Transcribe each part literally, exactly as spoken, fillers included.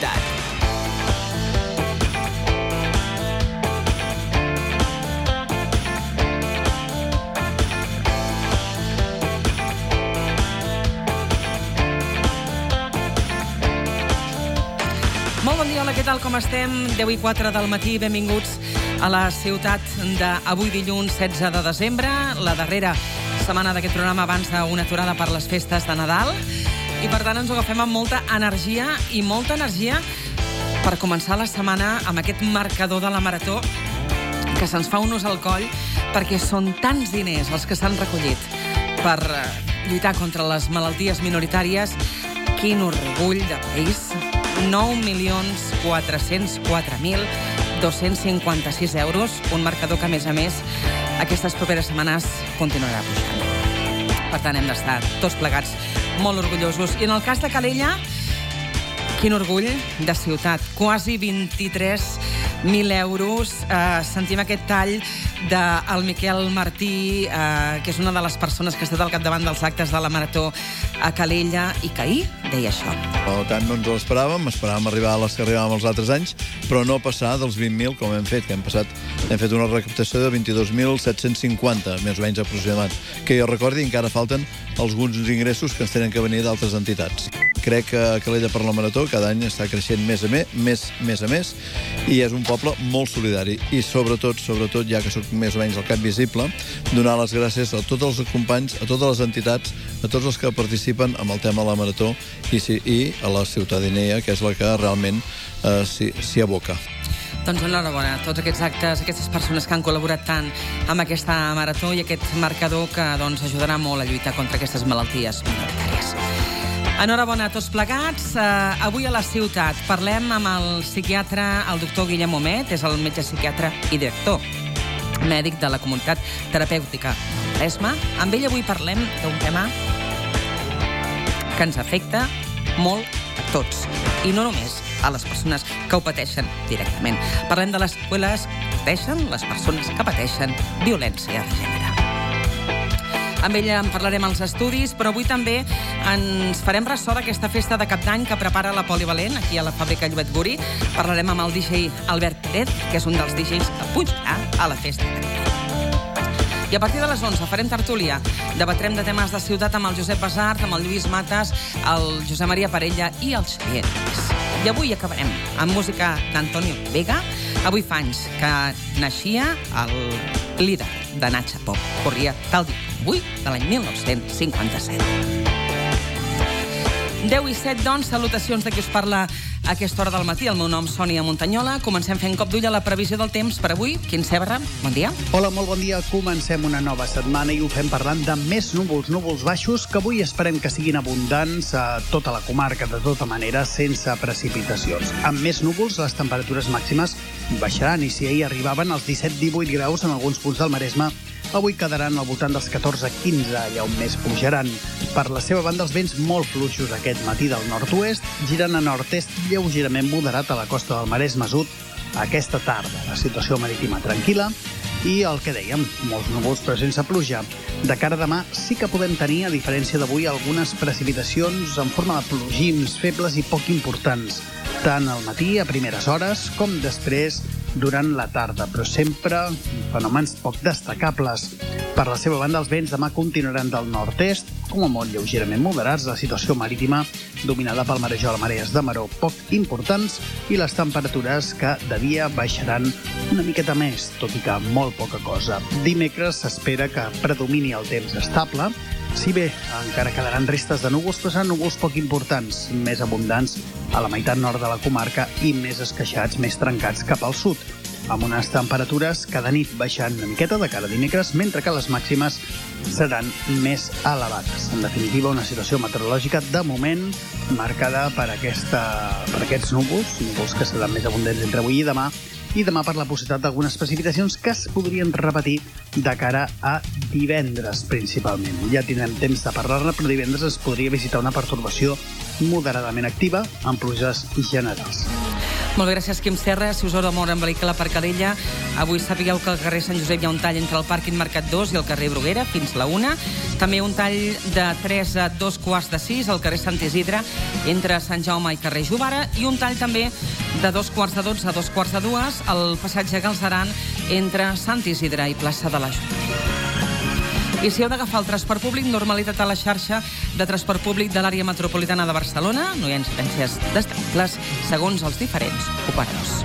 ciutat. Molt bon dia, hola, què tal, com estem? deu i quatre del matí, benvinguts a la ciutat d'avui dilluns setze de desembre, la darrera setmana d'aquest programa abans d'una aturada per les festes de Nadal. I per tant ens ho agafem amb molta energia i molta energia per començar la setmana amb aquest marcador de la Marató que se'ns fa un nus al coll perquè són tants diners els que s'han recollit per lluitar contra les malalties minoritàries. Quin orgull de país! nou milions quatre-cents quatre mil dos-cents cinquanta-sis euros, un marcador que, a més a més, aquestes properes setmanes continuarà pujant. Per tant, hem d'estar tots plegats molt orgullosos. I en el cas de Calella, quin orgull de ciutat. Quasi vint-i-tres mil euros. Eh, sentim aquest tall del Miquel Martí, eh, que és una de les persones que ha estat al capdavant dels actes de la Marató a Calella i que ahir deia això. Per tant, no ens ho esperàvem, esperàvem arribar a les que arribàvem els altres anys, però no passar dels vint mil com hem fet, que hem passat, hem fet una recaptació de vint-i-dos mil set-cents cinquanta, més o menys aproximat. Que jo recordi, encara falten alguns ingressos que ens tenen que venir d'altres entitats. Crec que Calella per la Marató cada any està creixent més a més, més, més a més, i és un poble molt solidari. I sobretot, sobretot, ja que soc més o menys el cap visible, donar les gràcies a tots els companys, a totes les entitats, a tots els que participen amb el tema de la Marató i, i a la ciutadania, que és la que realment eh, s'hi aboca. Doncs enhorabona a tots aquests actes, aquestes persones que han col·laborat tant amb aquesta Marató i aquest marcador que doncs, ajudarà molt a lluitar contra aquestes malalties minoritàries. Enhorabona a tots plegats. Uh, avui a la ciutat parlem amb el psiquiatre, el doctor Guillem Homet, és el metge psiquiatre i director mèdic de la comunitat terapèutica Maresme. Amb ell avui parlem d'un tema que ens afecta molt a tots, i no només a les persones que ho pateixen directament. Parlem de les seqüeles que pateixen les persones que pateixen violència de gènere. Amb ella en parlarem als estudis, però avui també ens farem ressò d'aquesta festa de Cap d'Any que prepara la Polivalent, aquí a la fàbrica Llobet Guri. Parlarem amb el D J Albert Pérez, que és un dels D Js que pujarà a la festa de Cap d'Any. I a partir de les onze farem tertúlia. Debatrem de temes de ciutat amb el Josep Basart, amb el Lluís Matas, el Josep Maria Parella i el Xavier Lluís. I avui acabarem amb música d'Antonio Vega. Avui fa anys que naixia el líder de Natxa Pop. Corria tal dia avui de l'any mil nou-cents cinquanta-set. deu i set, doncs, salutacions de qui us parla a aquesta hora del matí. El meu nom és Sònia Montanyola. Comencem fent cop d'ull a la previsió del temps per avui. Quim Seberra, bon dia. Hola, molt bon dia. Comencem una nova setmana i ho fem parlant de més núvols, núvols baixos, que avui esperem que siguin abundants a tota la comarca, de tota manera, sense precipitacions. Amb més núvols, les temperatures màximes baixaran, i si ahir arribaven als disset divuit graus en alguns punts del Maresme, avui quedaran al voltant dels catorze quinze, allà on més pujaran. Per la seva banda, els vents molt fluixos aquest matí del nord-oest, giren a nord-est lleugerament moderat a la costa del Maresme Sud aquesta tarda. La situació marítima tranquil·la i el que dèiem, molts núvols però sense pluja. De cara a demà sí que podem tenir, a diferència d'avui, algunes precipitacions en forma de plogims febles i poc importants, tant al matí, a primeres hores, com després durant la tarda, però sempre fenòmens poc destacables. Per la seva banda, els vents demà continuaran del nord-est, com a molt lleugerament moderats, la situació marítima dominada pel marejol, marees de maró poc importants, i les temperatures que de dia baixaran una miqueta més, tot i que molt poca cosa. Dimecres s'espera que predomini el temps estable, si bé encara quedaran restes de núvols, però seran núvols poc importants, més abundants a la meitat nord de la comarca i més esqueixats, més trencats cap al sud, amb unes temperatures que de nit baixant una miqueta de cara a dimecres, mentre que les màximes seran més elevades. En definitiva, una situació meteorològica de moment marcada per, aquesta, per aquests núvols, núvols que seran més abundants entre avui i demà, i demà per la possibilitat d'algunes precipitacions que es podrien repetir de cara a divendres, principalment. Ja tindrem temps de parlar-ne, però divendres es podria visitar una pertorbació moderadament activa amb pluges generals. Molt bé, gràcies, Quim Serra. Si us heu de moure en vehicle per Calella, avui sapigueu que al carrer Sant Josep hi ha un tall entre el pàrquing Mercat dos i el carrer Bruguera, fins la una. També un tall de tres a dos quarts de sis al carrer Sant Isidre, entre Sant Jaume i carrer Jovara, i un tall també de dos quarts de dotze a dos quarts de dues al passatge Galceran, entre Sant Isidre i plaça de la Junta. I si heu d'agafar el transport públic, normalitat a la xarxa de transport públic de l'àrea metropolitana de Barcelona. No hi ha incidències destacables segons els diferents operadors.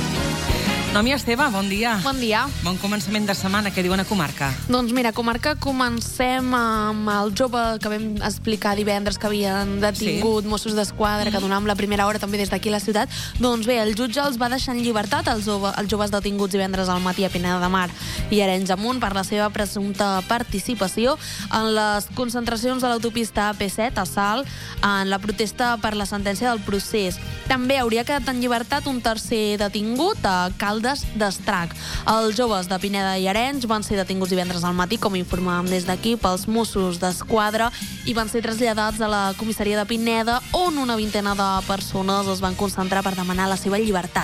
Nomi Esteve, bon dia. Bon dia. Bon començament de setmana, què diuen a comarca? Doncs mira, comarca, comencem amb el jove que vam explicar divendres que havien detingut sí. Mossos d'Esquadra, mm-hmm. que donàvem la primera hora també des d'aquí a la ciutat. Doncs bé, el jutge els va deixar en llibertat, els, jove, els joves detinguts divendres al matí a Pineda de Mar i Arenys Amunt per la seva presumpta participació en les concentracions de l'autopista A P set a Salt en la protesta per la sentència del procés. També hauria quedat en llibertat un tercer detingut a Cal d'Estrac. Els joves de Pineda i Arenys van ser detinguts divendres al matí, com informàvem des d'aquí, pels Mossos d'Esquadra i van ser traslladats a la comissaria de Pineda, on una vintena de persones es van concentrar per demanar la seva llibertat.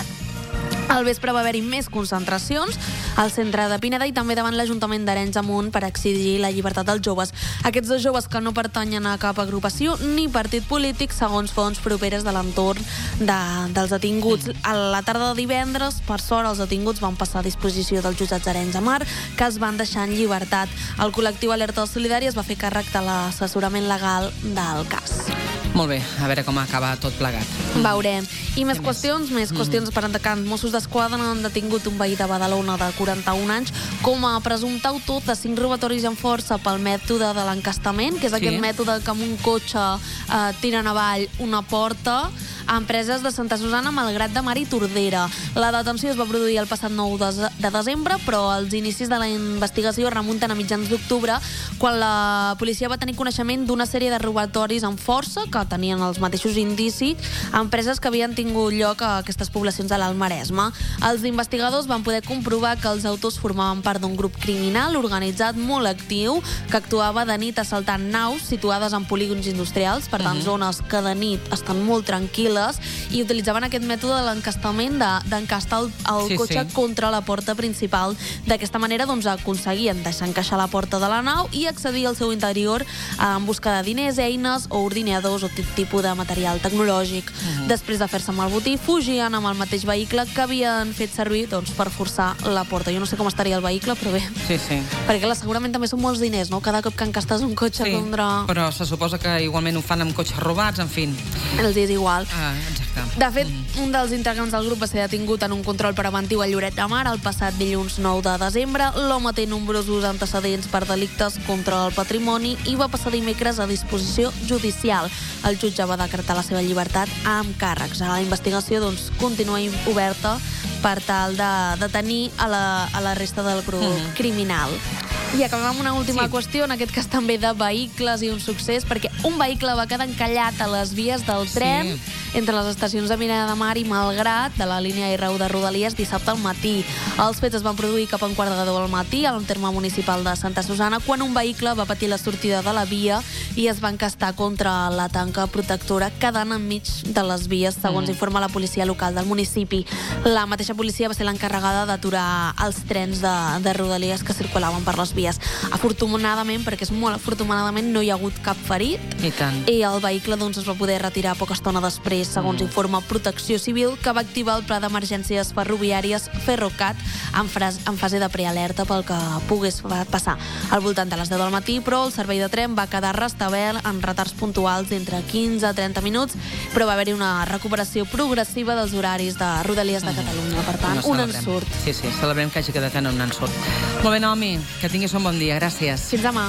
Al vespre va haver-hi més concentracions al centre de Pineda i també davant l'Ajuntament d'Arenys Amunt per exigir la llibertat dels joves. Aquests dos joves que no pertanyen a cap agrupació ni partit polític, segons fonts properes de l'entorn de, dels detinguts. A la tarda de divendres, per sort, els detinguts van passar a disposició dels jutjats d'Arenys de Mar, que es van deixar en llibertat. El col·lectiu Alerta Solidària es va fer càrrec de l'assessorament legal del cas. Molt bé, a veure com acaba tot plegat. Veurem. I més qüestions, més qüestions per atacar. Mossos d'Esquadra han detingut un veí de Badalona de quaranta-un anys com a presumpte autor de cinc robatoris en força pel mètode de l'encastament, que és aquest sí. mètode que amb un cotxe eh, tiren avall una porta a empreses de Santa Susana, Malgrat de Mar i Tordera. La detenció es va produir el passat nou de desembre, però els inicis de la investigació remunten a mitjans d'octubre, quan la policia va tenir coneixement d'una sèrie de robatoris en força que tenien els mateixos indicis a empreses que havien tingut lloc a aquestes poblacions de l'Alt Maresme. Els investigadors van poder comprovar que els autors formaven part d'un grup criminal organitzat molt actiu que actuava de nit assaltant naus situades en polígons industrials, per tant, uh-huh. zones que de nit estan molt tranquil·les, i utilitzaven aquest mètode de l'encastament, d'encastar el, el sí, cotxe sí. contra la porta principal. D'aquesta manera doncs, aconseguien deixar encaixar la porta de la nau i accedir al seu interior en busca de diners, eines o ordinadors o tot tipus de material tecnològic. Uh-huh. Després de fer-se amb el botí, fugien amb el mateix vehicle que havien fet servir doncs, per forçar la porta. Jo no sé com estaria el vehicle, però bé. Sí, sí. Perquè clar, segurament també són molts diners, no? Cada cop que encastes un cotxe sí, contra... però se suposa que igualment ho fan amb cotxes robats, en fi. Els és igual. Ah, exacte. De fet, mm. un dels integrants del grup va ser detingut en un control preventiu a Lloret de Mar el passat dilluns nou de desembre. L'home té nombrosos antecedents per delictes contra el patrimoni i va passar dimecres a disposició judicial. El jutge va decretar la seva llibertat amb càrrecs. La investigació doncs, continua oberta per tal de detenir a la, a la resta del grup mm. criminal. I acabem amb una última sí. qüestió, en aquest cas també de vehicles i un succés, perquè un vehicle va quedar encallat a les vies del tren sí. entre les estacions de Pineda de Mar i Malgrat, de la línia R u de Rodalies, dissabte al matí. Els fets es van produir cap a un quart de deu al matí, al terme municipal de Santa Susana, quan un vehicle va patir la sortida de la via i es va encastar contra la tanca protectora, quedant enmig de les vies, segons mm. informa la policia local del municipi. La mateixa policia va ser l'encarregada d'aturar els trens de, de Rodalies que circulaven per les vies. Afortunadament, perquè és molt afortunadament, no hi ha hagut cap ferit. I tant. I el vehicle doncs, es va poder retirar poca estona després, segons mm. informa Protecció Civil, que va activar el pla d'emergències ferroviàries Ferrocat en, fras, en fase de prealerta pel que pogués passar al voltant de les deu del matí, però el servei de tren va quedar restablert en retards puntuals d'entre quinze a trenta minuts, però va haver-hi una recuperació progressiva dels horaris de Rodalies de Catalunya. Per tant, no un ensurt. Sí, sí, celebrem que hagi quedat en un ensurt. Molt bé, Naomi, que tinguis un bon dia. Gràcies. Fins demà.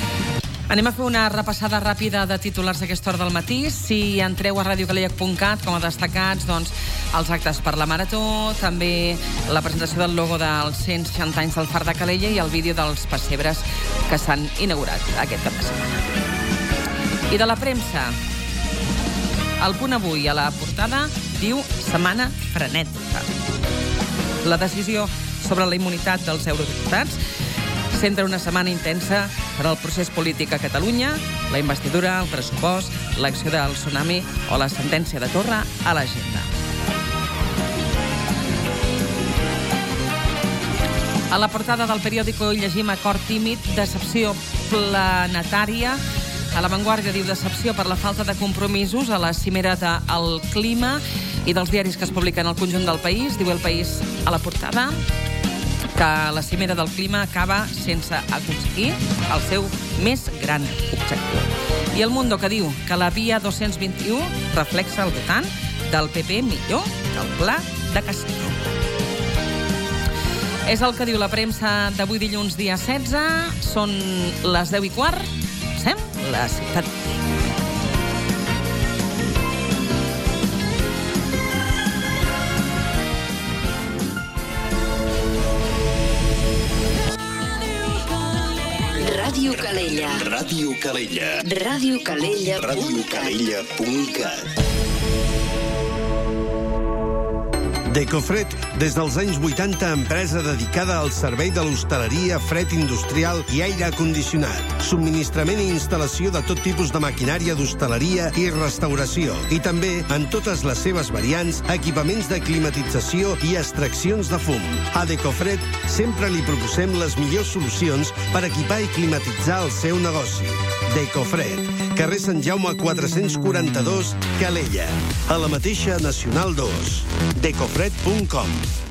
Anem a fer una repassada ràpida de titulars a aquesta hora del matí. Si entreu a radio calella punt cat com a destacats, doncs, els actes per la Marató, també la presentació del logo dels cent seixanta anys del Far de Calella i el vídeo dels pessebres que s'han inaugurat aquest cap de setmana. I de la premsa, El Punt Avui a la portada diu setmana frenètica. La decisió sobre la immunitat dels eurodiputats centra una setmana intensa per al procés polític a Catalunya, la investidura, el pressupost, l'acció del tsunami o la sentència de Torra a l'agenda. A la portada del periòdico llegim acord tímid, decepció planetària. A La Vanguardia diu decepció per la falta de compromisos a la cimera del clima i dels diaris que es publiquen al conjunt del país. Diu El País a la portada que la cimera del clima acaba sense aconseguir el seu més gran objectiu. I El Mundo, que diu que la Via dos-cents vint-i-u reflexa el votant del P P millor que el pla de Castillo. És el que diu la premsa d'avui dilluns, dia setze. Són les deu i quart. Passem la ciutat. Ràdio Calella. Ràdio Calella. Ràdio Calella. Ràdio Calella punt cat. Decofred, des dels anys vuitanta, empresa dedicada al servei de l'hostaleria, fred industrial i aire condicionat. Subministrament i instal·lació de tot tipus de maquinària d'hostaleria i restauració. I també, en totes les seves variants, equipaments de climatització i extraccions de fum. A Decofred sempre li proposem les millors solucions per equipar i climatitzar el seu negoci. Decofred, carrer Sant Jaume quatre-cents quaranta-dos, Calella. A la mateixa Nacional dos. Decofred punt com.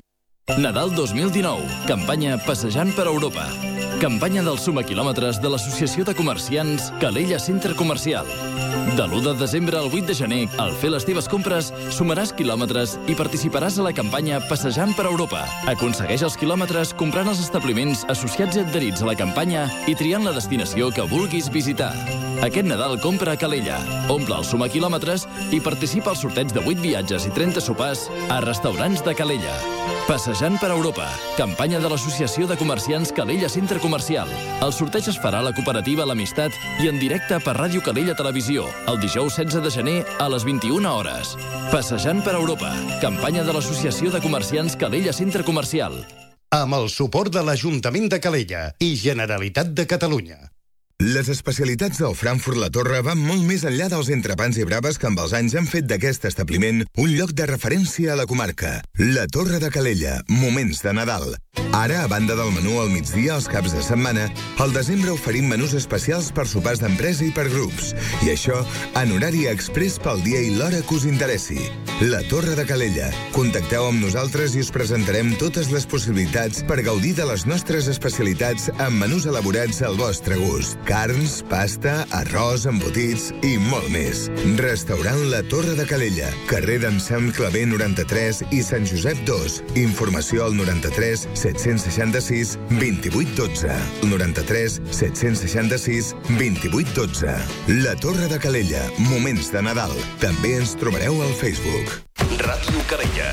Nadal dos mil dinou. Campanya Passejant per Europa. Campanya dels sumaquilòmetres de l'Associació de Comerciants Calella Centre Comercial. De l'u de desembre al vuit de gener, al fer les teves compres, sumaràs quilòmetres i participaràs a la campanya Passejant per Europa. Aconsegueix els quilòmetres comprant els establiments associats i adherits a la campanya i triant la destinació que vulguis visitar. Aquest Nadal compra a Calella, omple els sumaquilòmetres i participa al sorteig de vuit viatges i trenta sopars a restaurants de Calella. Passejant per Europa, campanya de l'Associació de Comerciants Calella Centre Comercial. El sorteig es farà a la cooperativa L'Amistat i en directe per Ràdio Calella Televisió, el dijous setze de gener a les vint-i-una hores. Passejant per Europa, campanya de l'Associació de Comerciants Calella Centre Comercial. Amb el suport de l'Ajuntament de Calella i Generalitat de Catalunya. Les especialitats del Frankfurt La Torre van molt més enllà dels entrepans i braves que amb els anys han fet d'aquest establiment un lloc de referència a la comarca. La Torre de Calella, moments de Nadal. Ara, a banda del menú al migdia als caps de setmana, al desembre oferim menús especials per sopars d'empresa i per grups. I això en horari express pel dia i l'hora que us interessi. La Torre de Calella. Contacteu amb nosaltres i us presentarem totes les possibilitats per gaudir de les nostres especialitats amb menús elaborats al vostre gust. Carns, pasta, arròs, embotits i molt més. Restaurant La Torre de Calella, carrer d'Ensam Clavé noranta-tres i Sant Josep dos. Informació al noranta-tres set-cents seixanta-sis vint-i-vuit dotze. noranta-tres set-cents seixanta-sis vint-i-vuit dotze. La Torre de Calella, moments de Nadal. També ens trobareu al Facebook. Ràdio Calella.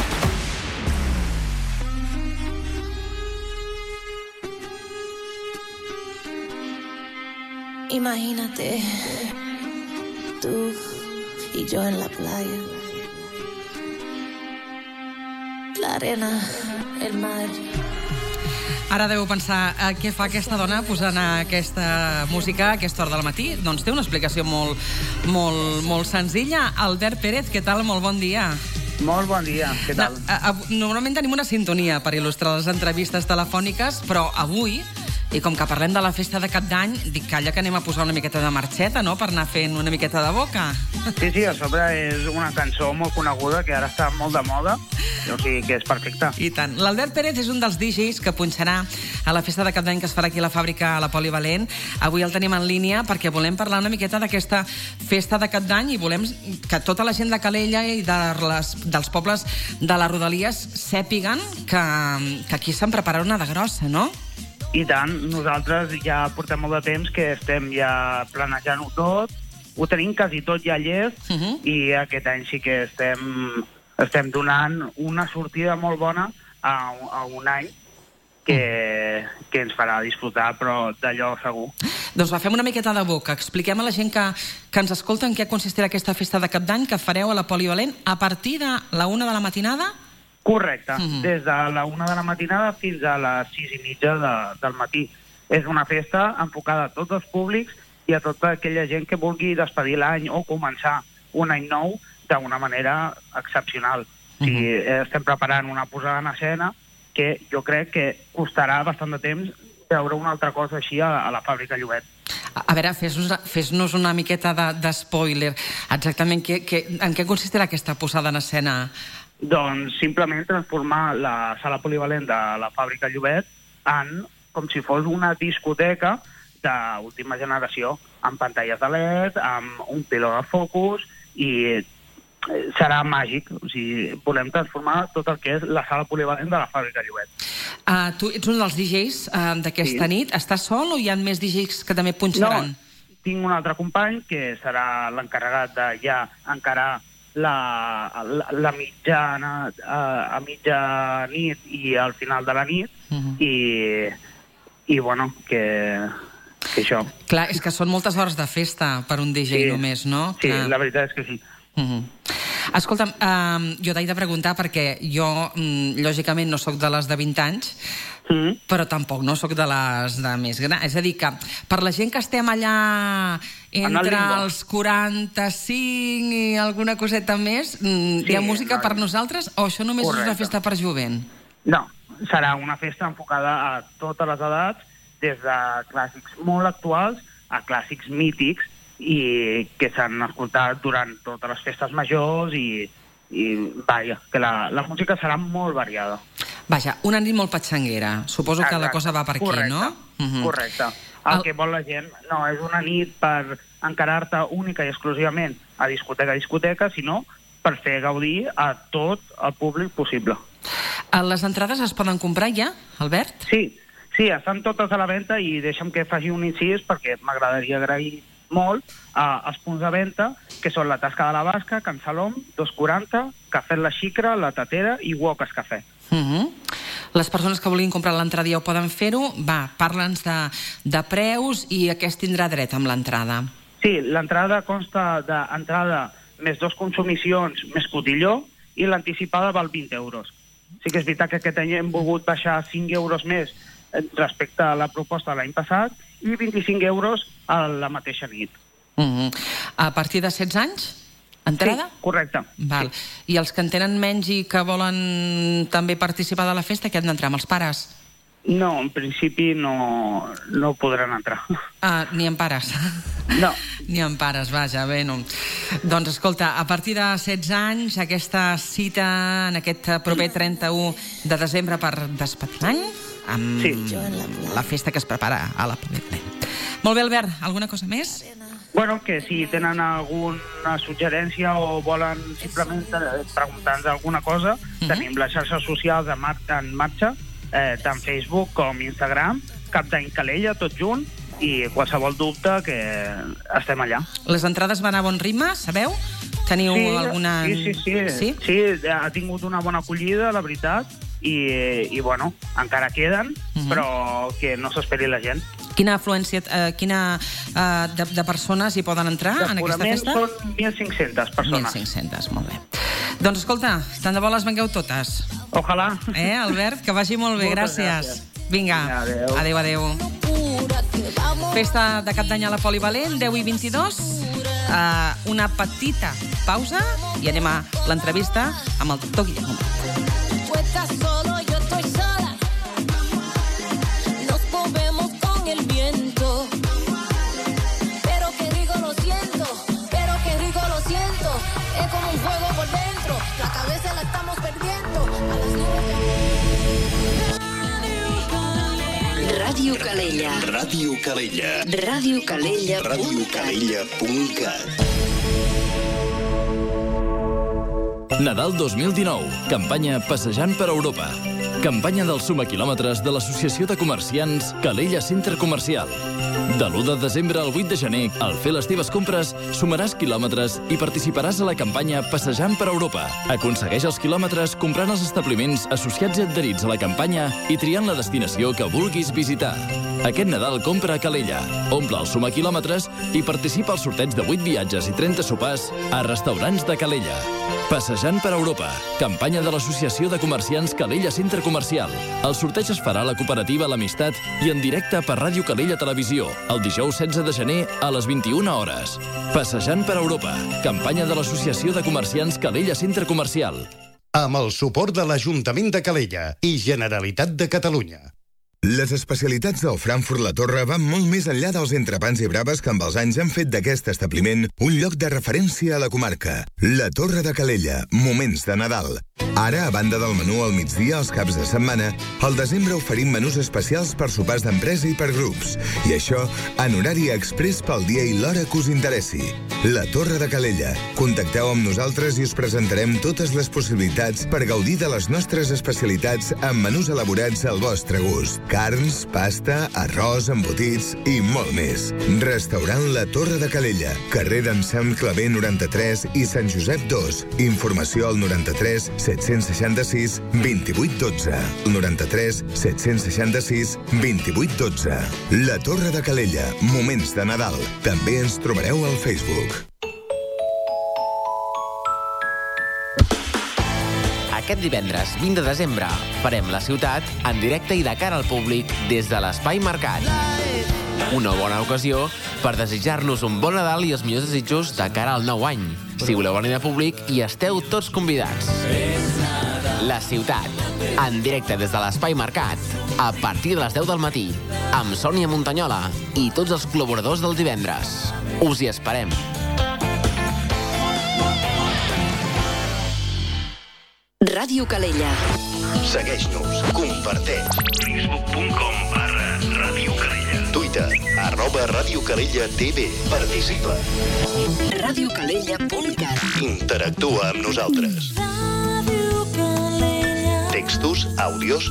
Imagínate, tú y yo en la playa, la arena, el mar. Ara deu pensar eh, què fa aquesta dona posant aquesta música a aquesta hora del matí. Doncs té una explicació molt, molt, molt senzilla. Albert Pérez, què tal? Molt bon dia. Molt bon dia, què tal? No, a, a, normalment tenim una sintonia per il·lustrar les entrevistes telefòniques, però avui, i com que parlem de la festa de Cap d'Any, dic, calla que anem a posar una miqueta de marxeta, no?, per anar fent una miqueta de boca. Sí, sí, a sobre és una cançó molt coneguda que ara està molt de moda, o sigui que és perfecta. I tant. L'Albert Pérez és un dels D Js que punxarà a la festa de Cap d'Any que es farà aquí a la fàbrica a la Polivalent. Avui el tenim en línia perquè volem parlar una miqueta d'aquesta festa de Cap d'Any i volem que tota la gent de Calella i de les, dels pobles de les Rodalies sàpiguen que, que aquí se'n prepara una de grossa, no? I tant, nosaltres ja portem molt de temps que estem ja planejant-ho tot, ho tenim quasi tot ja llest, uh-huh. i aquest any sí que estem, estem donant una sortida molt bona a, a un any que, que ens farà disfrutar, però d'allò segur. Doncs va, fem una miqueta de boca. Expliquem a la gent que, que ens escolta en què consistirà aquesta festa de Cap d'Any que fareu a la Polivalent a partir de la una de la matinada? Correcte, uh-huh. Des de la una de la matinada fins a les sis i mitja de, del matí. És una festa enfocada a tots els públics i a tota aquella gent que vulgui despedir l'any o començar un any nou d'una manera excepcional. Uh-huh. O sigui, estem preparant una posada en escena que jo crec que costarà bastant de temps veure una altra cosa així a, a la fàbrica Llobet. A veure, fes-nos fes una miqueta de, de spoiler. Exactament que, que, en què consistirà aquesta posada en escena? Doncs simplement transformar la sala polivalent de la fàbrica Llobet en com si fos una discoteca d'última generació, amb pantalles de L E D, amb un piló de focus, i serà màgic. O sigui, volem transformar tot el que és la sala polivalent de la fàbrica Llobet. Uh, tu ets un dels D Js uh, d'aquesta sí. nit. Estàs sol o hi ha més D Js que també punxaran? No, tinc un altre company que serà l'encarregat de ja encarar la, la, la mitjana uh, a mitja nit i al final de la nit, uh-huh. i, i bueno, que... que això. Clar, és que són moltes hores de festa per un D J sí. només, no? Sí, Clar. La veritat és que sí. Uh-huh. Escolta'm, uh, jo t'he de preguntar perquè jo, um, lògicament, no sóc de les de vint anys, mm. però tampoc no sóc de les de més grans. És a dir, que per la gent que estem allà entre els quaranta-cinc i alguna coseta més, mm, sí, hi ha música no, per nosaltres o això només correcte. És una festa per jovent? No, serà una festa enfocada a totes les edats, des de clàssics molt actuals a clàssics mítics i que s'han escoltat durant totes les festes majors i, i vaja, que la, la música serà molt variada. Vaja, una nit molt patxanguera. Suposo Exacte. Que la cosa va per aquí, correcte, no? Uh-huh. Correcte. El, el que vol la gent no és una nit per encarar-te única i exclusivament a discoteca a discoteca, sinó per fer gaudir a tot el públic possible. Les entrades es poden comprar ja, Albert? Sí, sí, estan totes a la venda i deixa'm que faci un incís perquè m'agradaria agrair molt uh, els punts de venda, que són la Tasca de la Basca, Can Salom, dos quaranta, Cafè La Xicra, La Tatera i Wokas Cafè. Uh-huh. Les persones que vulguin comprar l'entrada ja ho poden fer-ho. Va, parla'ns de, de preus i a què es tindrà dret amb l'entrada. Sí, l'entrada consta d'entrada més dos consumicions més cotilló i l'anticipada val vint euros. Sí que és veritat que aquest any hem volgut baixar cinc euros més respecte a la proposta de l'any passat i vint-i-cinc euros a la mateixa nit. Uh-huh. A partir de setze anys? Entrada? Sí, correcte. Val. Sí. I els que en tenen menys i que volen també participar de la festa, que han d'entrar amb els pares? No, en principi no, no podran entrar. Ah, ni amb pares? No. Ni amb pares, vaja, bé, no. Doncs escolta, a partir de setze anys, aquesta cita en aquest proper trenta-u de desembre per despedir l'any, amb sí. la festa que es prepara a la Polivalent. Molt bé, Albert, alguna cosa més? Bueno, que si tenen alguna suggerència o volen simplement preguntar-nos alguna cosa, uh-huh. tenim les xarxes socials en marxa, eh, tant Facebook com Instagram, Cap d'Any Calella, tot junt, i qualsevol dubte que estem allà. Les entrades van a bon ritme, sabeu? Teniu sí, alguna... Sí, sí, sí, sí. Sí, ha tingut una bona acollida, la veritat, i, i bueno, encara queden, uh-huh. però que no s'esperi la gent. Quina afluència, eh, quina eh, de, de persones hi poden entrar en aquesta festa? Són mil cinc-centes persones. mil cinc-centes, molt bé. Doncs escolta, tant de bo les vengueu totes. Ojalà. Eh, Albert, que vagi molt bé, gràcies. gràcies. Vinga, adéu. adéu, adéu. Festa de Cap d'Any a la Polivalent, deu i vint-i-dos. Uh, una petita pausa i anem a l'entrevista amb el Toqui de Montblanc. Solo, yo estoy sola. Nos movemos con el viento. Pero que rico lo siento, pero que rico lo siento. Es como un fuego por dentro. La cabeza la estamos perdiendo. A las nubes. Ràdio Calella. Ràdio Calella. Ràdio Calella. Ràdio Calella punt cat. Nadal dos mil dinou. Campanya Passejant per Europa. Campanya dels sumaquilòmetres de l'Associació de Comerciants Calella Centre Comercial. De l'u de desembre al vuit de gener, al fer les teves compres, sumaràs quilòmetres i participaràs a la campanya Passejant per Europa. Aconsegueix els quilòmetres comprant els establiments associats i adherits a la campanya i triant la destinació que vulguis visitar. Aquest Nadal compra a Calella, omple els sumaquilòmetres i participa al sorteig de vuit viatges i trenta sopars a restaurants de Calella. Passejant per Europa. Campanya de l'Associació de Comerciants Calella Centre Comercial. El sorteig es farà a la cooperativa L'Amistat i en directe per Ràdio Calella Televisió, el dijous setze de gener a les vint-i-una hores. Passejant per Europa. Campanya de l'Associació de Comerciants Calella Centre Comercial. amb el suport de l'Ajuntament de Calella i Generalitat de Catalunya. Les especialitats del Frankfurt La Torre van molt més enllà dels entrepans i braves que amb els anys han fet d'aquest establiment un lloc de referència a la comarca. La Torre de Calella, moments de Nadal. Ara, a banda del menú al migdia els caps de setmana, al desembre oferim menús especials per sopars d'empresa i per grups. I això en horari express pel dia i l'hora que us interessi. La Torre de Calella. Contacteu amb nosaltres i us presentarem totes les possibilitats per gaudir de les nostres especialitats amb menús elaborats al vostre gust. Carns, pasta, arròs, embotits i molt més. Restaurant La Torre de Calella, carrer d'Ensam Clavé noranta-tres i Sant Josep dos. Informació al noranta-tres set-cents seixanta-sis vint-i-vuit dotze. noranta-tres set-cents seixanta-sis vint-i-vuit dotze. La Torre de Calella, moments de Nadal. També ens trobareu al Facebook. Aquest divendres vint de desembre farem la ciutat en directe i de cara al públic des de l'Espai Mercat. Una bona ocasió per desitjar-nos un bon Nadal i els millors desitjos de cara al nou any. Si voleu venir de públic, hi esteu tots convidats. La ciutat, en directe des de l'Espai Mercat, a partir de les deu del matí, amb Sònia Montanyola i tots els col·laboradors del divendres. Us hi esperem. Ràdio Calella. Segueix-nos, comparteix. facebook punt com barra Ràdio Calella. Twitter, arroba Ràdio Calella T V. Participa. ràdio calella punt cat. Interactua amb nosaltres. Textos, àudios,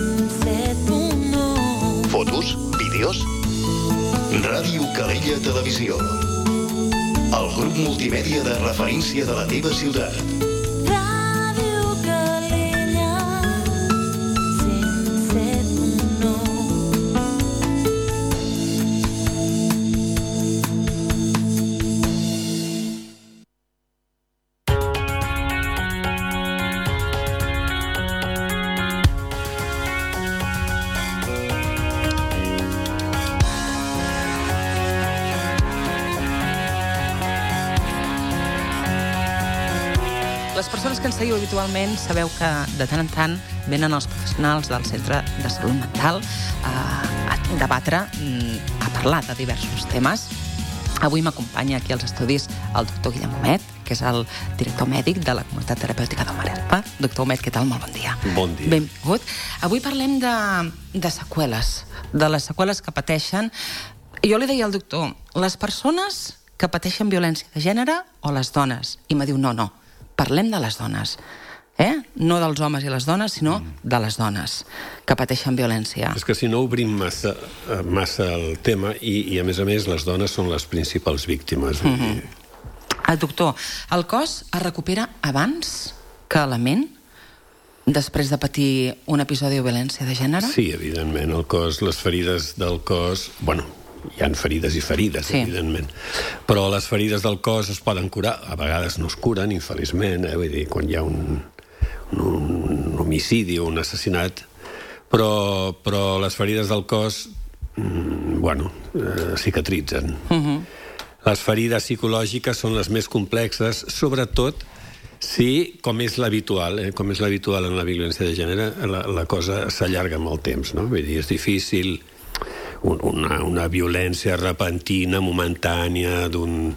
fotos, vídeos. Ràdio Calella Televisió. El grup multimèdia de referència de la teva ciutat. Les persones que ens seguiu habitualment sabeu que de tant en tant venen els professionals del Centre de Salut Mental a, a debatre, a parlar de diversos temes. Avui m'acompanya aquí als estudis el doctor Guillem Homet, que és el director mèdic de la Comunitat Terapèutica del Maresme. Doctor Homet, què tal? Molt bon dia. Bon dia. Benvingut. Avui parlem de, de seqüeles, de les seqüeles que pateixen. Jo li deia al doctor, les persones que pateixen violència de gènere o les dones? I m'ha diu, no, no, parlem de les dones. Eh? No dels homes i les dones, sinó mm. de les dones que pateixen violència. És que si no obrim massa, massa el tema i, i a més a més les dones són les principals víctimes. Mm -hmm. El doctor, el cos es recupera abans que la ment després de patir un episodi de violència de gènere? Sí, evidentment. El cos, les ferides del cos... Bueno, hi ha ferides i ferides, sí. Evidentment. Però les ferides del cos es poden curar. A vegades no es curen, infeliçment, eh? Vull dir, quan hi ha un, un, un homicidi o un assassinat. Però, però les ferides del cos, mm, bueno, eh, cicatritzen. Uh-huh. Les ferides psicològiques són les més complexes, sobretot si, com és l'habitual, eh, com és l'habitual en la violència de gènere, la, la cosa s'allarga amb el temps, no? Vull dir, és difícil... Una, una violència repentina, momentània, d'un,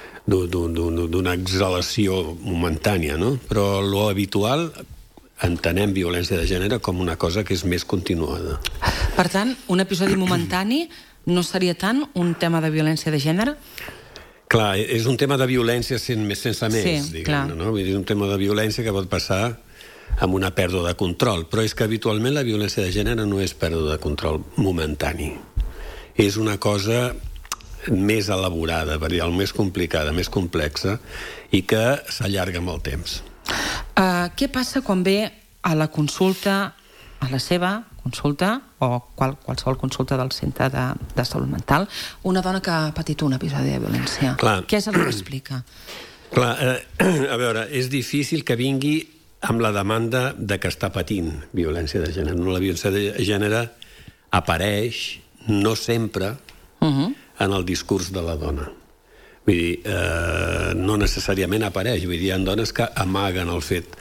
d'una exhalació momentània, no? Però lo habitual entenem violència de gènere com una cosa que és més continuada. Per tant, un episodi momentani no seria tant un tema de violència de gènere? Clar, és un tema de violència sense, sense més, sí, diguem-ne, no? Vull dir, és un tema de violència que pot passar amb una pèrdua de control, però és que habitualment la violència de gènere no és pèrdua de control momentani. És una cosa més elaborada, per dir, més complicada, més complexa, i que s'allarga amb el temps. Uh, què passa quan ve a la consulta, a la seva consulta, o qual, qualsevol consulta del Centre de, de Salut Mental, una dona que ha patit un episodi de violència? Clar. Què és el que explica? Clar, eh, a veure, és difícil que vingui amb la demanda de que està patint violència de gènere. La violència de gènere apareix, no sempre, uh-huh. en el discurs de la dona. Vull dir, eh, no necessàriament apareix. Vull dir, hi ha dones que amaguen el fet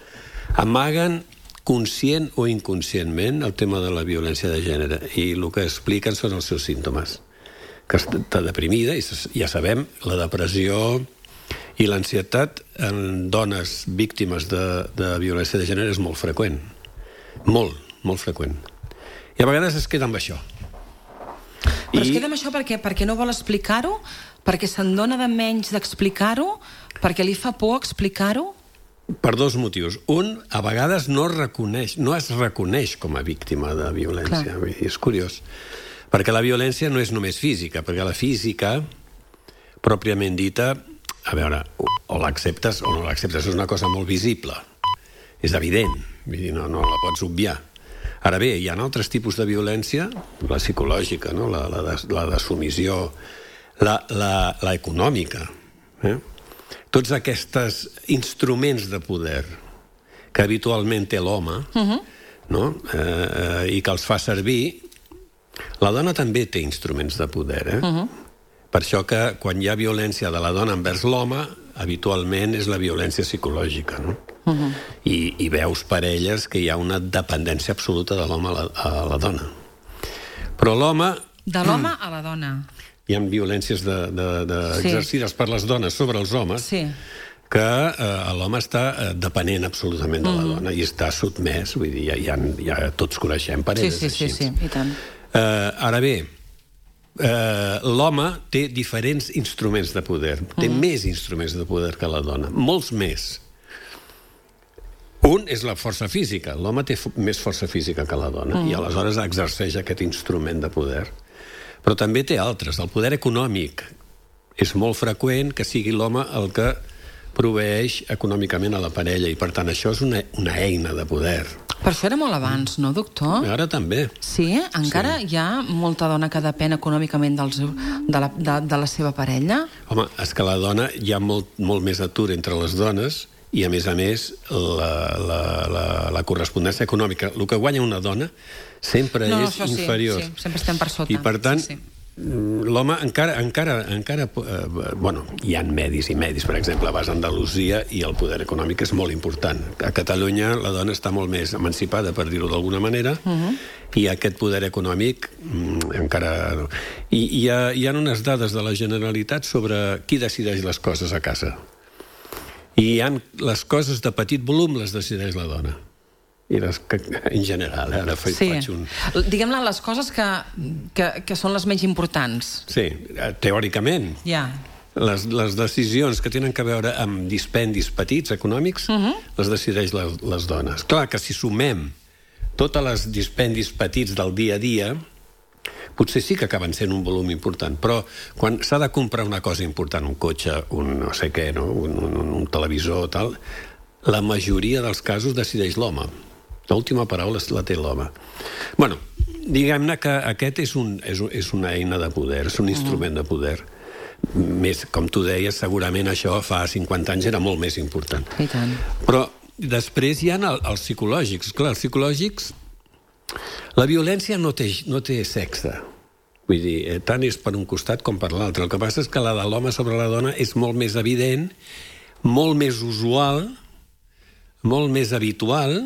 amaguen conscient o inconscientment el tema de la violència de gènere i el que expliquen són els seus símptomes. Que està deprimida, i ja sabem, la depressió i l'ansietat en dones víctimes de, de violència de gènere és molt freqüent. Molt, molt freqüent. I a vegades es queda amb això. Però I... es queda amb això perquè, perquè no vol explicar-ho? Perquè se'n dona de menys d'explicar-ho? Perquè li fa por explicar-ho? Per dos motius. Un, a vegades no reconeix, no es reconeix com a víctima de violència. Vull dir, és curiós. Perquè la violència no és només física, perquè la física, pròpiament dita, a veure, o l'acceptes o no l'acceptes, és una cosa molt visible. És evident, vull dir, no, no la pots obviar. Ara bé, hi ha altres tipus de violència, la psicològica, no? la, la, de, la de submissió, la, la, la econòmica, eh? Tots aquests instruments de poder que habitualment té l'home, uh-huh. no? eh, i que els fa servir, la dona també té instruments de poder. Eh? Uh-huh. Per això que quan hi ha violència de la dona envers l'home, habitualment és la violència psicològica. No? Uh-huh. I, I veus parelles que hi ha una dependència absoluta de l'home a, la, a la dona. Però l'home... De l'home a la dona. Hi ha violències de, de, de sí. exercides per les dones sobre els homes, sí. que eh, l'home està eh, depenent absolutament de la dona i està sotmès, vull dir, ja, ja, ja tots coneixem parelles sí, sí, així. Sí, sí, i tant. Eh, ara bé, eh, l'home té diferents instruments de poder, té mm. més instruments de poder que la dona, molts més. Un és la força física, l'home té més força física que la dona, mm. i aleshores exerceix aquest instrument de poder. Però també té altres. El poder econòmic és molt freqüent que sigui l'home el que proveeix econòmicament a la parella i, per tant, això és una, una eina de poder. Per això era molt abans, no, doctor? Ara també. Sí? Encara sí. Hi ha molta dona que depèn econòmicament dels, de, la, de, de la seva parella? Home, és que la dona, hi ha molt, molt més atur entre les dones i, a més a més, la, la, la, la correspondència econòmica. El que guanya una dona sempre no, és inferior. Sí, sí, sempre estem per sota. I, per tant, sí, sí. l'home encara... encara, encara eh, bueno, hi ha medis i medis, per exemple, a base d'Andalusia, i el poder econòmic és molt important. A Catalunya la dona està molt més emancipada, per dir-ho d'alguna manera, uh-huh. i aquest poder econòmic mm, encara... I hi ha, hi ha unes dades de la Generalitat sobre qui decideix les coses a casa. I hi ha les coses de petit volum les decideix la dona. I les que, en general, eh? Ara faig, sí. faig un... Diguem-ne, les coses que, que, que són les menys importants. Sí, teòricament. Ja. Les, les decisions que tenen a veure amb dispendis petits, econòmics, uh-huh. les decideix les, les dones. Clar que si sumem totes les dispendis petits del dia a dia, potser sí que acaben sent un volum important, però quan s'ha de comprar una cosa important, un cotxe, un no sé què, no? un, un, un televisor, tal, la majoria dels casos decideix l'home. L'última paraula la té l'home. Bueno, diguem-ne que aquest és, un, és, és una eina de poder, és un instrument de poder. Més, com tu deies, segurament això fa cinquanta anys era molt més important. I tant. Però després hi ha el, els psicològics. Clar, els psicològics... La violència no té, no té sexe. Vull dir, eh, tant és per un costat com per l'altre. El que passa és que la de l'home sobre la dona és molt més evident, molt més usual, molt més habitual,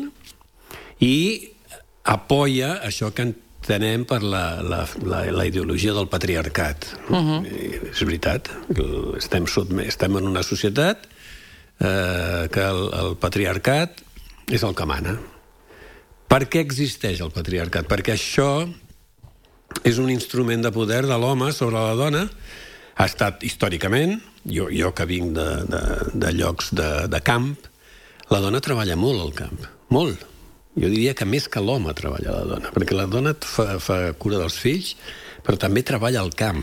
i apoya això que entenem per la, la, la, la ideologia del patriarcat. Uh-huh. És veritat, estem, sotme, estem en una societat eh, que el, el patriarcat és el que mana. Per què existeix el patriarcat? Perquè això és un instrument de poder de l'home sobre la dona. Ha estat històricament, jo, jo que vinc de, de, de llocs de, de camp, la dona treballa molt al camp, molt. Jo diria que més que l'home treballa la dona, perquè la dona fa, fa cura dels fills, però també treballa al camp.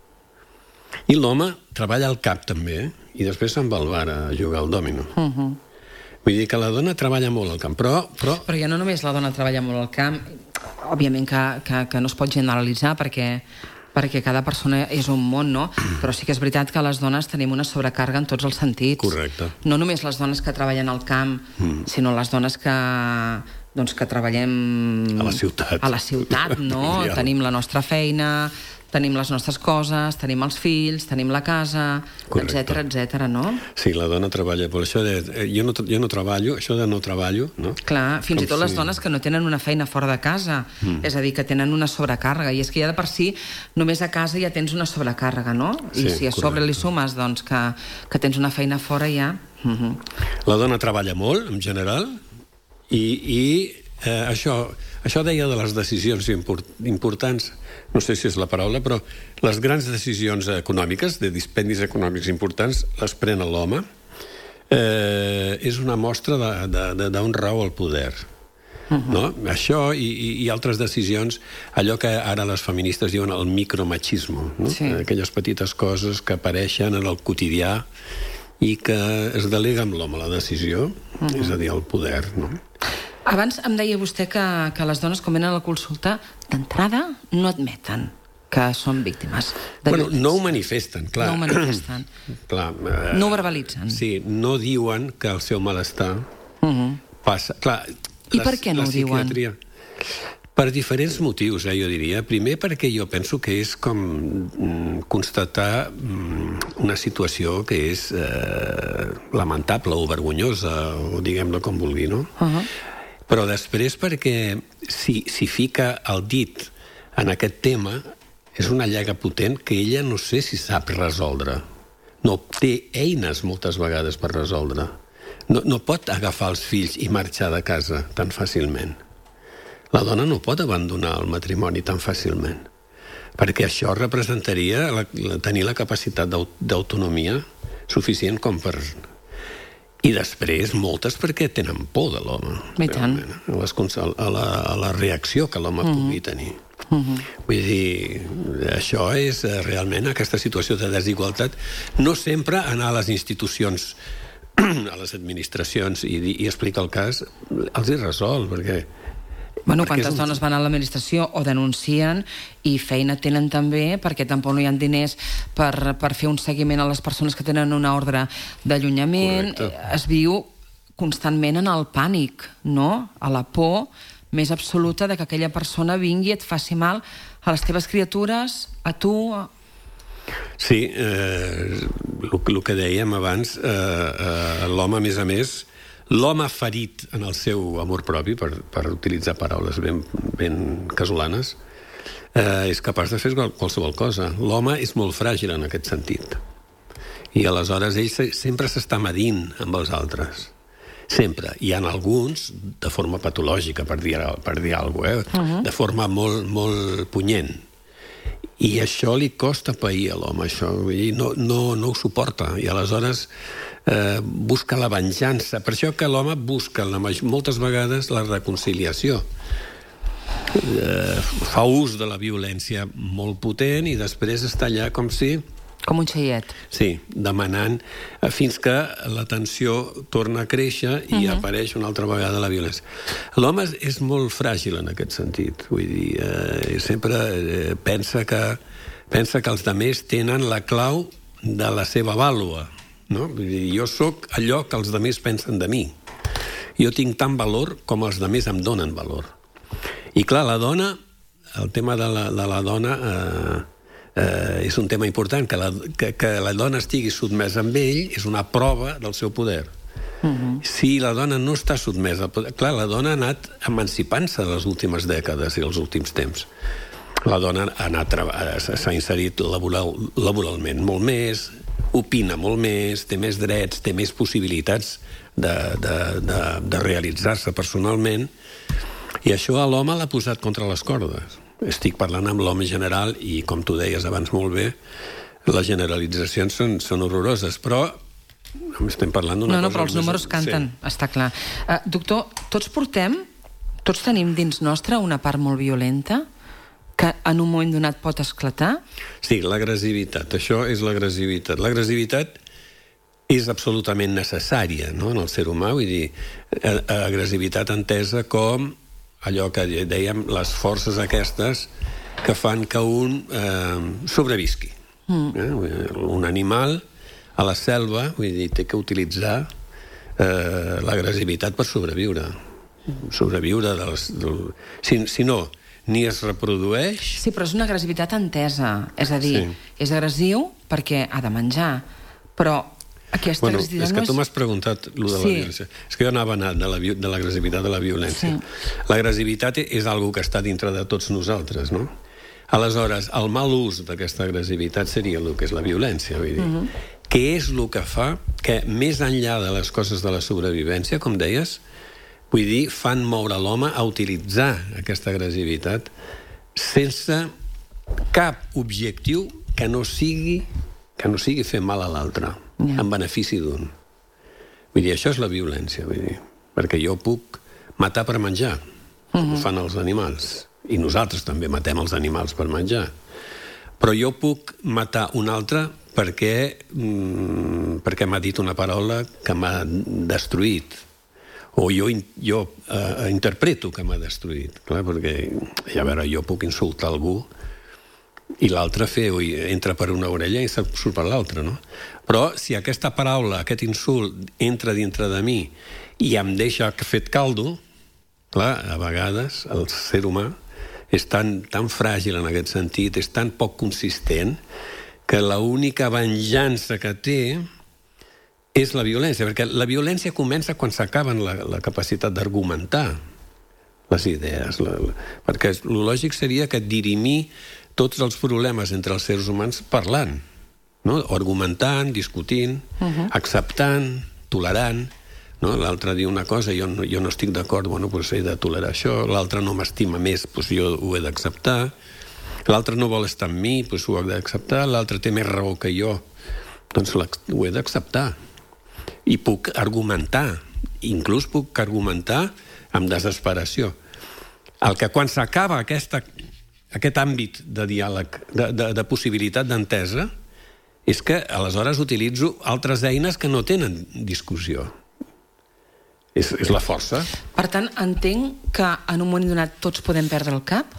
I l'home treballa al camp també, i després se'n va al bar a jugar al dòmino. Uh-huh. Vull dir que la dona treballa molt al camp, però... Però, però ja no només la dona treballa molt al camp, òbviament que, que, que no es pot generalitzar, perquè... perquè cada persona és un món, no? Però sí que és veritat que les dones tenim una sobrecàrrega en tots els sentits. Correcte. No només les dones que treballen al camp, mm. sinó les dones que, doncs, que treballem... A la ciutat. A la ciutat, no? Tenim la nostra feina, tenim les nostres coses, tenim els fills, tenim la casa, etcètera, etcètera, no? Sí, la dona treballa, però això de... Jo no, jo no treballo, això de no treballo, no? Clar, fins Com i tot si... les dones que no tenen una feina fora de casa, mm. és a dir, que tenen una sobrecàrrega, i és que ja de per si, només a casa ja tens una sobrecàrrega, no? I Sí, si a sobre li sumes, doncs, que, que tens una feina fora ja... Uh-huh. La dona treballa molt, en general, i, i eh, això, això deia de les decisions import, importants, no sé si és la paraula, però les grans decisions econòmiques, de dispendis econòmics importants, les pren l'home. Eh, és una mostra d'un rau al poder. Uh-huh. No? Això i, i, i altres decisions, allò que ara les feministes diuen el micromachismo, no? Sí. Aquelles petites coses que apareixen en el quotidià i que es delega amb l'home la decisió, uh-huh. és a dir, el poder, no? Abans em deia vostè que, que les dones, quan venen a la consulta, d'entrada no admeten que són víctimes de bueno, violència. No ho manifesten, clar. No ho manifesten. clar eh, no ho verbalitzen. Sí, no diuen que el seu malestar uh-huh. passa... Clar, I la, per què no ho diuen? Per diferents motius, eh, jo diria. Primer perquè jo penso que és com mm, constatar mm, una situació que és eh, lamentable o vergonyosa, o diguem-la com vulgui, no? Uh-huh. Però després perquè si, si fica el dit en aquest tema és una llaga potent que ella no sé si sap resoldre. No té eines moltes vegades per resoldre. No, no pot agafar els fills i marxar de casa tan fàcilment. La dona no pot abandonar el matrimoni tan fàcilment, perquè això representaria la, la, tenir la capacitat d'autonomia suficient com per... I després, moltes perquè tenen por de l'home. I tant. A, les, a, la, a la reacció que l'home uh-huh. pugui tenir. Uh-huh. Vull dir, això és realment aquesta situació de desigualtat. No sempre anar a les institucions, a les administracions i, i explicar el cas, els hi resol, perquè... Bueno, quantes un... dones van a l'administració o denuncien i feina tenen també perquè tampoc no hi ha diners per, per fer un seguiment a les persones que tenen una ordre d'allunyament. Es viu constantment en el pànic, no? A la por més absoluta de que aquella persona vingui i et faci mal a les teves criatures, a tu... A... Sí, eh, el que dèiem abans, eh, eh, l'home, a més a més, l'home ferit en el seu amor propi, per, per utilitzar paraules ben, ben casolanes, eh, és capaç de fer qualsevol cosa. L'home és molt fràgil en aquest sentit. I aleshores ell se, sempre s'està medint amb els altres. Sempre. Hi ha alguns, de forma patològica, per dir, per dir alguna cosa, eh? Uh-huh. De forma molt, molt punyent. I això li costa pair a l'home, això. I no, no, no ho suporta. I aleshores eh, busca la venjança. Per això que l'home busca la, moltes vegades la reconciliació. Eh, fa ús de la violència molt potent i després està allà com si... Com un xaiet. Sí, demanant fins que la tensió torna a créixer i uh-huh. apareix una altra vegada la violència. L'home és molt fràgil en aquest sentit. Vull dir, eh, sempre eh, pensa, que, pensa que els altres tenen la clau de la seva vàlua. No? Vull dir, jo sóc allò que els altres pensen de mi. Jo tinc tant valor com els altres em donen valor. I clar, la dona, el tema de la, de la dona... Eh, Uh, és un tema important, que la, que, que la dona estigui sotmesa amb ell és una prova del seu poder. Uh-huh. Si la dona no està sotmesa al poder... Clar, la dona ha anat emancipant-se les últimes dècades i els últims temps. La dona ha anat, s'ha inserit laboral, laboralment molt més, opina molt més, té més drets, té més possibilitats de, de, de, de realitzar-se personalment, i això a l'home l'ha posat contra les cordes. Estic parlant amb l'home general i, com tu deies abans molt bé, les generalitzacions són, són horroroses, però estem parlant d'una no, no, cosa... però els números canten, sí. Està clar. Uh, doctor, tots portem, tots tenim dins nostre una part molt violenta que en un moment donat pot esclatar? Sí, l'agressivitat. Això és l'agressivitat. L'agressivitat és absolutament necessària, no?, en el ser humà. Vull dir, agressivitat entesa com allò que dèiem, les forces aquestes que fan que un eh, sobrevisqui. Mm. Eh? Un animal a la selva, vull dir, té que utilitzar eh, l'agressivitat per sobreviure. Sobreviure de les... De... Si, si no, ni es reprodueix. Sí, però és una agressivitat entesa. És a dir, sí. és agressiu perquè ha de menjar, però aquesta bueno, agressivitat és que no és... tu m'has preguntat lo de sí. la violència. És que jo anava anant de, la, de l'agressivitat de la violència. Sí. L'agressivitat és algo que està dintre de tots nosaltres, no? Aleshores, el mal ús d'aquesta agressivitat seria el que és la violència, vull dir. Uh-huh. Què és el que fa que, més enllà de les coses de la sobrevivència, com deies, vull dir, fan moure l'home a utilitzar aquesta agressivitat sense cap objectiu que no sigui, que no sigui fer mal a l'altre, yeah. en benefici d'un. Vull dir, això és la violència, vull dir, perquè jo puc matar per menjar, com uh-huh. ho fan els animals. I nosaltres també matem els animals per menjar. Però jo puc matar un altre perquè, mm, perquè m'ha dit una paraula que m'ha destruït. O jo, jo uh, interpreto que m'ha destruït. Clar, perquè, a veure, jo puc insultar algú i l'altre fer, ui, entra per una orella i surt per l'altra, no? Però si aquesta paraula, aquest insult, entra dintre de mi i em deixa fet caldo, clar, a vegades el ser humà és tan, tan fràgil en aquest sentit, és tan poc consistent, que l'única venjança que té és la violència, perquè la violència comença quan s'acaben la, la capacitat d'argumentar les idees. La, la, perquè el lògic seria que dirimir tots els problemes entre els seres humans parlant, no? Argumentant, discutint, uh-huh. acceptant, tolerant. No? L'altre diu una cosa, jo no, jo no estic d'acord, bueno, doncs he de tolerar això, l'altre no m'estima més, doncs jo ho he d'acceptar, l'altre no vol estar amb mi, doncs ho he d'acceptar, l'altre té més raó que jo, doncs ho he d'acceptar. I puc argumentar, inclús puc argumentar amb desesperació. El que quan s'acaba aquesta, aquest àmbit de diàleg, de, de, de possibilitat d'entesa, és que aleshores utilitzo altres eines que no tenen discussió. És, és la força. Per tant, entenc que en un moment donat tots podem perdre el cap?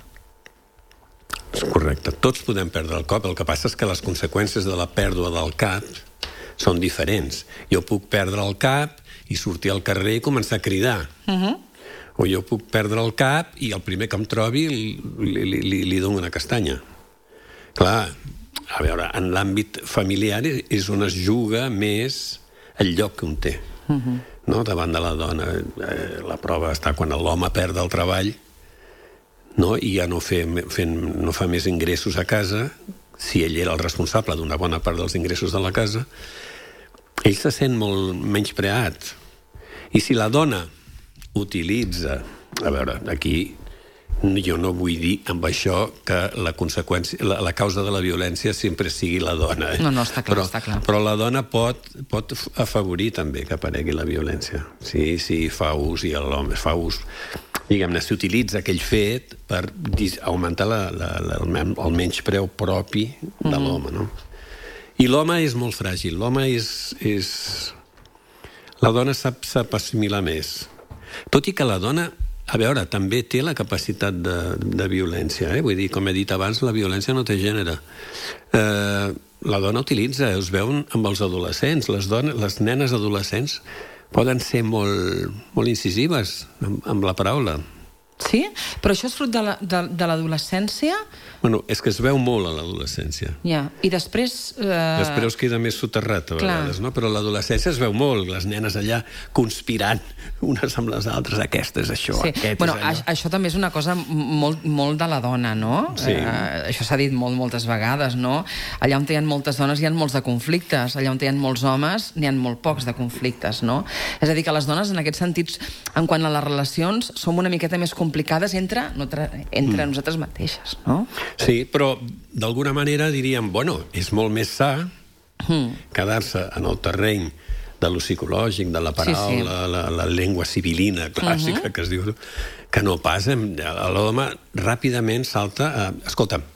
És correcte, tots podem perdre el cap. El que passa és que les conseqüències de la pèrdua del cap són diferents. Jo puc perdre el cap i sortir al carrer i començar a cridar. Uh-huh. O jo puc perdre el cap i el primer que em trobi li, li, li, li dono una castanya. Clar, a veure, en l'àmbit familiar és on es juga més el lloc que un té. Uh-huh. No? Davant de la dona. Eh, la prova està quan l'home perd el treball, no? I ja no, fe, fent, no fa més ingressos a casa, si ell era el responsable d'una bona part dels ingressos de la casa, ell se sent molt menyspreat. I si la dona utilitza... A veure, aquí jo no vull dir amb això que la conseqüència, la, la causa de la violència sempre sigui la dona. Eh? No, no, està clar, però, està clar. Però la dona pot, pot afavorir també que aparegui la violència. Sí, sí, fa ús i l'home fa ús. Diguem-ne, s'utilitza aquell fet per augmentar la, la, la, el, el menyspreu propi de l'home, no? I l'home és molt fràgil. L'home és, és... La dona sap, sap assimilar més. Tot i que la dona... A veure, també té la capacitat de, de violència, eh? Vull dir, com he dit abans, la violència no té gènere. Eh, la dona utilitza, us veuen amb els adolescents, les, dones, les nenes adolescents poden ser molt, molt incisives amb, amb la paraula. Sí? Però això és fruit de, la, de, de l'adolescència? Bueno, és que es veu molt a l'adolescència. Ja, i després... Eh... Després queda més soterrat, a vegades, no? Però l'adolescència es veu molt, les nenes allà conspirant unes amb les altres, aquesta és això, sí. aquest bueno, és allò. A, això també és una cosa molt, molt de la dona, no? Sí. Eh, això s'ha dit molt, moltes vegades, no? Allà on hi ha moltes dones hi ha molts de conflictes, allà on hi ha molts homes n'hi ha molt pocs de conflictes, no? És a dir, que les dones, en aquests sentits, en quant a les relacions, som una miqueta més complicades entre, entre mm. nosaltres mateixes, no? Sí, però d'alguna manera diríem, bueno, és molt més sa mm. quedar-se en el terreny de lo psicològic, de la paraula, sí, sí. La, la llengua civilina clàssica, uh-huh. que es diu, que no pas. L'home ràpidament salta a... Escolta'm,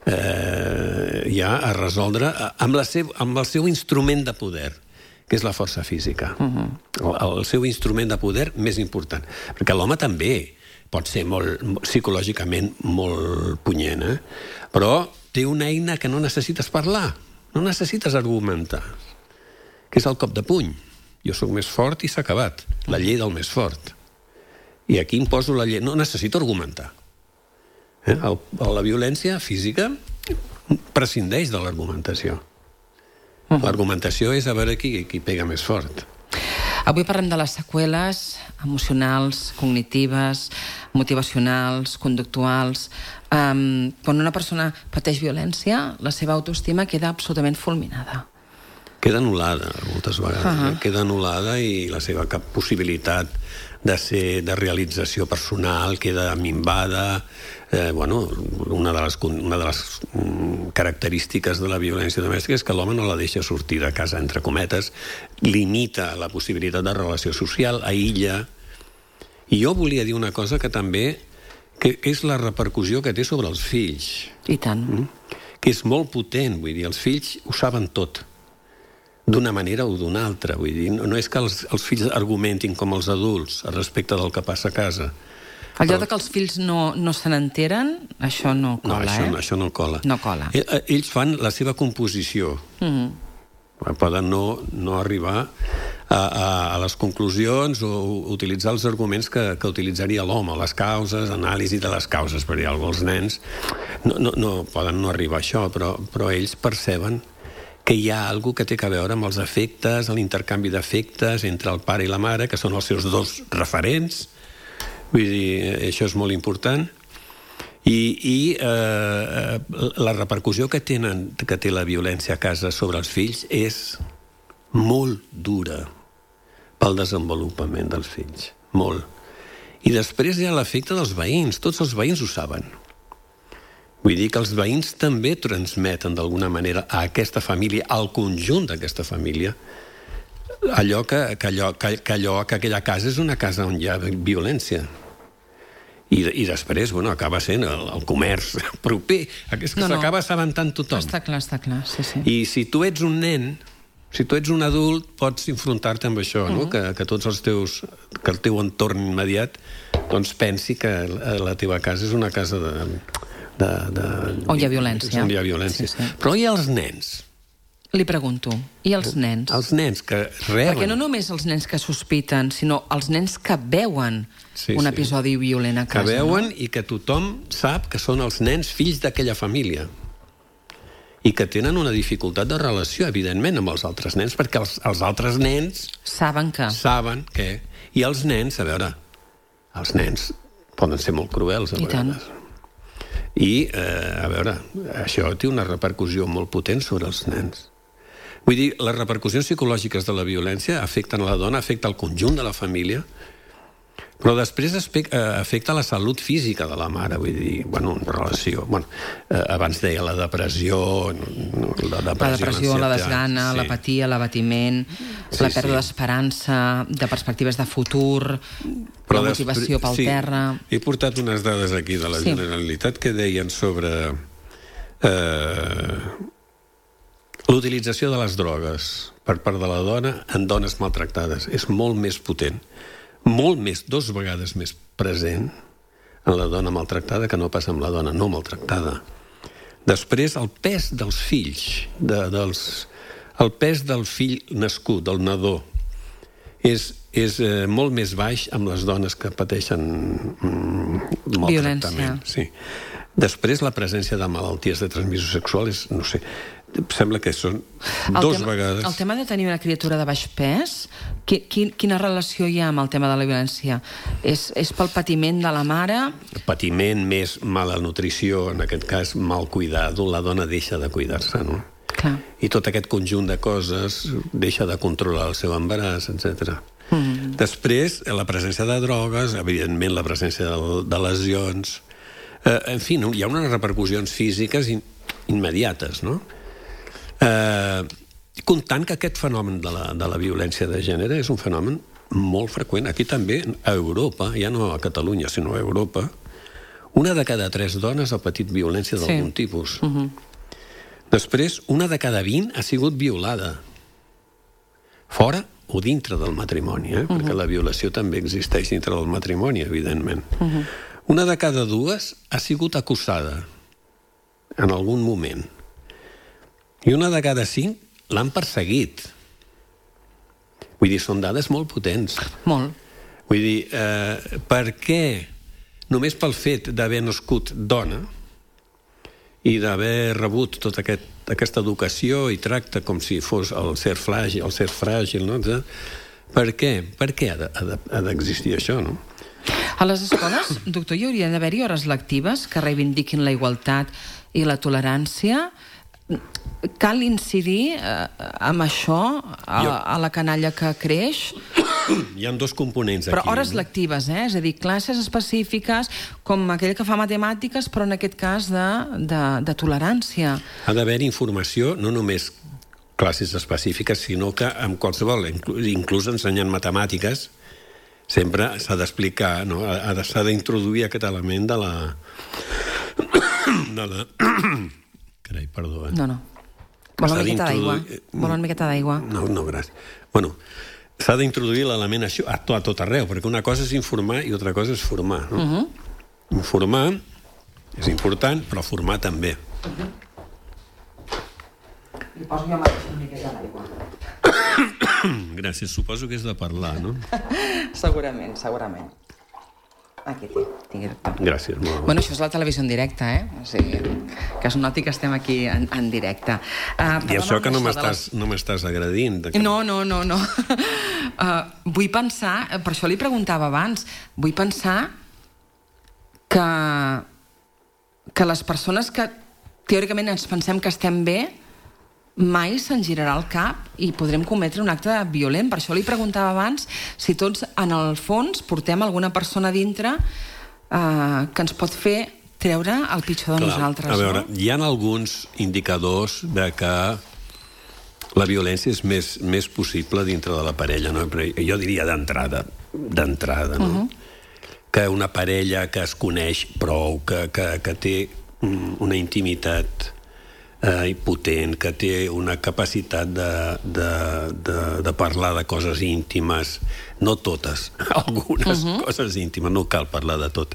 eh, ja a resoldre amb, la seu, amb el seu instrument de poder, que és la força física. Uh-huh. el, el seu instrument de poder més important. Perquè l'home també pot ser molt, psicològicament molt punyent, eh? Però té una eina que no necessites parlar, no necessites argumentar, que és el cop de puny. Jo sóc més fort i s'ha acabat. La llei del més fort. I aquí imposo la llei. No necessito argumentar. Eh? El, la violència física prescindeix de l'argumentació. Uh-huh. L'argumentació és a veure qui, qui pega més fort. Avui parlem de les seqüeles emocionals, cognitives, motivacionals, conductuals. Um, quan una persona pateix violència, la seva autoestima queda absolutament fulminada. Queda anul·lada, moltes vegades. Uh-huh. eh? Queda anul·lada i la seva cap possibilitat de ser de realització personal queda minvada. Eh, bueno, una de les, una de les mm, característiques de la violència domèstica és que l'home no la deixa sortir de casa, entre cometes, limita la possibilitat de relació social, aïlla. I jo volia dir una cosa que també que és la repercussió que té sobre els fills. I tant. Mm? Que és molt potent, vull dir, els fills ho saben tot, d'una manera o d'una altra. Vull dir, no, no és que els, els fills argumentin com els adults respecte del que passa a casa. El lloc que els fills no, no se n'enteren, això no cola, no, això, eh? No, això no cola. No cola. Ells fan la seva composició. Mm-hmm. Poden no, no arribar a, a, a les conclusions o utilitzar els arguments que, que utilitzaria l'home, les causes, anàlisi de les causes, perquè els nens no, no, no poden no arribar a això, però, però ells perceben que hi ha alguna que té a veure amb els afectes, l'intercanvi d'afectes entre el pare i la mare, que són els seus dos referents. Vull dir, això és molt important. I, i eh, la repercussió que, tenen, que té la violència a casa sobre els fills és molt dura pel desenvolupament dels fills. Molt. I després hi ha l'efecte dels veïns. Tots els veïns ho saben. Vull dir que els veïns també transmeten d'alguna manera a aquesta família, al conjunt d'aquesta família, allò que, que, allò, que, que allò que aquella casa és una casa on hi ha violència. I, i després, bueno, acaba sent el, el comerç proper, és que no, s'acaba no. assabentant tothom. Està clar, està clar, sí, sí. I si tu ets un nen, si tu ets un adult, pots enfrontar-te amb això, no? Uh-huh. que, que tots els teus, que el teu entorn immediat doncs pensi que la teva casa és una casa de... de, de on hi ha violència. On hi ha violència. Sí, sí. Però hi ha els nens. Li pregunto, i els nens? Els nens que reben... Perquè no només els nens que sospiten, sinó els nens que veuen sí, un episodi sí. violent a casa. Que veuen no? i que tothom sap que són els nens fills d'aquella família. I que tenen una dificultat de relació, evidentment, amb els altres nens, perquè els, els altres nens... Saben que... Saben que... I els nens, a veure, els nens poden ser molt cruels, a I vegades. tant. I, eh, a veure, això té una repercussió molt potent sobre els nens. Vull dir, les repercussions psicològiques de la violència afecten la dona, afecta el conjunt de la família, però després afecta la salut física de la mare, vull dir, bueno, en relació... Bueno, eh, abans deia la depressió... No, la depressió, la, depressió la desgana, sí. l'apatia, l'abatiment, sí, la pèrdua sí. d'esperança, de perspectives de futur, però la motivació després, pel sí, terra... He portat unes dades aquí de la sí. Generalitat que deien sobre... Eh, l'utilització de les drogues per part de la dona en dones maltractades és molt més potent, molt més, dos vegades més present en la dona maltractada que no passa amb la dona no maltractada. Després, el pes dels fills, de, dels, el pes del fill nascut, del nadó, és, és eh, molt més baix amb les dones que pateixen mm, maltractament. Sí. Després, la presència de malalties de transmissió sexual és, no sé, sembla que són el dos tema, vegades... El tema de tenir una criatura de baix pes, qui, qui, quina relació hi ha amb el tema de la violència? És, és pel patiment de la mare? Patiment més mala nutrició, en aquest cas mal cuidado, la dona deixa de cuidar-se, no? Clar. I tot aquest conjunt de coses deixa de controlar el seu embaràs, etcètera. Mm. Després, la presència de drogues, evidentment la presència de, de lesions... Eh, en fi, no? Hi ha unes repercussions físiques in, immediates, no? Eh, comptant que aquest fenomen de la, de la violència de gènere és un fenomen molt freqüent. Aquí també, a Europa, ja no a Catalunya, sinó a Europa, una de cada tres dones ha patit violència d'algun sí. tipus. Uh-huh. Després, una de cada vint ha sigut violada. Fora o dintre del matrimoni, eh? Uh-huh. Perquè la violació també existeix dintre del matrimoni, evidentment. Uh-huh. Una de cada dues ha sigut acusada en algun moment. I una de cada cinc l'han perseguit. Vull dir, són dades molt potents. Molt. Vull dir, eh, per què només pel fet d'haver nascut dona i d'haver rebut tota aquest, aquesta educació i tracte com si fos el ser fràgil, el ser fràgil, no? Per què? Per què ha, de, ha, de, ha d'existir això, no? A les escoles, doctor, hi hauria d'haver-hi hores lectives que reivindiquin la igualtat i la tolerància. Cal incidir eh, amb això a, a la canalla que creix? Hi ha dos components aquí. Però hores lectives, eh? És a dir, classes específiques com aquell que fa matemàtiques, però en aquest cas de, de, de tolerància. Ha d'haver informació, no només classes específiques, sinó que amb qualsevol, inclús ensenyant matemàtiques, sempre s'ha d'explicar, no? S'ha d'introduir aquest element de la... de la... Carai, perdó, eh? No, no. Vol una miqueta d'aigua? Vol una miqueta d'aigua? No, no, gràcies. Bueno, s'ha d'introduir l'element això a tot, a tot arreu, perquè una cosa és informar i altra cosa és formar, no? Uh-huh. Informar és important, però formar també. Uh-huh. Li poso jo mateix una miqueta d'aigua. Gràcies, suposo que és de parlar, no? Segurament, segurament. Aquí té, tingui doctor. Gràcies, molt bé. Bueno, això és la televisió en directe, eh? O sigui, que es noti que estem aquí en, en directe. Uh, I això que no m'estàs les... no m'estàs agredint. Que... No, no, no, no. Uh, vull pensar, per això li preguntava abans, vull pensar que, que les persones que teòricament ens pensem que estem bé mai se'n girarà el cap i podrem cometre un acte violent. Per això li preguntava abans si tots, en el fons, portem alguna persona dintre eh, que ens pot fer treure el pitjor de Clar, nosaltres. A veure, no? Hi ha alguns indicadors de que la violència és més, més possible dintre de la parella, no? Però jo diria d'entrada, d'entrada, no? Uh-huh. Que una parella que es coneix prou, que, que, que té una intimitat Eh, potent, que té una capacitat de, de, de, de parlar de coses íntimes, no totes, algunes uh-huh. coses íntimes, no cal parlar de tot.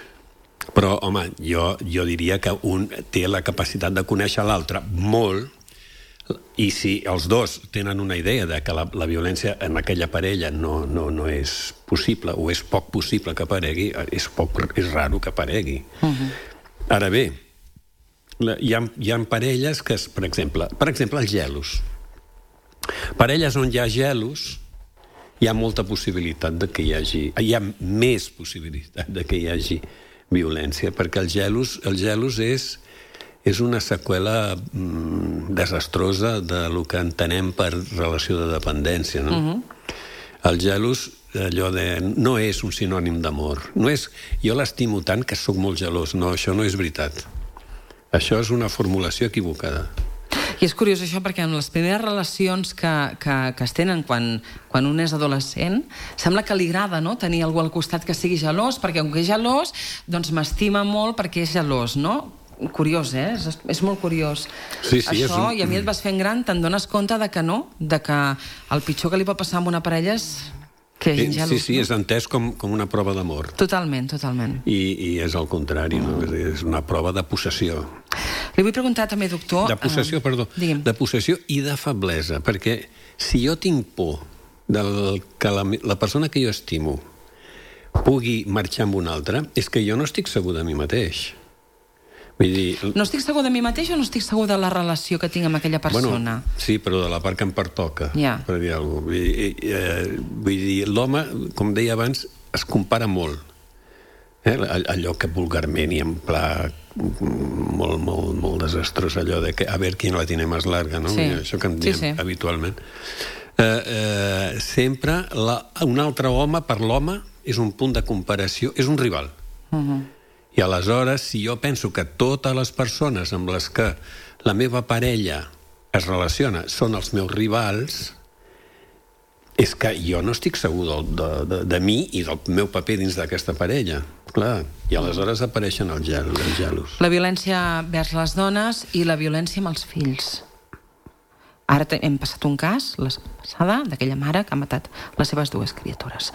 Però, home, jo, jo diria que un té la capacitat de conèixer l'altre molt, i si els dos tenen una idea de que la, la violència en aquella parella no, no, no és possible, o és poc possible que aparegui, és, poc, és raro que aparegui. Uh-huh. Ara bé, Hi ha, hi ha parelles que, per exemple, per exemple, els gelos. Parelles on hi ha gelos, hi ha molta possibilitat de que hi hagi... Hi ha més possibilitat de que hi hagi violència, perquè el gelos, el gelos és, és una seqüela mm, desastrosa de lo que entenem per relació de dependència, no? Uh-huh. El gelos, allò de... no és un sinònim d'amor. No és... Jo l'estimo tant que sóc molt gelós. No, això no és veritat. Això és una formulació equivocada. I és curiós això perquè en les primeres relacions que, que, que es tenen quan, quan un és adolescent, sembla que li agrada, no?, tenir algú al costat que sigui gelós, perquè com que és gelós, doncs m'estima molt perquè és gelós, no? Curiós, eh? És, és molt curiós. Sí, sí, això, és un... i a mi et vas fent gran, te'n dones compte de que no, de que el pitjor que li pot passar a una parella és que hi hagi gelos. Sí, sí, és entès com, com una prova d'amor. Totalment, totalment. I, i és el contrari, no? És una prova de possessió. Li vull preguntar també, doctor... De possessió, uh, perdó. Digue'm. De possessió i de feblesa, perquè si jo tinc por del que la, la persona que jo estimo pugui marxar amb una altra, és que jo no estic segur de mi mateix. Vull dir... No estic segur de mi mateix o no estic segur de la relació que tinc amb aquella persona? Bueno, sí, però de la part que em pertoca, yeah. per dir alguna cosa. Vull dir, eh, vull dir l'home, com deia abans, es compara molt. Eh? Allò que vulgarment i en pla molt, molt, molt desastrós, allò de que a veure qui la tiene més larga, no? Sí. Això que en diem sí, sí. habitualment. Eh, eh, sempre la, un altre home per l'home és un punt de comparació, és un rival. Uh-huh. I aleshores, si jo penso que totes les persones amb les que la meva parella es relaciona són els meus rivals, és que jo no estic segur de, de, de, de mi i del meu paper dins d'aquesta parella. Clar, i aleshores apareixen els gelos, els gelos. La violència vers les dones i la violència amb els fills. Ara hem passat un cas, la setmana passada, d'aquella mare que ha matat les seves dues criatures.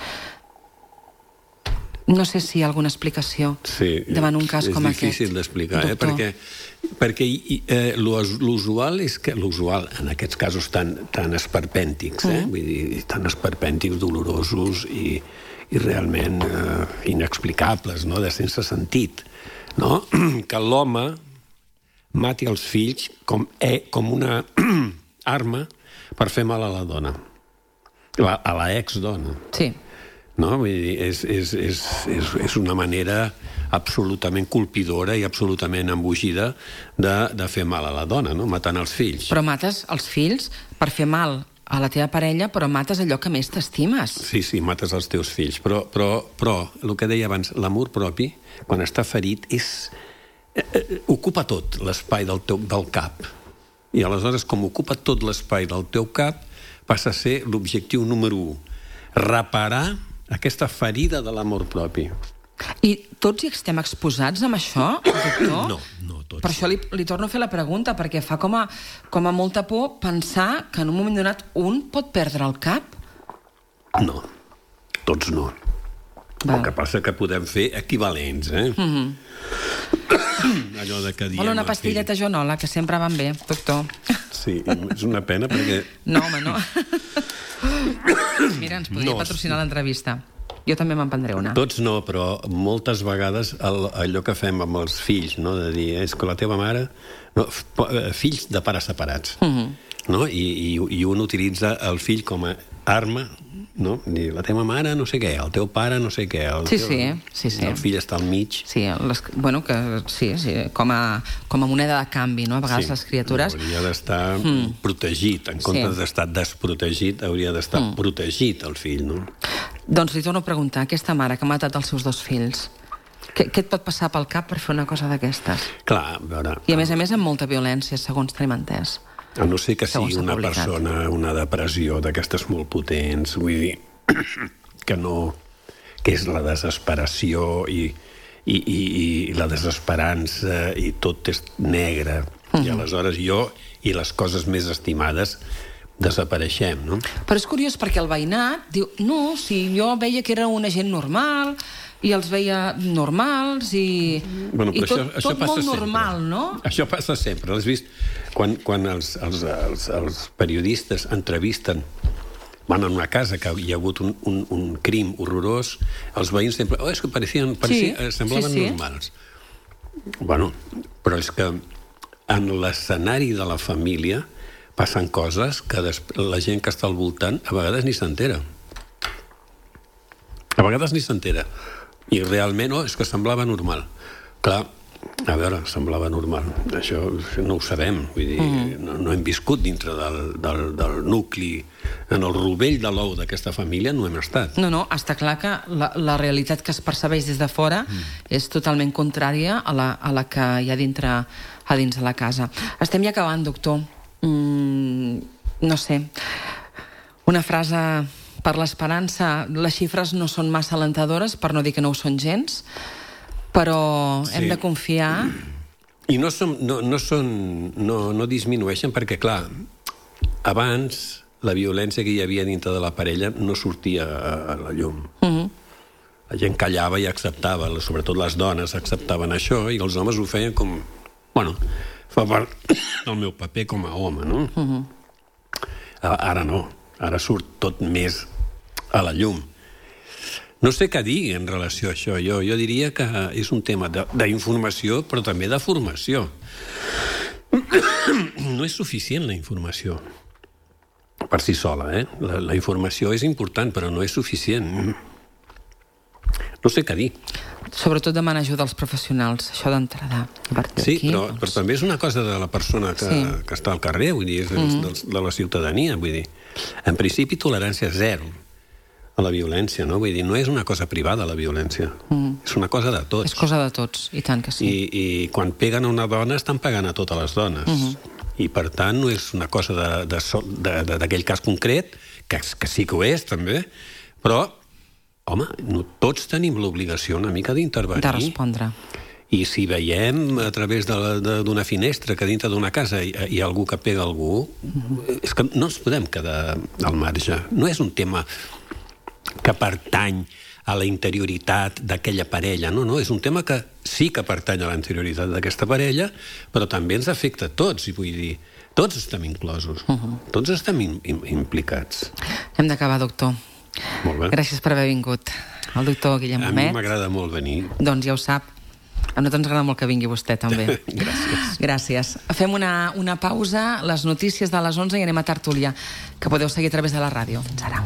No sé si hi ha alguna explicació sí, davant un cas com aquest. És difícil d'explicar, eh? perquè, perquè eh, l'usual és que l'usual en aquests casos tan, tan esperpèntics, eh? Mm. Vull dir, tan esperpèntics, dolorosos i, i realment eh, inexplicables, no? De sense sentit, no? Que l'home mati els fills com, eh, com una arma per fer mal a la dona, la, a la ex-dona. Sí. No? Vull dir, és, és, és, és, és una manera absolutament colpidora i absolutament embogida de, de fer mal a la dona, no? Matant els fills. Però mates els fills per fer mal a la teva parella, però mates allò que més t'estimes. Sí, sí, mates els teus fills. Però, però, però el que deia abans, l'amor propi, quan està ferit, és, eh, eh, ocupa tot l'espai del, teu, del cap. I aleshores, com ocupa tot l'espai del teu cap, passa a ser l'objectiu número u. Reparar aquesta ferida de l'amor propi. I tots hi estem exposats amb això, doctor? No, no tots. Per això li, li torno a fer la pregunta, perquè fa com a, com a molta por pensar que en un moment donat un pot perdre el cap? No, tots no. Val. El que passa que podem fer equivalents, eh? Mm-hmm. Allò de que diem... Vol una pastilleta jonola, que sempre van bé, doctor. Sí, és una pena perquè... No, home, no. Mira, ens podria no, patrocinar l'entrevista. Jo també me'n prendré una. Tots no, però moltes vegades el, allò que fem amb els fills, no? De dir, és que la teva mare... No, fills de pares separats. Mm-hmm. No? I, i, I un utilitza el fill com a arma, no? Dir, la teva mare no sé què, el teu pare no sé què. El sí, teu, sí, sí, sí. El fill està al mig. Sí, les, bueno, que sí, sí, com a, com a moneda de canvi, no? A vegades sí, les criatures... Hauria d'estar mm. protegit, en comptes sí. d'estar desprotegit, hauria d'estar mm. protegit el fill, no? Doncs li torno a preguntar, aquesta mare que ha matat els seus dos fills, què, què et pot passar pel cap per fer una cosa d'aquestes? Clar, a veure... I a més a més amb molta violència, segons tenim entès. A no ser que sigui una persona, una depressió d'aquestes molt potents, vull dir, que no... que és la desesperació i, i, i, i la desesperança i tot és negre. Mm. I aleshores jo i les coses més estimades desapareixem, no? Però és curiós perquè el veïnat diu, no, si jo veia que era una gent normal i els veia normals i, bueno, i tot, això, això tot molt sempre. normal, no? Això passa sempre. Has vist quan, quan els, els, els, els periodistes entrevisten, van a una casa que hi ha hagut un, un, un crim horrorós, els veïns sempre, oh, és que parecien, parecien, sí, semblaven sí, sí. normals. Bueno, però és que en l'escenari de la família passen coses que la gent que està al voltant a vegades ni s'entera. A vegades ni s'entera. I realment, oh, és que semblava normal. Clar, a veure, semblava normal. Això no ho sabem. Vull dir, mm. no, no hem viscut dintre del, del, del nucli. En el rovell de l'ou d'aquesta família no hem estat. No, no, està clar que la, la realitat que es percebeix des de fora mm. és totalment contrària a la, a la que hi ha dintre, a dins de la casa. Estem ja acabant, doctor. Mm, no sé, una frase per l'esperança. Les xifres no són massa alentadores, per no dir que no ho són gens, però sí. hem de confiar. I no, som, no, no, són, no, no disminueixen perquè, clar, abans la violència que hi havia dintre de la parella no sortia a la llum. Mm-hmm. La gent callava i acceptava, sobretot les dones acceptaven això i els homes ho feien com... Bueno, fa part del meu paper com a home, no? Uh-huh. Ara no. Ara surt tot més a la llum. No sé què dir en relació a això. Jo, jo diria que és un tema d'informació, però també de formació. No és suficient la informació per si sola, eh? La, la informació és important, però no és suficient. No sé què dir. Sobretot demanar ajuda als professionals, això d'entrada. Sí, aquí, però, doncs... però també és una cosa de la persona que, sí. que està al carrer, vull dir, és de, mm-hmm. de, de la ciutadania, vull dir. En principi, tolerància zero a la violència, no? Vull dir, no és una cosa privada, la violència. Mm. És una cosa de tots. És cosa de tots, i tant que sí. I, i quan peguen a una dona, estan pegant a totes les dones. Mm-hmm. I, per tant, no és una cosa d'aquell cas concret, que, que sí que ho és, també, però... Home, no, tots tenim l'obligació una mica d'intervenir. De respondre. I si veiem a través d'una finestra que dintre d'una casa hi, hi ha algú que pega algú, mm-hmm. és que no ens podem quedar al marge. No és un tema que pertany a la interioritat d'aquella parella, no, no, és un tema que sí que pertany a la interioritat d'aquesta parella, però també ens afecta a tots, i vull dir, tots estem inclosos, uh-huh. tots estem im- im- implicats. Hem d'acabar, doctor. Molt bé. Gràcies per haver vingut. el doctor Guillem A Humet. mi m'agrada molt venir. Doncs ja ho sap. A nosaltres ens agrada molt que vingui vostè, també. Gràcies. Gràcies. Fem una, una pausa, les notícies de les onze i anem a Tertúlia, que podeu seguir a través de la ràdio. Fins ara.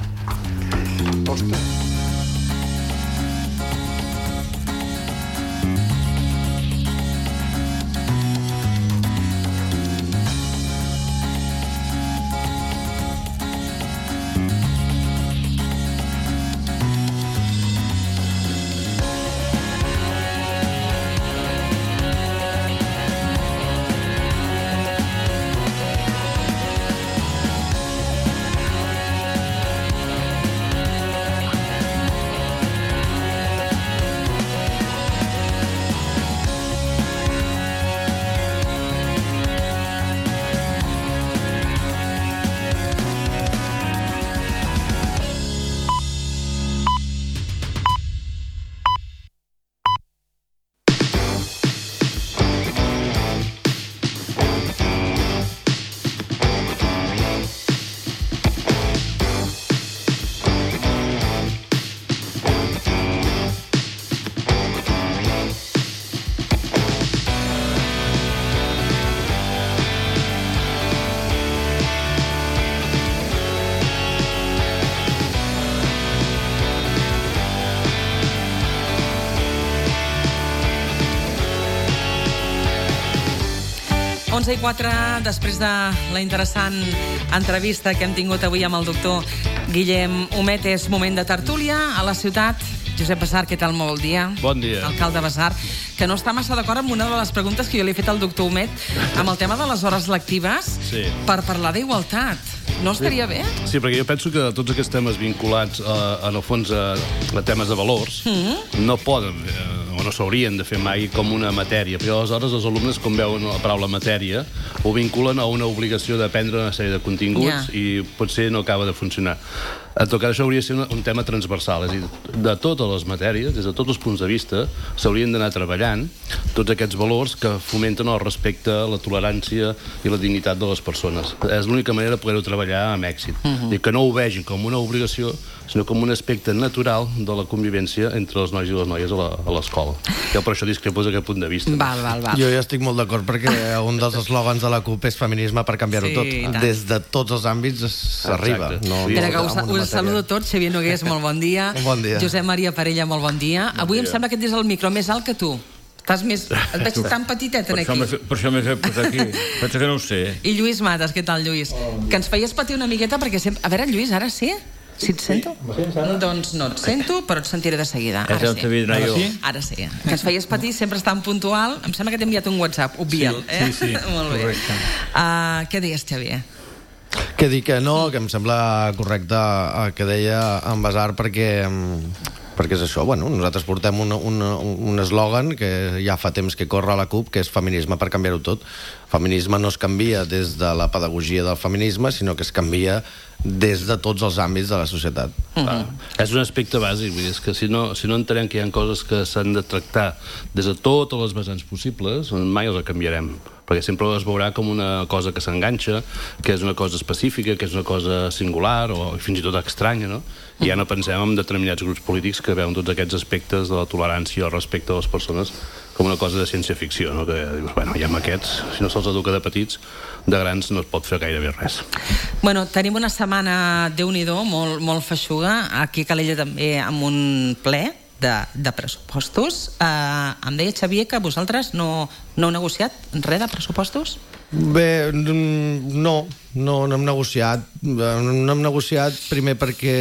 onze i quatre, després de la interessant entrevista que hem tingut avui amb el doctor Guillem Humet, és moment de tertúlia a la ciutat. Josep Basar, què tal? Molt bon dia. Bon dia. Alcalde Basar, que no està massa d'acord amb una de les preguntes que jo li he fet al doctor Humet amb el tema de les hores lectives sí. per parlar d'igualtat. No estaria bé? Sí, perquè jo penso que tots aquests temes vinculats, a, en el fons, a, a temes de valors, mm-hmm. no poden, eh, o no s'haurien de fer mai com una matèria. Perquè aleshores els alumnes, com veuen la paraula matèria, ho vinculen a una obligació d'aprendre una sèrie de continguts yeah. i potser no acaba de funcionar. En tot cas, això hauria de ser un tema transversal, és a dir, de totes les matèries, des de tots els punts de vista, s'haurien d'anar treballant tots aquests valors que fomenten el respecte, la tolerància i la dignitat de les persones. És l'única manera de poder-ho treballar amb èxit. Uh-huh. I que no ho vegin com una obligació, sinó com un aspecte natural de la convivència entre els nois i les noies a l'escola. Jo per això discrepo d'aquest punt de vista. Val, val, val. Jo ja estic molt d'acord perquè un dels eslògans de la CUP és feminisme per canviar-ho sí, tot. Des de tots els àmbits s'arriba. No, sí. no, us, us saludo tots. Xavier Nogués, molt bon dia. Bon dia. Josep Maria Parella, molt bon dia. Bon Avui dia. Em sembla que et des el micro més alt que tu. Estàs més... Et veig tan petitet en aquí. Per això m'he fet posar aquí. Penso que no ho sé. I Lluís Mates, què tal, Lluís? Oh, que ens feies patir una miqueta perquè sempre... A veure, Lluís, ara sí? Si et sento? Sí, doncs no et sento, però et sentiré de seguida. Ara sí. Ara sí? Ara sí. Que ens feies patir, sempre és tan puntual. Em sembla que t'he enviat un WhatsApp, obvia'l. Sí, eh? sí, sí. Molt bé. Correcte. Uh, què deies, Xavier? Que dic que no, que em sembla correcte el que deia en Basar perquè... perquè és això, bueno, nosaltres portem un, un, un eslògan que ja fa temps que corre a la CUP, que és feminisme per canviar-ho tot. Feminisme no es canvia des de la pedagogia del feminisme, sinó que es canvia des de tots els àmbits de la societat. Uh-huh. És un aspecte bàsic, vull dir, és que si no, si no entenem que hi ha coses que s'han de tractar des de totes les vessants possibles, mai els canviarem, perquè sempre es veurà com una cosa que s'enganxa, que és una cosa específica, que és una cosa singular o fins i tot estranya, no? I ja no pensem en determinats grups polítics que veuen tots aquests aspectes de la tolerància i el respecte a les persones com una cosa de ciència-ficció, no? Que dius, bueno, ja amb aquests, si no se'ls educa de petits, de grans no es pot fer gairebé res. Bueno, tenim una setmana, Déu-n'hi-do, molt, molt feixuga, aquí a Calella també amb un ple de, de pressupostos. Uh, em deia, Xavier, que vosaltres no, no heu negociat res de pressupostos? Bé, no, no, no hem negociat. No hem negociat primer perquè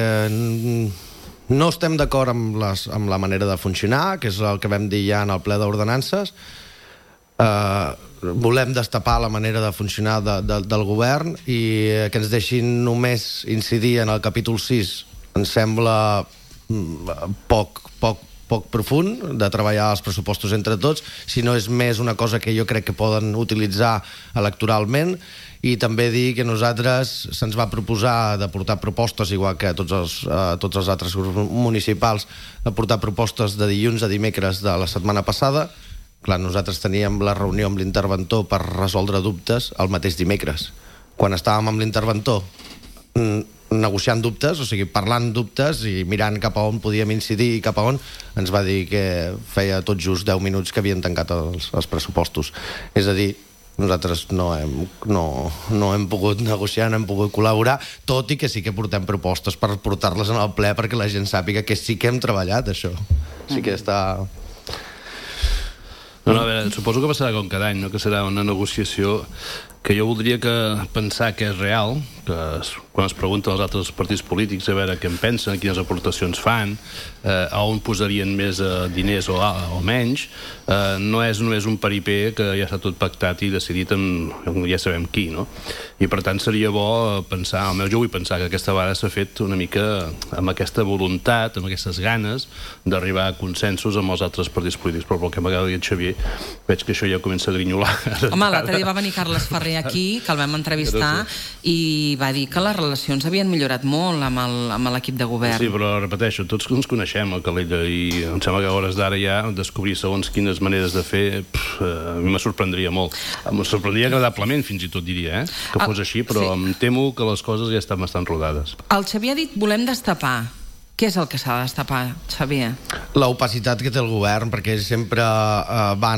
no estem d'acord amb, les, amb la manera de funcionar, que és el que vam dir ja en el ple d'ordenances. Uh, volem destapar la manera de funcionar de, de, del govern i que ens deixin només incidir en el capítol sis ens sembla poc, poc, poc profund de treballar els pressupostos entre tots, si no és més una cosa que jo crec que poden utilitzar electoralment. I també dir que nosaltres se'ns va proposar de portar propostes, igual que a tots els, a tots els altres grups municipals, de portar propostes de dilluns a dimecres de la setmana passada. Clar, nosaltres teníem la reunió amb l'interventor per resoldre dubtes el mateix dimecres. Quan estàvem amb l'interventor negociant dubtes, o sigui, parlant dubtes i mirant cap a on podíem incidir i cap a on, ens va dir que feia tot just deu minuts que havien tancat els, els pressupostos. És a dir, nosaltres no hem, no, no hem pogut negociar, no hem pogut col·laborar, tot i que sí que portem propostes per portar-les en el ple perquè la gent sàpiga que sí que hem treballat això. Sí que està... No, no, a veure, suposo que passarà com cada any, no? Que serà una negociació que jo voldria que pensar que és real, que es, quan es pregunten als altres partits polítics a veure què en pensen, quines aportacions fan, eh, a on posarien més eh, diners o, o menys, eh, no és només un paripé que ja està tot pactat i decidit amb, amb ja sabem qui, no? I per tant seria bo pensar, almenys jo vull pensar que aquesta vegada s'ha fet una mica amb aquesta voluntat, amb aquestes ganes d'arribar a consensos amb els altres partits polítics, però pel que m'acaba de dir el Xavier veig que això ja comença a grinyolar. Home, l'altre dia va venir Carles Ferrer aquí, que el vam entrevistar, i va dir que les relacions havien millorat molt amb l'equip de govern. Sí, però repeteixo, tots ens coneixem a Calella i em sembla que a hores d'ara ja descobrir segons quines maneres de fer pff, a mi me sorprendria molt. Em sorprendria agradablement, fins i tot diria, eh? que fos així, però em temo que les coses ja estan bastant rodades. El Xavier ha dit volem destapar. Què és el que s'ha de destapar, Xavier? L'opacitat que té el govern, perquè sempre eh, van...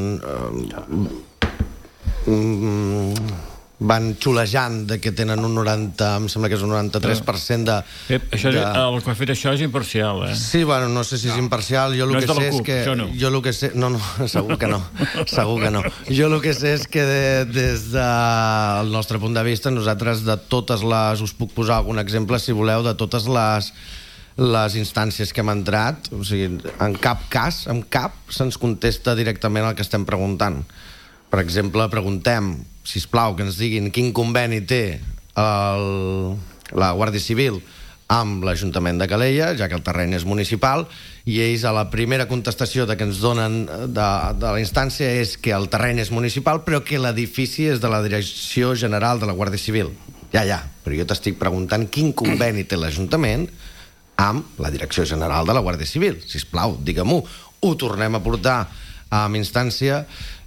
Eh, van xulejant de que tenen un noranta, em sembla que és un noranta-tres per cent de... Eh, això, de... El que ha fet això és imparcial, eh? Sí, bueno, no sé si és imparcial, jo el no que sé és CUP, que... No. Jo el que sé... No, no, segur que no, segur que no. Jo el que sé és que de, des del nostre punt de vista, nosaltres de totes les... Us puc posar algun exemple, si voleu, de totes les les instàncies que hem entrat, o sigui, en cap cas, en cap, se'ns contesta directament el que estem preguntant. Per exemple, preguntem, sisplau, que ens diguin quin conveni té el, la Guàrdia Civil amb l'Ajuntament de Calella, ja que el terreny és municipal, i ells a la primera contestació de que ens donen de, de la instància és que el terreny és municipal, però que l'edifici és de la Direcció General de la Guàrdia Civil. Ja, ja, però jo t'estic preguntant quin conveni té l'Ajuntament amb la Direcció General de la Guàrdia Civil. Sisplau, digue-m'ho. Ho tornem a portar amb instància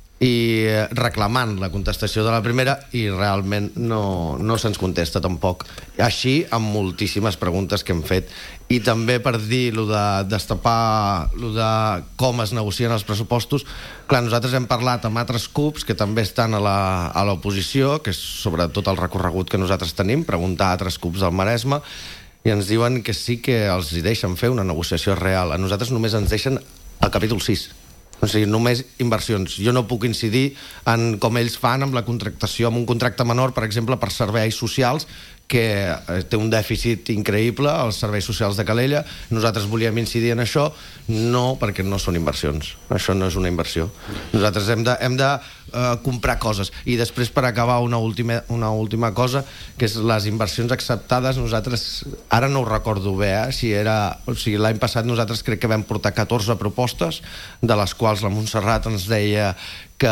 i reclamant la contestació de la primera i realment no, no se'ns contesta tampoc. Així amb moltíssimes preguntes que hem fet. I també per dir lo de destapar lo de com es negocien els pressupostos, clar, nosaltres hem parlat amb altres CUPs que també estan a l'oposició, que és sobretot el recorregut que nosaltres tenim, preguntar a altres CUPs del Maresme, i ens diuen que sí que els hi deixen fer una negociació real. A nosaltres només ens deixen el capítol sis. O sigui, només inversions. Jo no puc incidir en com ells fan amb la contractació, amb un contracte menor, per exemple, per serveis socials, que té un dèficit increïble, els serveis socials de Calella. Nosaltres volíem incidir en això, no perquè no són inversions. Això no és una inversió. Nosaltres hem de, hem de uh, comprar coses. I després, per acabar, una última, una última cosa, que és les inversions acceptades. Nosaltres, ara no ho recordo bé, eh? Si era, o sigui, l'any passat nosaltres crec que vam portar catorze propostes, de les quals la Montserrat ens deia que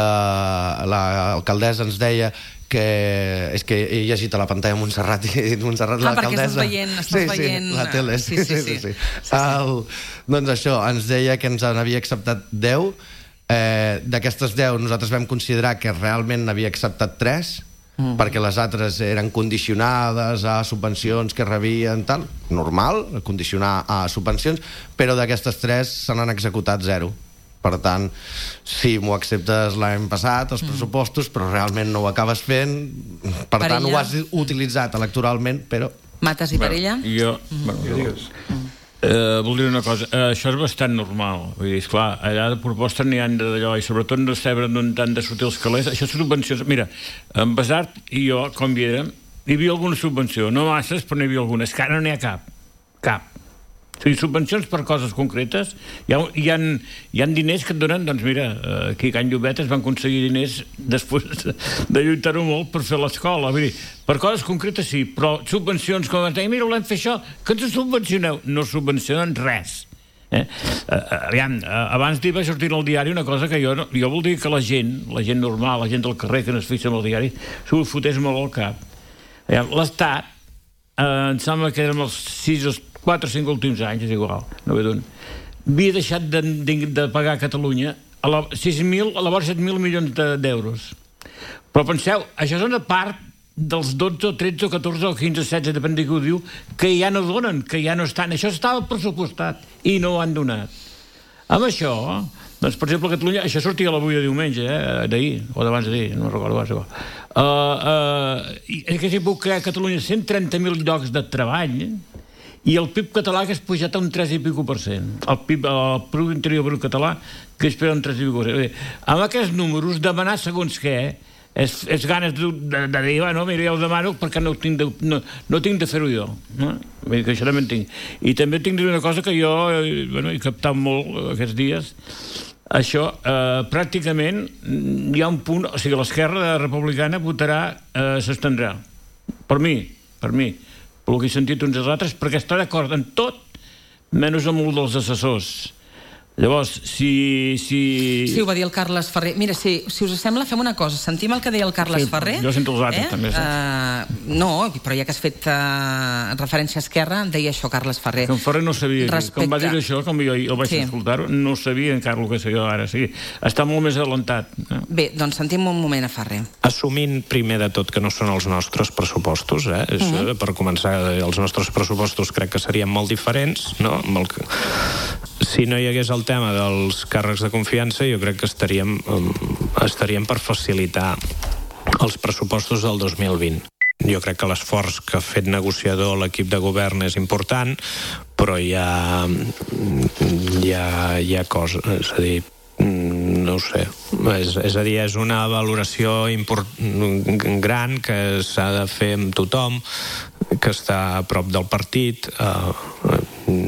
l'alcaldessa ens deia que és que he llegit a la pantalla Montserrat i Montserrat, ah, l'alcaldessa... perquè estàs veient, estàs sí, veient... Sí, la tele, sí, sí, sí. sí, sí. sí. El, doncs això, ens deia que ens n'havia acceptat deu, eh, d'aquestes deu nosaltres vam considerar que realment n'havia acceptat tres, mm. perquè les altres eren condicionades a subvencions que rebien, tal, normal, condicionar a subvencions, però d'aquestes tres se n'han executat zero. Per tant, sí, m'ho acceptes l'any passat, els pressupostos, però realment no ho acabes fent. Per Parella. Tant, ho has utilitzat electoralment, però... Mates i Parella? Bueno, jo... Mm. Bueno, jo digues. Uh, vol dir una cosa, uh, això és bastant normal. Vull dir, esclar, allà de propostes n'hi ha d'allò, i sobretot no sabem d'on tant de sortir els calés. Això és subvencions. Mira, en Besart i jo, com hi érem, hi havia alguna subvenció. No masses, però n'hi havia algunes. Que ara no n'hi ha cap. Cap. O sigui, subvencions per coses concretes, hi ha, hi ha, hi ha diners que et donen, doncs mira, aquí a Can Llobet es van aconseguir diners després de lluitar-ho molt per fer l'escola. Vull dir, per coses concretes sí, però subvencions com ens deien, mira, volem fer això, que ens subvencioneu? No subvencionen res. Eh? Aviam, abans d'hi va sortir al diari una cosa que jo, no, jo vol dir que la gent, la gent normal, la gent del carrer que no es fixa amb el diari, s'ho fotés molt al cap. L'Estat, eh, em sembla que eren els sis o quatre o cinc últims anys, és igual, no ve d'on, havia deixat de, de, de pagar a Catalunya a la, sis mil, a la vora set mil milions d'euros. Però penseu, això és una part dels dotze o tretze o catorze o quinze o setze, depèn de qui ho diu, que ja no donen, que ja no estan. Això estava pressupostat i no ho han donat. Amb això, doncs, per exemple, a Catalunya, això sortia l'avui de diumenge, eh, d'ahir, o d'abans d'ahir, no recordo, va ser bo. Uh, uh, I aquest puc crear a Catalunya cent trenta mil llocs de treball, i el P I B català que és pujat a un tres i pico per cent. El P I B, el Producte Interior Brut català, que és per un tres i pico per cent. Amb aquests números, demanar segons què, és, és ganes de, de, de dir, bueno, mira, ja ho demano perquè no tinc de, no, no tinc de fer-ho jo. No? Que això també en tinc. I també tinc de dir una cosa que jo eh, bueno, he captat molt aquests dies. Això, eh, pràcticament, hi ha un punt... O sigui, l'esquerra republicana votarà, eh, s'estendrà. Per mi, per mi. Pel que he sentit uns dels altres, perquè està d'acord en tot, menys amb un dels assessors. Llavors, si... si... Sí, ho va dir el Carles Ferrer. Mira, si, si us sembla, fem una cosa. Sentim el que deia el Carles sí, Ferrer. Jo sento els altres, eh? també. Uh, no, però ja que has fet uh, referència a Esquerra, deia això Carles Ferrer. Que en Ferrer no sabia. Respecte... Com va dir això, com jo el vaig sí. escoltar, no sabia encara el que sé jo ara. Sí, està molt més adelantat. Eh? Bé, doncs sentim un moment a Ferrer. Assumint, primer de tot, que no són els nostres pressupostos, eh? Uh -huh. Per començar, els nostres pressupostos crec que serien molt diferents, no? Amb el que... Si no hi hagués el tema dels càrrecs de confiança, jo crec que estaríem, estaríem per facilitar els pressupostos del dos mil vint. Jo crec que l'esforç que ha fet negociador l'equip de govern és important, però hi ha, hi ha, hi ha coses, és a dir, no ho sé, és, és a dir, és una valoració import, gran que s'ha de fer amb tothom, que està a prop del partit. Eh,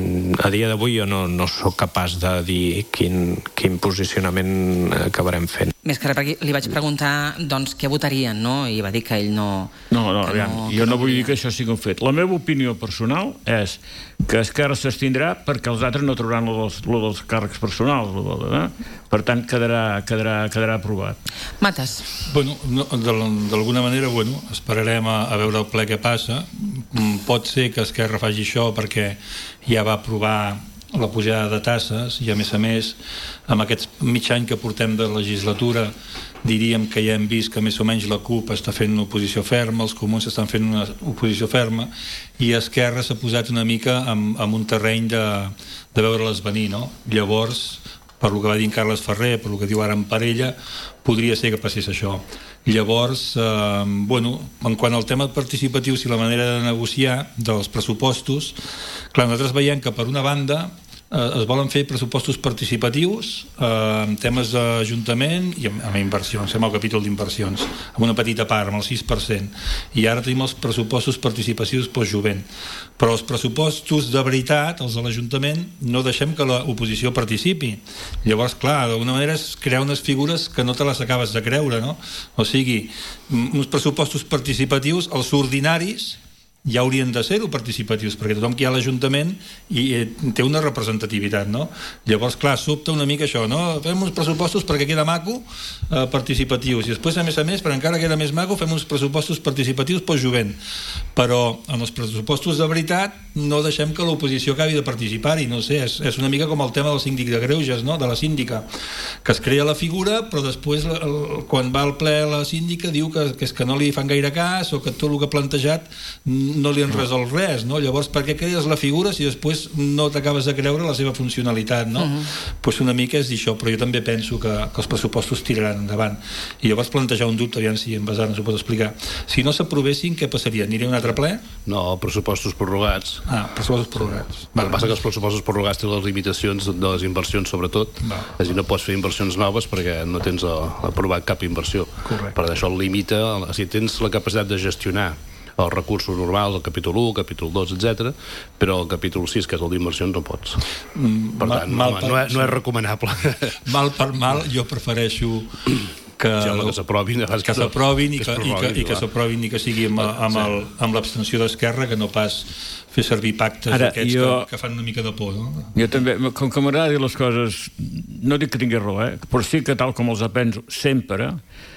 a dia d'avui jo no, no sóc capaç de dir quin, quin posicionament acabarem fent. Més que res, perquè li vaig preguntar doncs, què votarien, no? I va dir que ell no... No, no, aviam, no jo no vull dir que això sigui un fet. La meva opinió personal és que Esquerra s'estindrà perquè els altres no trauran lo dels, lo dels càrrecs personals. Lo, eh? Per tant, quedarà, quedarà, quedarà aprovat. Mates. Bueno, no, d'alguna manera, bueno, esperarem a, a veure el ple que passa. Pot ser que Esquerra faci això perquè ja va aprovar la pujada de tasses i, a més a més, amb aquest mig any que portem de legislatura, diríem que ja hem vist que més o menys la CUP està fent una oposició ferma, els comuns estan fent una oposició ferma, i Esquerra s'ha posat una mica en, en un terreny de, de veure-les venir, no? Llavors, per lo que va dir en Carles Ferrer, per lo que diu ara en Parella, podria ser que passés això. Llavors, eh, bueno, en quant al tema participatiu, si la manera de negociar dels pressupostos, clar, nosaltres veiem que per una banda eh, es volen fer pressupostos participatius eh, en temes d'Ajuntament i amb, amb inversions, amb el capítol d'inversions, amb una petita part, amb el sis per cent. I ara tenim els pressupostos participatius post-jovent. Però els pressupostos de veritat, els de l'Ajuntament, no deixem que l'oposició participi. Llavors, clar, d'alguna manera és crear unes figures que no te les acabes de creure, no? O sigui, uns pressupostos participatius, els ordinaris, ja haurien de ser-ho participatius, perquè tothom que hi ha a l'Ajuntament i eh, té una representativitat, no? Llavors, clar, sobta una mica això, no? Fem uns pressupostos perquè queda maco, eh, participatius, i després, a més a més, per encara queda més maco, fem uns pressupostos participatius post-jovent. Però en els pressupostos de veritat no deixem que l'oposició acabi de participar-hi, no sé, és, és una mica com el tema del síndic de greuges, no? De la síndica, que es crea la figura, però després, el, quan va al ple la síndica, diu que, que és que no li fan gaire cas, o que tot el que ha plantejat no li han resolt res, no? Llavors, per què crees la figura si després no t'acabes de creure la seva funcionalitat, no? Uh -huh. Pues una mica és això, però jo també penso que, que els pressupostos tiraran endavant. I llavors plantejar un dubte, aviam si en Basar ens ho pot explicar. Si no s'aprovessin, què passaria? Aniria a un altre ple? No, pressupostos prorrogats. Ah, pressupostos prorrogats. El que passa que els pressupostos prorrogats tenen les limitacions de les inversions, sobretot. Va. És a dir, no pots fer inversions noves perquè no tens aprovat cap inversió. Correcte. Per això el limita, si tens la capacitat de gestionar els recursos normals, el capítol u, el capítol dos, etcètera, però el capítol sis, que és el d'inversions, no pots. Mm, per tant, mal, mal no, per, no és recomanable. Mal per mal, jo prefereixo que, que s'aprovin que s'aprovin i que, i que, i que s'aprovin i que sigui amb, amb, el, amb l'abstenció d'Esquerra, que no pas fer servir pactes ara, aquests jo, que, que fan una mica de por, no? Jo també, com que m'agrada dir les coses, no dic que tingui raó, eh? Però sí que tal com els penso sempre,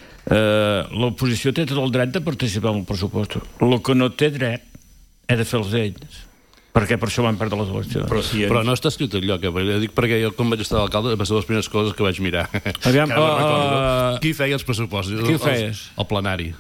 Uh, l'oposició té tot el dret de participar en el pressupost. El que no té dret és de fer-los ells, perquè per això van perdre les eleccions. Però, si però no està escrit enlloc, eh? Dic perquè jo, com vaig estar d'alcalde, va ser les primeres coses que vaig mirar. Aviam, uh, qui feia els pressupostos? Qui ho feies? El, el plenari.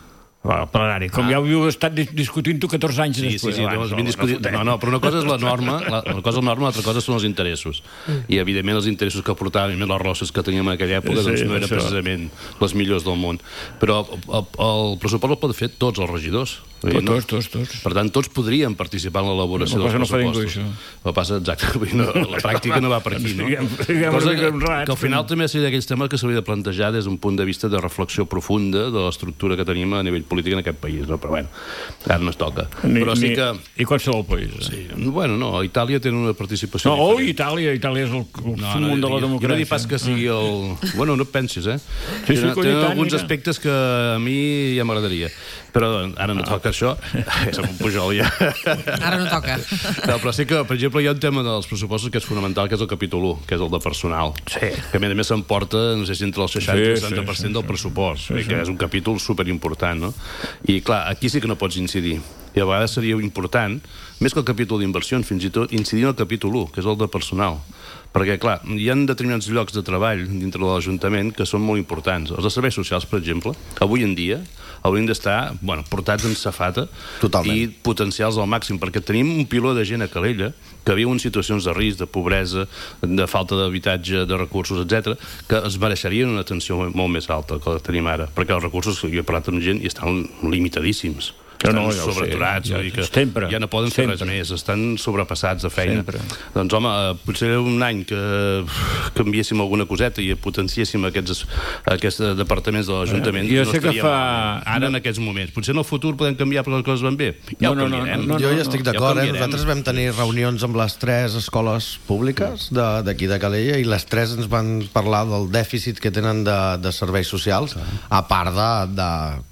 El plenari, com ja ho heu estat discutint-ho catorze anys sí, després. Sí, sí, no, no, discutit... no, no, però una cosa és la norma, la, una cosa és la norma, l'altra cosa són els interessos. I, evidentment, els interessos que aportaven, les relacions que teníem en aquella època, doncs no eren precisament les millors del món. Però el, el pressupost el poden fer tots els regidors. Tots, tots, tots. Per tant, tots podrien participar en l'elaboració dels pressupostos. No passa exacte, la pràctica no va per aquí, no? Cosa que, que al final també seria d'aquells temes que s'hauria de plantejar des d'un punt de vista de reflexió profunda de l'estructura que tenim a nivell polític en aquest país, no? Però bueno, ara no es toca. Ni, Però sí ni, que... I qualsevol país. Eh? Sí. Bueno, no, Itàlia té una participació no, diferent. Oh, Itàlia, Itàlia és el, el no, no, de la democràcia. Jo no dic pas que sigui el... Bueno, no et pensis, eh? Sí, sí, Tenen alguns aspectes que a mi ja m'agradaria. Però ara no toca això. És un pujol ja. Ara no toca. No, però sí que, per exemple, hi ha un tema dels pressupostos que és fonamental, que és el capítol u, que és el de personal. Sí. Que a més s'emporta, no sé si entre el seixanta i el setanta per cent sí, sí, del pressupost. Sí, sí. Que és un capítol superimportant, no? I, clar, aquí sí que no pots incidir. I a vegades seria important, més que el capítol d'inversions, fins i tot, incidir en el capítol u, que és el de personal. Perquè, clar, hi ha determinats llocs de treball dintre de l'Ajuntament que són molt importants. Els de serveis socials, per exemple, avui en dia haurien d'estar, bueno, portats en safata Totalment. I potencials al màxim, perquè tenim un piló de gent a Calella que viu en situacions de risc, de pobresa, de falta d'habitatge, de recursos, etcètera, que es mereixerien una atenció molt més alta que la tenim ara, perquè els recursos, jo he parlat amb gent, i estan limitadíssims. Estan no, no, ja sobreaturats, ja, ja, sempre, ja no poden fer sempre. Res més, estan sobrepassats de feina. Sempre. Doncs, home, potser un any que canviéssim alguna coseta i potenciéssim aquests, aquests departaments de l'Ajuntament, jo no sé que fa... ara en aquests moments. Potser en el futur podem canviar perquè les coses van bé. Ja no, ho canviarem. No, no, no, jo ja estic d'acord, ja eh? Nosaltres vam tenir reunions amb les tres escoles públiques d'aquí de, de Calella i les tres ens van parlar del dèficit que tenen de, de serveis socials, a part de... de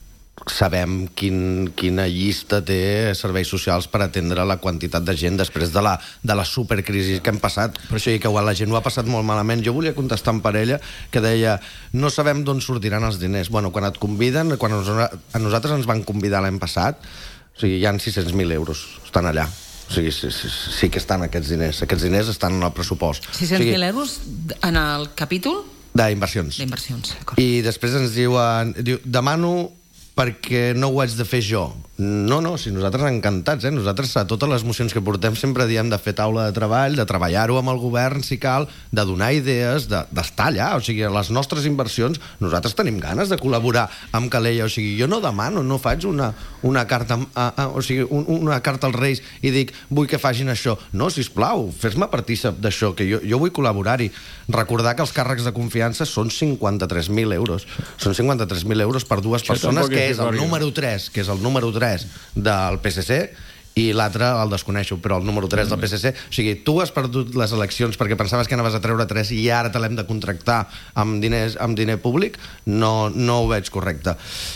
sabem quin, quina llista té serveis socials per atendre la quantitat de gent després de la, de la supercrisi que hem passat. Per això que la gent ho ha passat molt malament. Jo volia contestar en parella que deia no sabem d'on sortiran els diners. Bueno, quan et conviden, quan a nosaltres ens van convidar l'any passat, o sigui, hi ha sis-cents mil euros, estan allà. O sigui, sí, sí, sí que estan aquests diners. Aquests diners estan en el pressupost. sis-cents mil o sigui, euros en el capítol? D'inversions. D'inversions, d'acord. I després ens diuen, diu, demano perquè no ho haig de fer jo. No, no, si nosaltres encantats, eh? Nosaltres a totes les mocions que portem sempre diem de fer taula de treball, de treballar-ho amb el govern, si cal, de donar idees, d'estar allà. O sigui, les nostres inversions, nosaltres tenim ganes de col·laborar amb Calella. O sigui, jo no demano, no faig una, una carta a, a, o sigui, un, una carta als Reis i dic, vull que facin això. No, sisplau, fes-me partícip d'això, que jo, jo vull col·laborar-hi. Recordar que els càrrecs de confiança són cinquanta-tres mil euros. Són cinquanta-tres mil euros per dues això persones, que és el número tres, que és el número tres del P S C, i l'altre el desconeixo, però el número tres del P S C. O sigui, tu has perdut les eleccions perquè pensaves que anaves a treure tres i ara te l'hem de contractar amb, diners, amb diner públic, no, no ho veig correcte.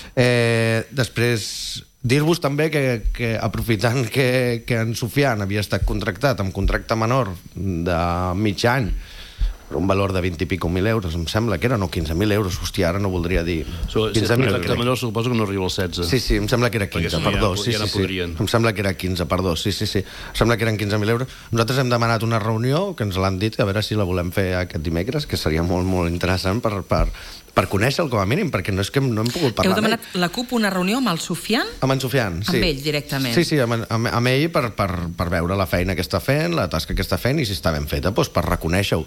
Eh, després, dir-vos també que, que aprofitant que, que en Sofian havia estat contractat amb contracte menor de mig any, per un valor de vint i pico mil euros, em sembla que eren, o quinze mil euros, hòstia, ara no voldria dir... So, quinze mil, si menor, suposo que no arriba als setze. Sí, sí, em sembla que era quinze, per dos. Sí, sí, sí. Em sembla que era quinze, per dos, sí, sí, sí. Em sembla que eren quinze mil euros. Nosaltres hem demanat una reunió, que ens l'han dit, a veure si la volem fer aquest dimecres, que seria molt, molt interessant per... per per conèixer-lo com a mínim, perquè no és que no hem pogut parlar. Heu demanat la CUP una reunió amb el Sofian? Amb en Sofian, sí. Amb ell, directament? Sí, sí, amb, amb, amb ell per, per, per veure la feina que està fent, la tasca que està fent, i si està ben feta, doncs per reconèixer-ho.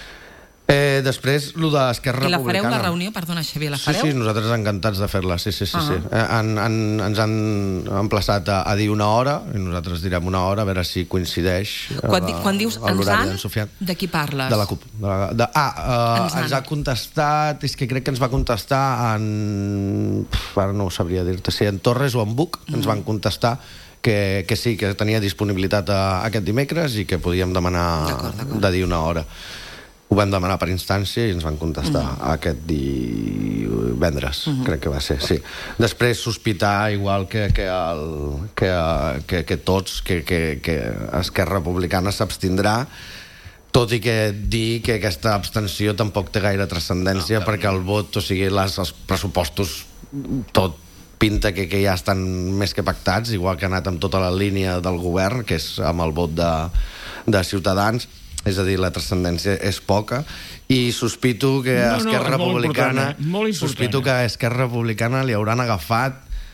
Eh, després, el d'Esquerra Republicana... I la fareu, la reunió? Perdona, Xavier, la fareu? Sí, sí, nosaltres encantats de fer-la, sí, sí, sí. Uh-huh. sí. Eh, han, han, ens han emplaçat a, a dir una hora, i nosaltres direm una hora, a veure si coincideix... Quan, a, quan dius ens han, de qui parles? De la CUP. De la, de, ah, uh, ens, ens ha contestat, és que crec que ens va contestar en... Pff, ara no ho sabria dir-te, si en Torres o en Buc, mm. ens van contestar que, que sí, que tenia disponibilitat a, a aquest dimecres i que podíem demanar d'acord, d'acord. de dir una hora. Ho vam demanar per instància i ens van contestar uh-huh. aquest divendres, uh-huh. crec que va ser, sí. Després sospitar, igual que, que, el, que, que, que tots, que, que, que Esquerra Republicana s'abstindrà, tot i que dir que aquesta abstenció tampoc té gaire transcendència, no, perquè el vot, o sigui, les, els pressupostos, tot pinta que, que ja estan més que pactats, igual que ha anat amb tota la línia del govern, que és amb el vot de, de Ciutadans. És a dir, la transcendència és poca, i sospito que a Esquerra no, no, Republicana important, eh? sospito que a Esquerra Republicana li hauran agafat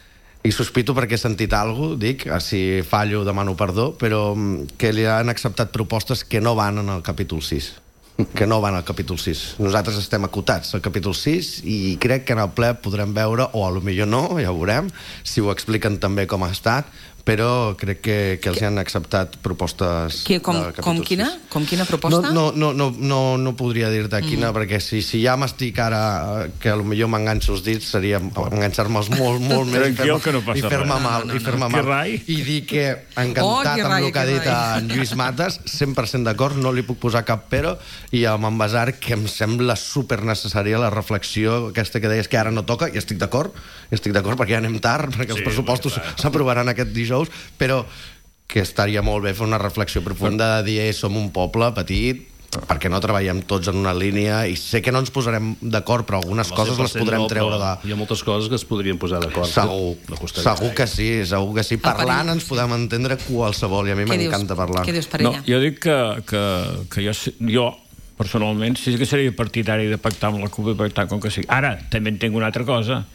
i sospito perquè he sentit alguna cosa, dic, si fallo demano perdó, però que li han acceptat propostes que no van en el capítol sis. Que no van al capítol sis. Nosaltres estem acotats al capítol sis i crec que en el ple podrem veure, o a lo millor no, ja ho veurem, si ho expliquen també com ha estat, però crec que, que els han acceptat propostes que, com, del capítol com quina? sis. Com quina proposta? No, no, no, no, no podria dir-te quina, mm. perquè si, si ja m'estic ara, que a lo millor m'enganxo els dits, seria enganxar-me'ls molt, molt més i fer-me no i fer-me mal. No, no, no, i fer-me mal. I dir que encantat oh, amb el que ha dit en Lluís Matas, cent per cent d'acord, no li puc posar cap però, i amb en Basar, que em sembla super necessària la reflexió aquesta que deies que ara no toca, i estic d'acord, estic d'acord perquè ja anem tard, perquè els sí, pressupostos s'aprovaran aquest dijous, però que estaria molt bé fer una reflexió profunda de dir, eh, som un poble petit, perquè no treballem tots en una línia, i sé que no ens posarem d'acord, però algunes coses les podrem no, treure de... Hi ha moltes coses que es podrien posar d'acord. Segur, segur que sí, segur que sí. Parlant ens podem entendre qualsevol, i a mi m'encanta parlar. Què dius per ella? No, jo dic que, que, que jo, jo, personalment, sí que seria partidari de pactar amb la CUP i pactar com que sigui. Ara, també entenc una altra cosa.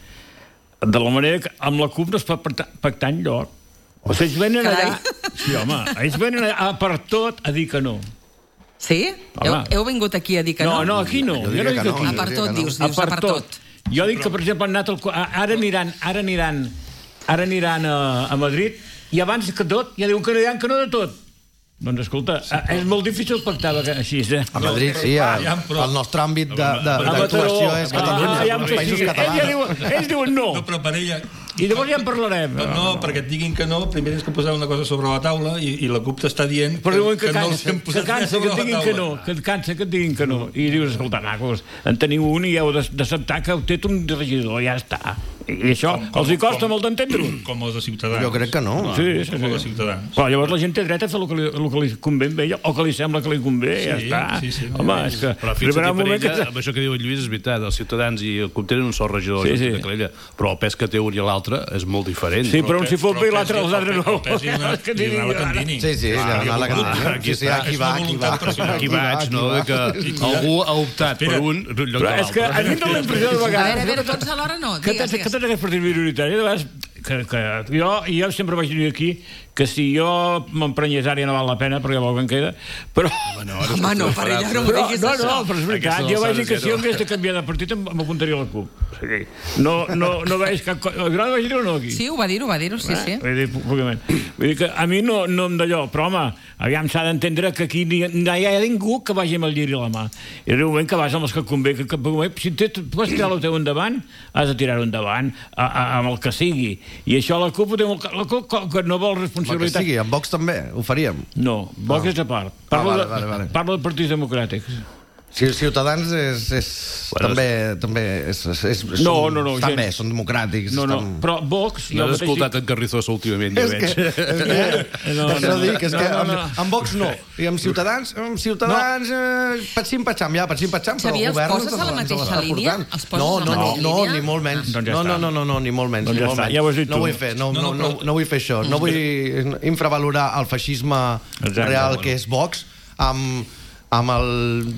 De la manera que amb la CUP no es pot pactar enlloc. O sigui, ells venen allà... Sí, home, ells venen allà per tot a dir que no. Sí? Heu, heu vingut aquí a dir que no? No, no, aquí no. Jo, jo no dic aquí. A per tot, dius, dius, a per tot. Jo dic que, per exemple, han anat al... ara aniran, ara aniran, ara aniran a, a Madrid, i abans que tot, ja diuen que no diran que no de tot. Doncs escolta, és molt difícil pactar així, eh? A Madrid, sí, el nostre àmbit d'actuació és Catalunya, els països catalans. Ells diuen no. No, però per ella... I llavors ja en parlarem. No, perquè et diguin que no, primer és que posar una cosa sobre la taula i, i la CUP t'està dient que, que, que no els hem posat res sobre la taula. Que no, que et cansa que et diguin que no. I dius, escolta, macos, en teniu un i heu d'acceptar que heu té un regidor, ja està. I això com, com, els hi costa com, molt d'entendre-ho. Com els de Ciutadans. Jo crec que no. Sí, sí, sí. Com els de Ciutadans. Però llavors la gent té dret a fer el que li, el que li convé amb ella, o que li sembla que li convé, sí, ja està. Sí, sí, Home, és que... Però fins aquí per ella, que... amb això que diu el Lluís, és veritat, els Ciutadans i el CUP tenen un sol regidor sí, sí. de Calella, però el pes que té un i l'altre és molt diferent. Sí, però un s'hi fot bé i l'altre els altres no. Li donava la Candini. Sí, sí, li donava la Candini. Sí, aquí va, aquí va. Aquí vaig, no? Que algú ha optat per un lloc de l'altre. És que a mi em dóna la impressió de vegades... A veure, a veure, tots alhora no. Que tots aquests partits minoritaris, de vegades, que, que jo, jo sempre vaig dir aquí que si jo m'emprenyés ara ja no val la pena perquè vol que en queda, però... Home, no, per ella no m'ho diguis això. No, no, però és veritat, jo vaig dir que si jo hagués de canviar de partit m'apuntaria a la CUP. No, no, no veig cap cosa... El Gran vaig dir-ho no aquí? Sí, ho va dir, ho va dir, sí, sí. Vull dir, públicament. Vull dir que a mi no, no em d'allò, però home, aviam s'ha d'entendre que aquí no hi ha ningú que vagi amb el lliri a la mà. I en un moment que vas amb els que convé, que, que, si tu pots tirar el teu endavant, has de tirar-ho endavant, a, a, amb el que sigui. I això la CUP, la CUP que no vol responsabilitat... Que sigui, amb Vox també, ho faríem. No, Vox és a part. Parlo, ah, vale, vale, vale. de, parlo de partits democràtics. Si Ciutadans és, és bueno, també, també és, és, és, no, són, no, no, estan bé, són democràtics. No, no, estan... però Vox... No has escoltat en Carrizosa últimament, ja veig. És que, no, no, dic, és que amb, amb Vox no. I amb Ciutadans, amb Ciutadans, no. eh, patxim, patxam, ja, patxim, patxam, però el govern... Els poses a la mateixa línia? Els poses no, no, a la mateixa no, línia? No, ni molt menys. Doncs ja no, no, no, no, no, ni molt menys. Doncs ja està, ja ho has dit tu. No vull fer, no, no, no, no vull fer això. No vull infravalorar el feixisme real que és Vox amb, amb el...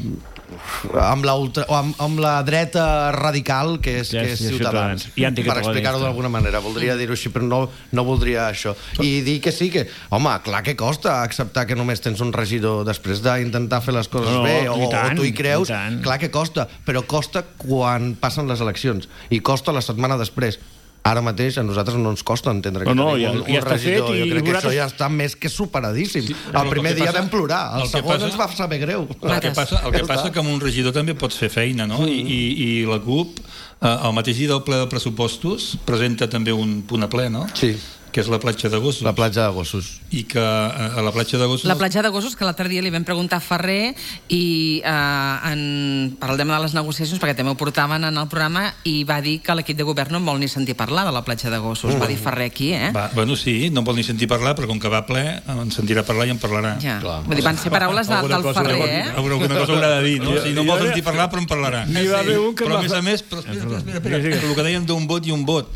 amb la, ultra, o amb, amb la dreta radical que és, que és Ciutadans, per explicar-ho d'alguna manera. Voldria dir-ho així, però no, no voldria això. I dir que sí, que, home, clar que costa acceptar que només tens un regidor després d'intentar fer les coses no, bé, o, tant, o tu hi creus, clar que costa, però costa quan passen les eleccions, i costa la setmana després. Ara mateix a nosaltres no ens costa entendre que no, no, ja, un, un ja regidor. Fet, jo crec que això ja està més que superadíssim. Sí, el primer dia vam plorar, el, el segon passa, ens va saber greu. El que passa, el que passa que amb un regidor també pots fer feina, no? Mm. I, i la CUP, eh, el mateix dia del ple de pressupostos, presenta també un punt a ple, no? Sí. Que és la platja de Gossos. La platja de Gossos. I que a la platja de Gossos... La platja de Gossos, que l'altre dia li vam preguntar a Ferrer i eh, en, parlem de les negociacions, perquè també ho portaven en el programa, i va dir que l'equip de govern no en vol ni sentir parlar de la platja de Gossos. Mm. Va dir Ferrer aquí, eh? Va, bueno, sí, no en vol ni sentir parlar, però com que va ple, en sentirà parlar i en parlarà. Ja. Vull dir, van ser paraules de, del Ferrer, eh? Alguna cosa haurà de dir, no? Si no vol sentir parlar, però en parlarà. N'hi va haver un que però a més a més, però espera, espera, espera, espera, el que dèiem d'un vot i un vot.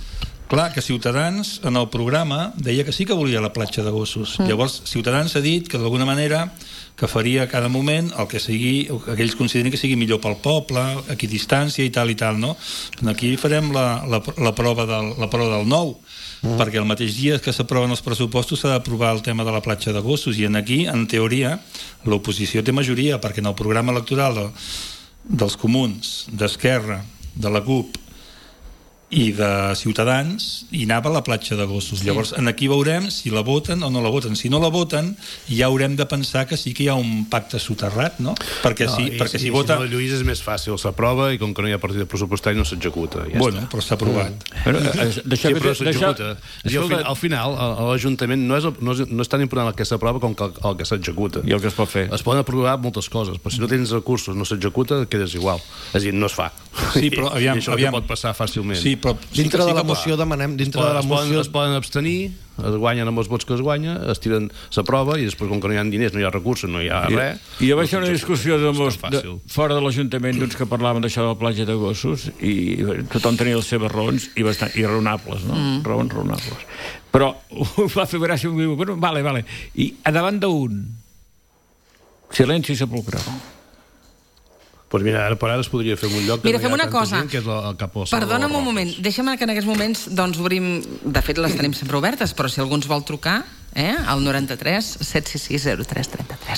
Clar, que Ciutadans, en el programa, deia que sí que volia la platja de gossos. Mm. Llavors, Ciutadans ha dit que d'alguna manera que faria a cada moment el que sigui, que ells considerin que sigui millor pel poble, a equidistància i tal i tal, no? Aquí farem la, la, la, prova, del, la prova del nou, mm. perquè el mateix dia que s'aproven els pressupostos s'ha d'aprovar el tema de la platja de gossos, i en aquí, en teoria, l'oposició té majoria, perquè en el programa electoral de, dels comuns, d'Esquerra, de la CUP i de Ciutadans hi anava la platja de gossos. Sí. Llavors, aquí veurem si la voten o no la voten. Si no la voten, ja haurem de pensar que sí que hi ha un pacte soterrat, no? Perquè, no, sí, i, perquè i, si vota... Si no, Lluís, és més fàcil, s'aprova i com que no hi ha partida pressupostària no s'executa. Ja bueno, està. Però s'ha aprovat. Mm. Però, sí, però s'executa. Al, al final, l'Ajuntament no és, no, és, no és tan important el que s'aprova com que el, el que s'executa. I el que es pot fer. Es poden aprovar moltes coses, però si no tens recursos, no s'executa, quedes igual. És a dir, no es fa. Sí, però aviam, I això aviam. pot passar fàcilment. Sí, però... Dintre sí de la moció demanem... Dintre es, de la es, moció... poden, es poden abstenir, es guanyen amb els vots que es guanya, es tiren, s'aprova, i després, com que no hi ha diners, no hi ha recursos, no hi ha I, res... I hi va ser una discussió de, de, fora de l'Ajuntament d'uns que parlaven d'això de la platja de gossos, i tothom tenia les seves raons, i, bastant, i raonables, no? Mm. Raons raonables. Però ho va fer gràcia, i diu, bueno, vale, vale. I a davant d'un silenci sepulcral. Pues mira, ara per ara es podria fer un lloc mira, fem una cosa. Gent, que és el cap perdona'm un moment, deixa'm que en aquests moments doncs obrim, de fet les tenim sempre obertes, però si algú ens vol trucar, eh, al noranta-tres set sis sis zero tres trenta-tres.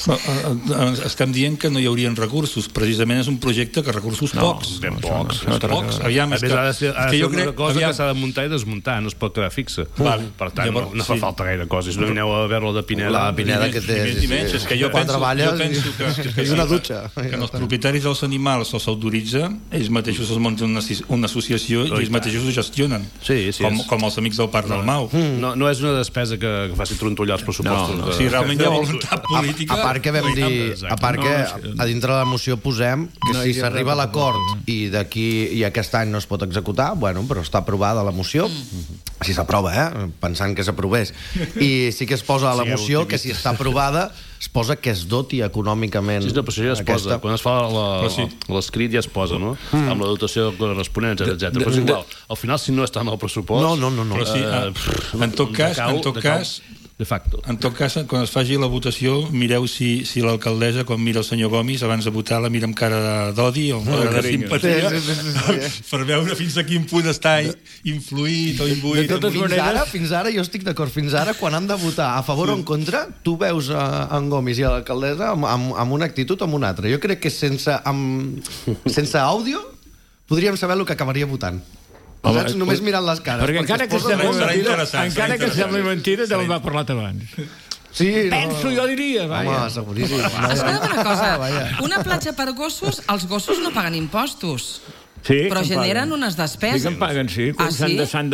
Estem dient que no hi haurien recursos, precisament és un projecte que recursos no, pocs. Ben pocs. No, pocs. Aviam, a més, ha de ser, ha de ser una crec, cosa aviam... que s'ha de muntar i desmuntar, no es pot quedar fixa. Vale. Per tant, Llavors, no, no fa sí. falta gaire coses. No aneu a veure-la de Pineda. La Pineda que té... I menys, és que jo penso, jo penso que, que, que, és una dutxa. Que els propietaris dels animals se'ls autoritza, ells mateixos es munten una, una associació i ells mateixos ho gestionen. Sí, sí. Com, com els amics del Parc del Mau. No, no és una despesa que, que faci trontollar els pressupostos. No, no. Sí, realment hi ha voluntat política. A, a part que vam dir, a part que a dintre de la moció posem que no, si s'arriba a l'acord i d'aquí i aquest any no es pot executar, bueno, però està aprovada la moció. Si s'aprova, eh? Pensant que s'aprovés. I sí que es posa a la moció que si està aprovada es posa que es doti econòmicament. Sí, no, però això ja es aquesta... posa. Quan es fa l'escrit ja es posa, no? Mm. Amb la dotació corresponent, etcètera. Però és igual. Al final, si no està en el pressupost... No, no, no. no. Però sí, eh, en tot cas, en tot cas... De facto. En tot cas, quan es faci la votació, mireu si, si l'alcaldessa, quan mira el senyor Gomis, abans de votar la mira amb cara d'odi o amb cara de simpatia, sí, sí, sí, sí. per veure fins a quin punt està influït o imbuït. De totes maneres, ara, fins ara, jo estic d'acord, fins ara, quan han de votar a favor o en contra, tu veus a, a en Gomis i a l'alcaldessa amb, amb, amb una actitud o amb una altra. Jo crec que sense, amb, sense àudio podríem saber el que acabaria votant. Home, saps? Només mirant les cares. Perquè encara que sembli mentira, encara que sembli mentira, ja ho va parlat abans. Sí, penso, no. jo diria, vaja. Home, seguríssim. Escolta una cosa, una platja per gossos, els gossos no paguen impostos. Sí, però generen paguen. unes despeses. Sí que en paguen, sí. Ah, sí? S'han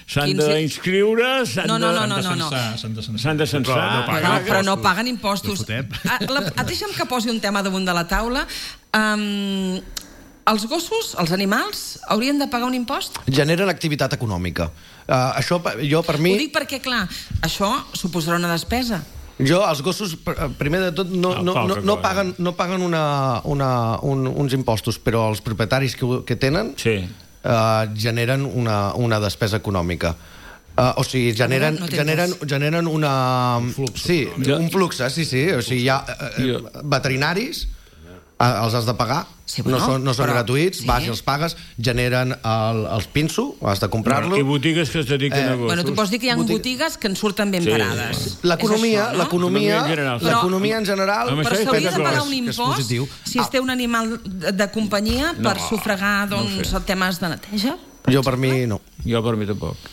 d'inscriure, s'han no, no, no, no, no. s'han de censar. Però, no, no, però no paguen impostos. Ah, la, deixa'm que posi un tema damunt de la taula. Um, els gossos, els animals, haurien de pagar un impost? Generen activitat econòmica. Uh, això, jo, per mi... Ho dic perquè, clar, això suposarà una despesa. Jo, els gossos, primer de tot, no, no, no, no paguen, no paguen una, una, un, uns impostos, però els propietaris que, que tenen sí. uh, generen una, una despesa econòmica. Uh, o sigui, generen, no, no generen, generen una... Un flux. Sí, un flux, sí, sí. O sigui, hi ha uh, veterinaris, uh, els has de pagar, sí, bueno, no són, no són però, gratuïts, sí. Vas i els pagues, generen el, els pinso, has de comprar-lo. I botigues que es dediquen eh, a gossos. Bueno, tu pots dir que hi ha Botig... botigues que en surten ben sí. parades. L'economia, no? l'economia, l'economia en general... Però s'hauria de pagar un impost si es té un animal de, de companyia no, per sufragar doncs, no temes de neteja? Jo per mi no. Jo per mi tampoc.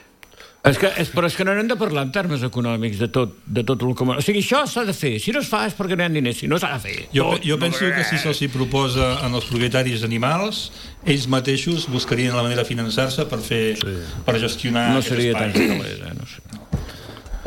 És que, és, però és que no n'hem de parlar en termes econòmics de tot, de tot el comú. O sigui, això s'ha de fer. Si no es fa és perquè no hi ha diners, si no s'ha de fer. Jo, jo penso que si se'ls proposa en els propietaris d'animals, ells mateixos buscarien la manera de finançar-se per fer, sí. per gestionar no seria tan calés, eh? No sé. En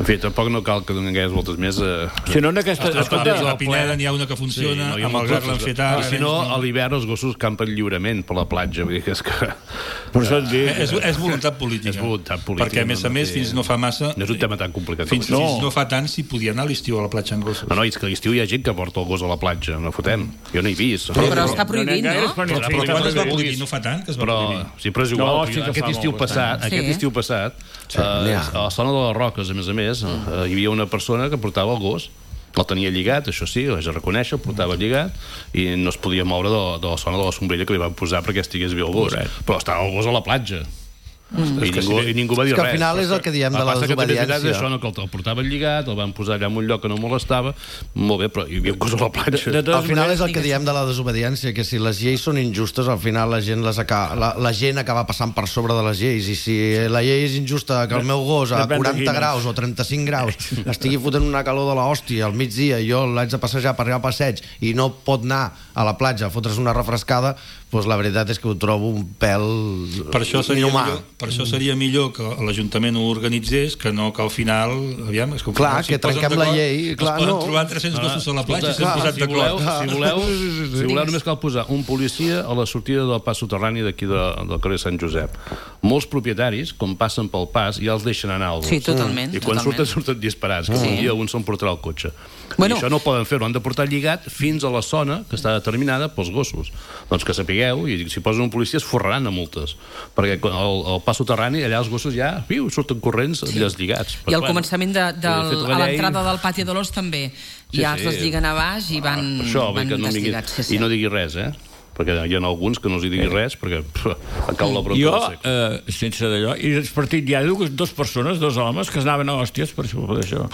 En fi, tampoc no cal que donin gaires voltes més. Eh... Si no, en aquesta... A Pineda n'hi ha una que funciona, sí, no, amb el gas l'han fet ara. I si no, a l'hivern els gossos campen lliurement per la platja, vull dir que és que... Per això et dic... És, és voluntat política. És voluntat política. Perquè, a més a més, fins no fa massa... No és un tema tan complicat. Fins no, no fa tant si podia anar a l'estiu a la platja amb gossos. No, no, és que a l'estiu hi ha gent que porta el gos a la platja, no fotem. Jo no he vist. Però, però està prohibit, no? Però, però quan es va prohibir? No fa tant que es va prohibir. Sí, però és igual. Aquest estiu passat, aquest estiu passat, a la zona de les Roques, a més a més, hi havia una persona que portava el gos. El tenia lligat, això sí, ho haig de reconèixer, el portava lligat i no es podia moure de, de la zona de la sombrilla que li van posar perquè estigués bé el gos. Però estava el gos a la platja. Mm. I, ningú, i ningú va dir res. És que al final és el que diem de la desobediència. Que això, no, que el portava lligat, el van posar allà en un lloc que no molestava, molt bé, però hi havia un cos a la platja. De, de al final és el que diem de la desobediència, que si les lleis són injustes, al final la gent, les acaba, la, la gent acaba passant per sobre de les lleis, i si la llei és injusta, que el meu gos a quaranta graus o trenta-cinc graus estigui fotent una calor de l'hòstia al migdia i jo l'haig de passejar per arribar al passeig i no pot anar a la platja a fotre's una refrescada, doncs la veritat és que ho trobo un pèl per això seria inhumà. Millor, per això seria millor que l'Ajuntament ho organitzés, que no que al final... Aviam, és que clar, si que trenquem la llei... Clar, es poden no. trobar tres-cents gossos a la platja i s'han posat d'acord. Si voleu, si voleu, només cal posar un policia a la sortida del pas soterrani d'aquí de, del carrer Sant Josep. Molts propietaris, com passen pel pas, ja els deixen anar al gos. Sí, totalment. I quan totalment. surten, surten disparats, que sí. Un dia un se'n portarà el cotxe. Bueno. I això no ho poden fer, ho han de portar lligat fins a la zona que està determinada pels gossos. Doncs que sapigueu, i si posen un policia es forraran a multes, perquè el, el pas soterrani, allà els gossos ja viu, surten corrents sí. lligats. I al començament de, de, de a l'entrada del pati de l'Os també, sí, ja sí. els lliguen a baix i van, ah, això, van no deslligats. Sí, sí. I no digui res, eh? Perquè hi ha alguns que no els hi digui res perquè pff, cau la bronca. Jo, eh, sense d'allò, i el partit hi ha dues, dues persones, dos homes que es anaven a hòsties per això. Per això.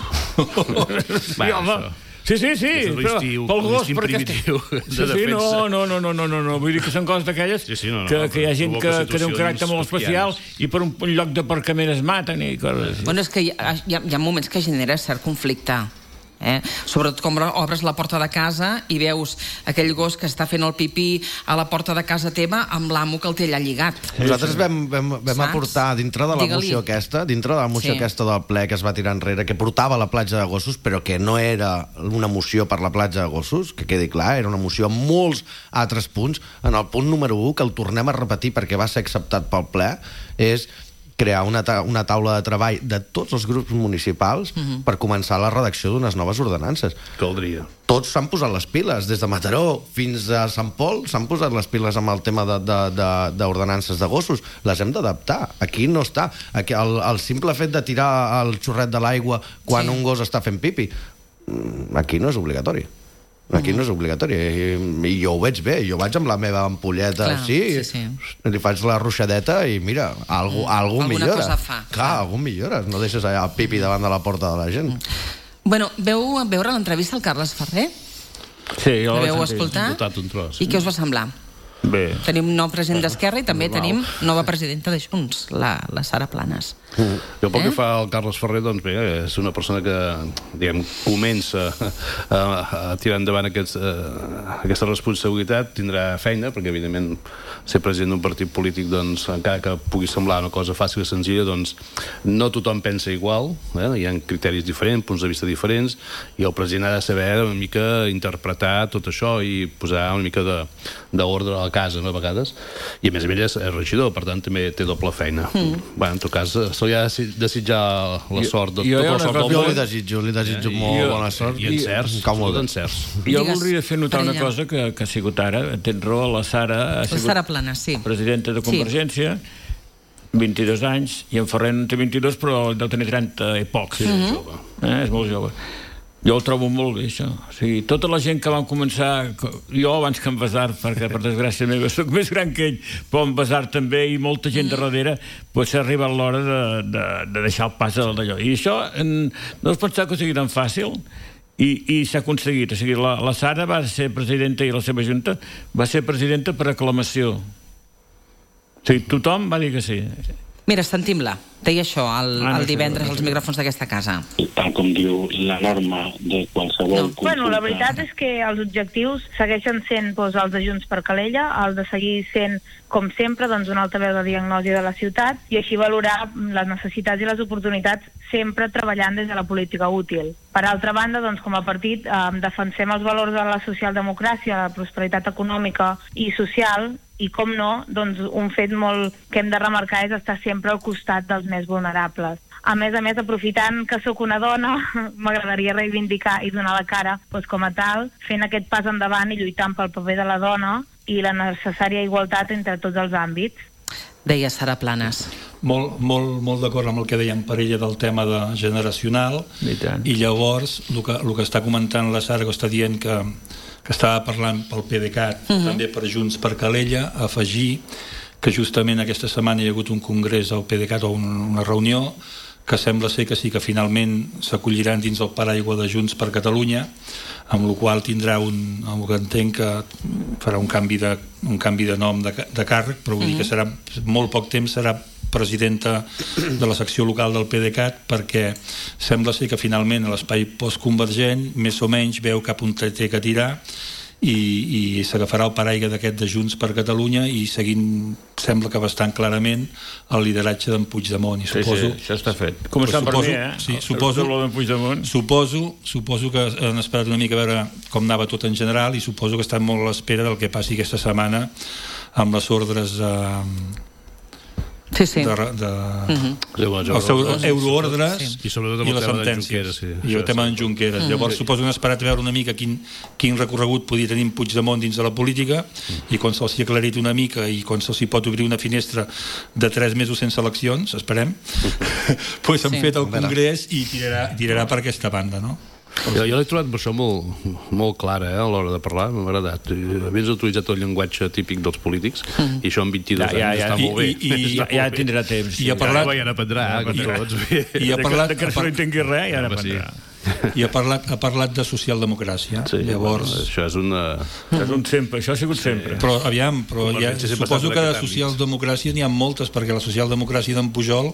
Sí, home. Sí, sí, sí, però pel gos, perquè... Sí, sí, no, no, no, no, no, no, vull dir que són coses d'aquelles sí, sí, no, no, que, que hi ha gent que, que té un caràcter molt especial i per un, un lloc d'aparcament es maten i coses així. Bueno, és que hi ha, hi ha, hi ha moments que genera cert conflicte. Eh? Sobretot com obres la porta de casa i veus aquell gos que està fent el pipí a la porta de casa teva amb l'amo que el té allà lligat. Nosaltres vam, vam, vam aportar dintre de la moció aquesta, dintre de la moció sí. aquesta del ple que es va tirar enrere, que portava la platja de gossos, però que no era una moció per la platja de gossos, que quedi clar, era una moció amb molts altres punts. En el punt número u, que el tornem a repetir perquè va ser acceptat pel ple, és crear una, ta una taula de treball de tots els grups municipals uh-huh. per començar la redacció d'unes noves ordenances. Caldria. Tots s'han posat les piles, des de Mataró fins a Sant Pol s'han posat les piles amb el tema d'ordenances de, de, de, de gossos. Les hem d'adaptar. Aquí no està. Aquí el, el simple fet de tirar el xorret de l'aigua quan sí. un gos està fent pipi, aquí no és obligatori. Aquí no és obligatori, I, i jo ho veig bé, jo vaig amb la meva ampolleta Clar, així, sí, sí. li faig la ruixadeta i mira, algú, algú alguna millora. Cosa fa. Clar, algú millora, no deixes allà el pipi davant de la porta de la gent. Bueno, veu veure l'entrevista al Carles Ferrer? Sí, jo la veu escoltar? Un tros. I què us va semblar? Bé. Tenim un nou president d'Esquerra i també tenim nova presidenta de Junts, la, la Sara Planes. Mm. Jo pel eh? que fa al Carles Ferrer, doncs bé, és una persona que, diguem, comença a, a tirar endavant aquests, a, aquesta responsabilitat, tindrà feina, perquè evidentment ser president d'un partit polític, doncs, encara que pugui semblar una cosa fàcil i senzilla, doncs no tothom pensa igual, eh? Hi ha criteris diferents, punts de vista diferents, i el president ha de saber una mica interpretar tot això i posar una mica d'ordre a la casa, no, a vegades, i a més a més és regidor, per tant també té doble feina. Mm. Bé, en tot cas, se li ha de desitjar la sort de jo, tota la sort del món. Jo li desitjo, li desitjo eh, molt jo, bona sort. I encerts, tot encerts. Jo voldria fer notar una cosa que, que ha sigut ara, tens raó, la Sara ha sigut la Sara Planes, sí. presidenta de Convergència, sí. vint-i-dos anys, i en Ferrer no té vint-i-dos, però deu tenir trenta i pocs. Sí, és uh-huh. jove. Eh, és molt jove. Jo el trobo molt bé, això. O sigui, tota la gent que van començar... Jo abans que en Besar, perquè per desgràcia meva soc més gran que ell, però en Besar també, i molta gent de darrere, doncs s'ha arribat l'hora de, de, de deixar el pas d'allò. I això en, no es pensava que sigui tan fàcil, i, i s'ha aconseguit. O sigui, la, la Sara va ser presidenta i la seva junta va ser presidenta per aclamació. O sigui, tothom va dir que sí. Mira, sentim-la. Deia això el, Ah, no el sé, divendres no sé. als micròfons d'aquesta casa. Tal com diu la norma de qualsevol consulta. Bueno, la veritat és que els objectius segueixen sent doncs, els de Junts per Calella, els de seguir sent, com sempre, doncs, una altaveu de diagnosi de la ciutat i així valorar les necessitats i les oportunitats sempre treballant des de la política útil. Per altra banda, doncs, com a partit, eh, defensem els valors de la socialdemocràcia, la prosperitat econòmica i social, i com no, doncs un fet molt que hem de remarcar és estar sempre al costat dels més vulnerables. A més a més, aprofitant que sóc una dona, m'agradaria reivindicar i donar la cara doncs, com a tal, fent aquest pas endavant i lluitant pel paper de la dona i la necessària igualtat entre tots els àmbits. Deia Sara Planes. Molt, molt, molt d'acord amb el que deia en Parella del tema de generacional i, i llavors el que, el que està comentant la Sara, que està dient que, que estava parlant pel PDeCAT, uh-huh. també per Junts per Calella, afegir que justament aquesta setmana hi ha hagut un congrés al PDeCAT o una reunió que sembla ser que sí que finalment s'acolliran dins el paraigua de Junts per Catalunya, amb la qual tindrà un, amb el que entenc que farà un canvi de, un canvi de nom de, de càrrec, però vull mm-hmm. dir que serà molt poc temps, serà presidenta de la secció local del PDeCAT, perquè sembla ser que finalment l'espai postconvergent més o menys veu cap on té que tirar i, i s'agafarà el paraigua d'aquest de Junts per Catalunya i seguint, sembla que bastant clarament, el lideratge d'en Puigdemont. I suposo, sí, sí, això està fet. Començant per mi, eh? Sí, suposo, suposo, suposo que han esperat una mica a veure com anava tot en general i suposo que estan molt a l'espera del que passi aquesta setmana amb les ordres eh, sí, sí. de, de, uh-huh. els euroordres sí. i, i les sentències sí. i el tema d'en Junqueras. Uh-huh. Llavors suposo que han esperat a veure una mica quin, quin recorregut podia tenir Puigdemont dins de la política uh-huh. i quan se'ls hi ha aclarit una mica i quan se'ls hi pot obrir una finestra de tres mesos sense eleccions, esperem, uh-huh. pues han sí. fet el congrés i tirarà, tirarà per aquesta banda, no? Jo, jo l'he trobat això molt, molt clara eh, a l'hora de parlar, m'ha agradat. Havies utilitzat el llenguatge típic dels polítics mm. i això en vint-i-dos ja, anys ja, ja, està molt bé. I, i, i ja tindrà temps. I ha parlat... Ja n'aprendrà, com tots. I ha parlat... Que no entengui res, ja n'aprendrà. I ha parlat, ha parlat de socialdemocràcia. Sí, llavors... Bueno, això és una... Això és un sempre, això ha sigut sí. sempre. Però aviam, però ja, suposo que de socialdemocràcia n'hi ha moltes, perquè la socialdemocràcia d'en Pujol...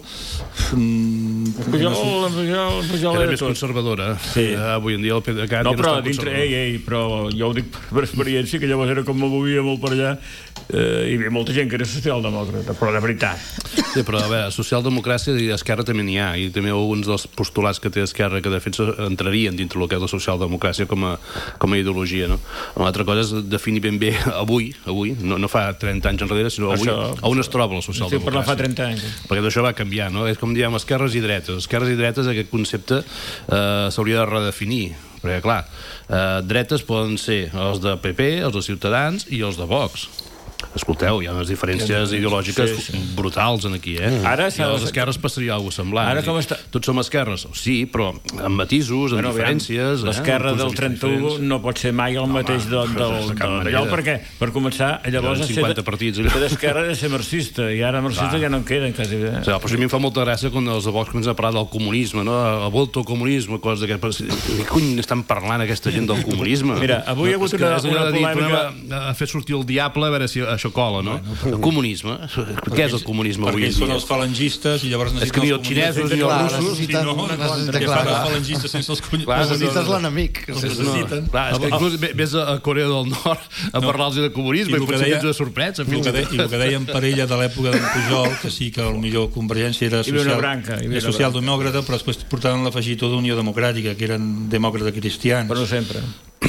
Mm, Pujol, no, Pujol, Pujol era més conservadora. Sí. Ja, avui en dia el PDeCAT no, ja però no dintre, ei, ei, però jo ho dic per experiència, que llavors era com me movia molt per allà, eh, hi havia molta gent que era socialdemòcrata, però de veritat. Sí, però a veure, socialdemocràcia i Esquerra també n'hi ha, i també alguns dels postulats que té Esquerra que de fet entrarien dintre el que és la socialdemocràcia com a, com a ideologia, no? Una altra cosa és definir ben bé avui, avui no, no fa trenta anys enrere, sinó avui, això, on es troba la socialdemocràcia. Estic parlant fa trenta anys. Perquè això va canviar, no? És com diem esquerres i dretes. Esquerres i dretes, aquest concepte eh, s'hauria de redefinir, perquè clar, eh, dretes poden ser els de P P, els de Ciutadans i els de Vox. Escolteu, hi ha unes diferències ideològiques sí, sí. brutals en aquí, eh? Ara I a les esquerres passaria alguna cosa semblant. Ara com està... Tots som esquerres, sí, però amb matisos, amb bueno, diferències... L'esquerra eh? del trenta-u no pot ser mai el mateix no, del, del, del, del perquè, per començar, llavors... cinquanta partits. D'esquerra era ser marxista, i ara marxista ja no en queden quasi bé. O sigui, però a mi em fa molta gràcia quan els de Vox comencen a parlar del comunisme, no? A volta al comunisme, coses d'aquest... Què cony estan parlant aquesta gent del comunisme? Mira, avui hi ha hagut una, una polèmica... A fer sortir el diable, a veure si això cola, no? Bueno, el comunisme. Què és el comunisme avui en dia? Perquè són els falangistes i llavors necessiten... És que ni els xinesos ni els russos... Si no, què fan els falangistes sense els comunistes? Necessites l'enemic. Els necessiten. Clar, és que inclús ves a Corea del Nord a parlar-los de comunisme i potser ets de sorpresa. I el que deien per ella de l'època d'en Pujol, que sí que potser Convergència era socialdemòcrata, però després portaven l'afegitó d'Unió Democràtica, que eren demòcrates cristians. Però no sempre.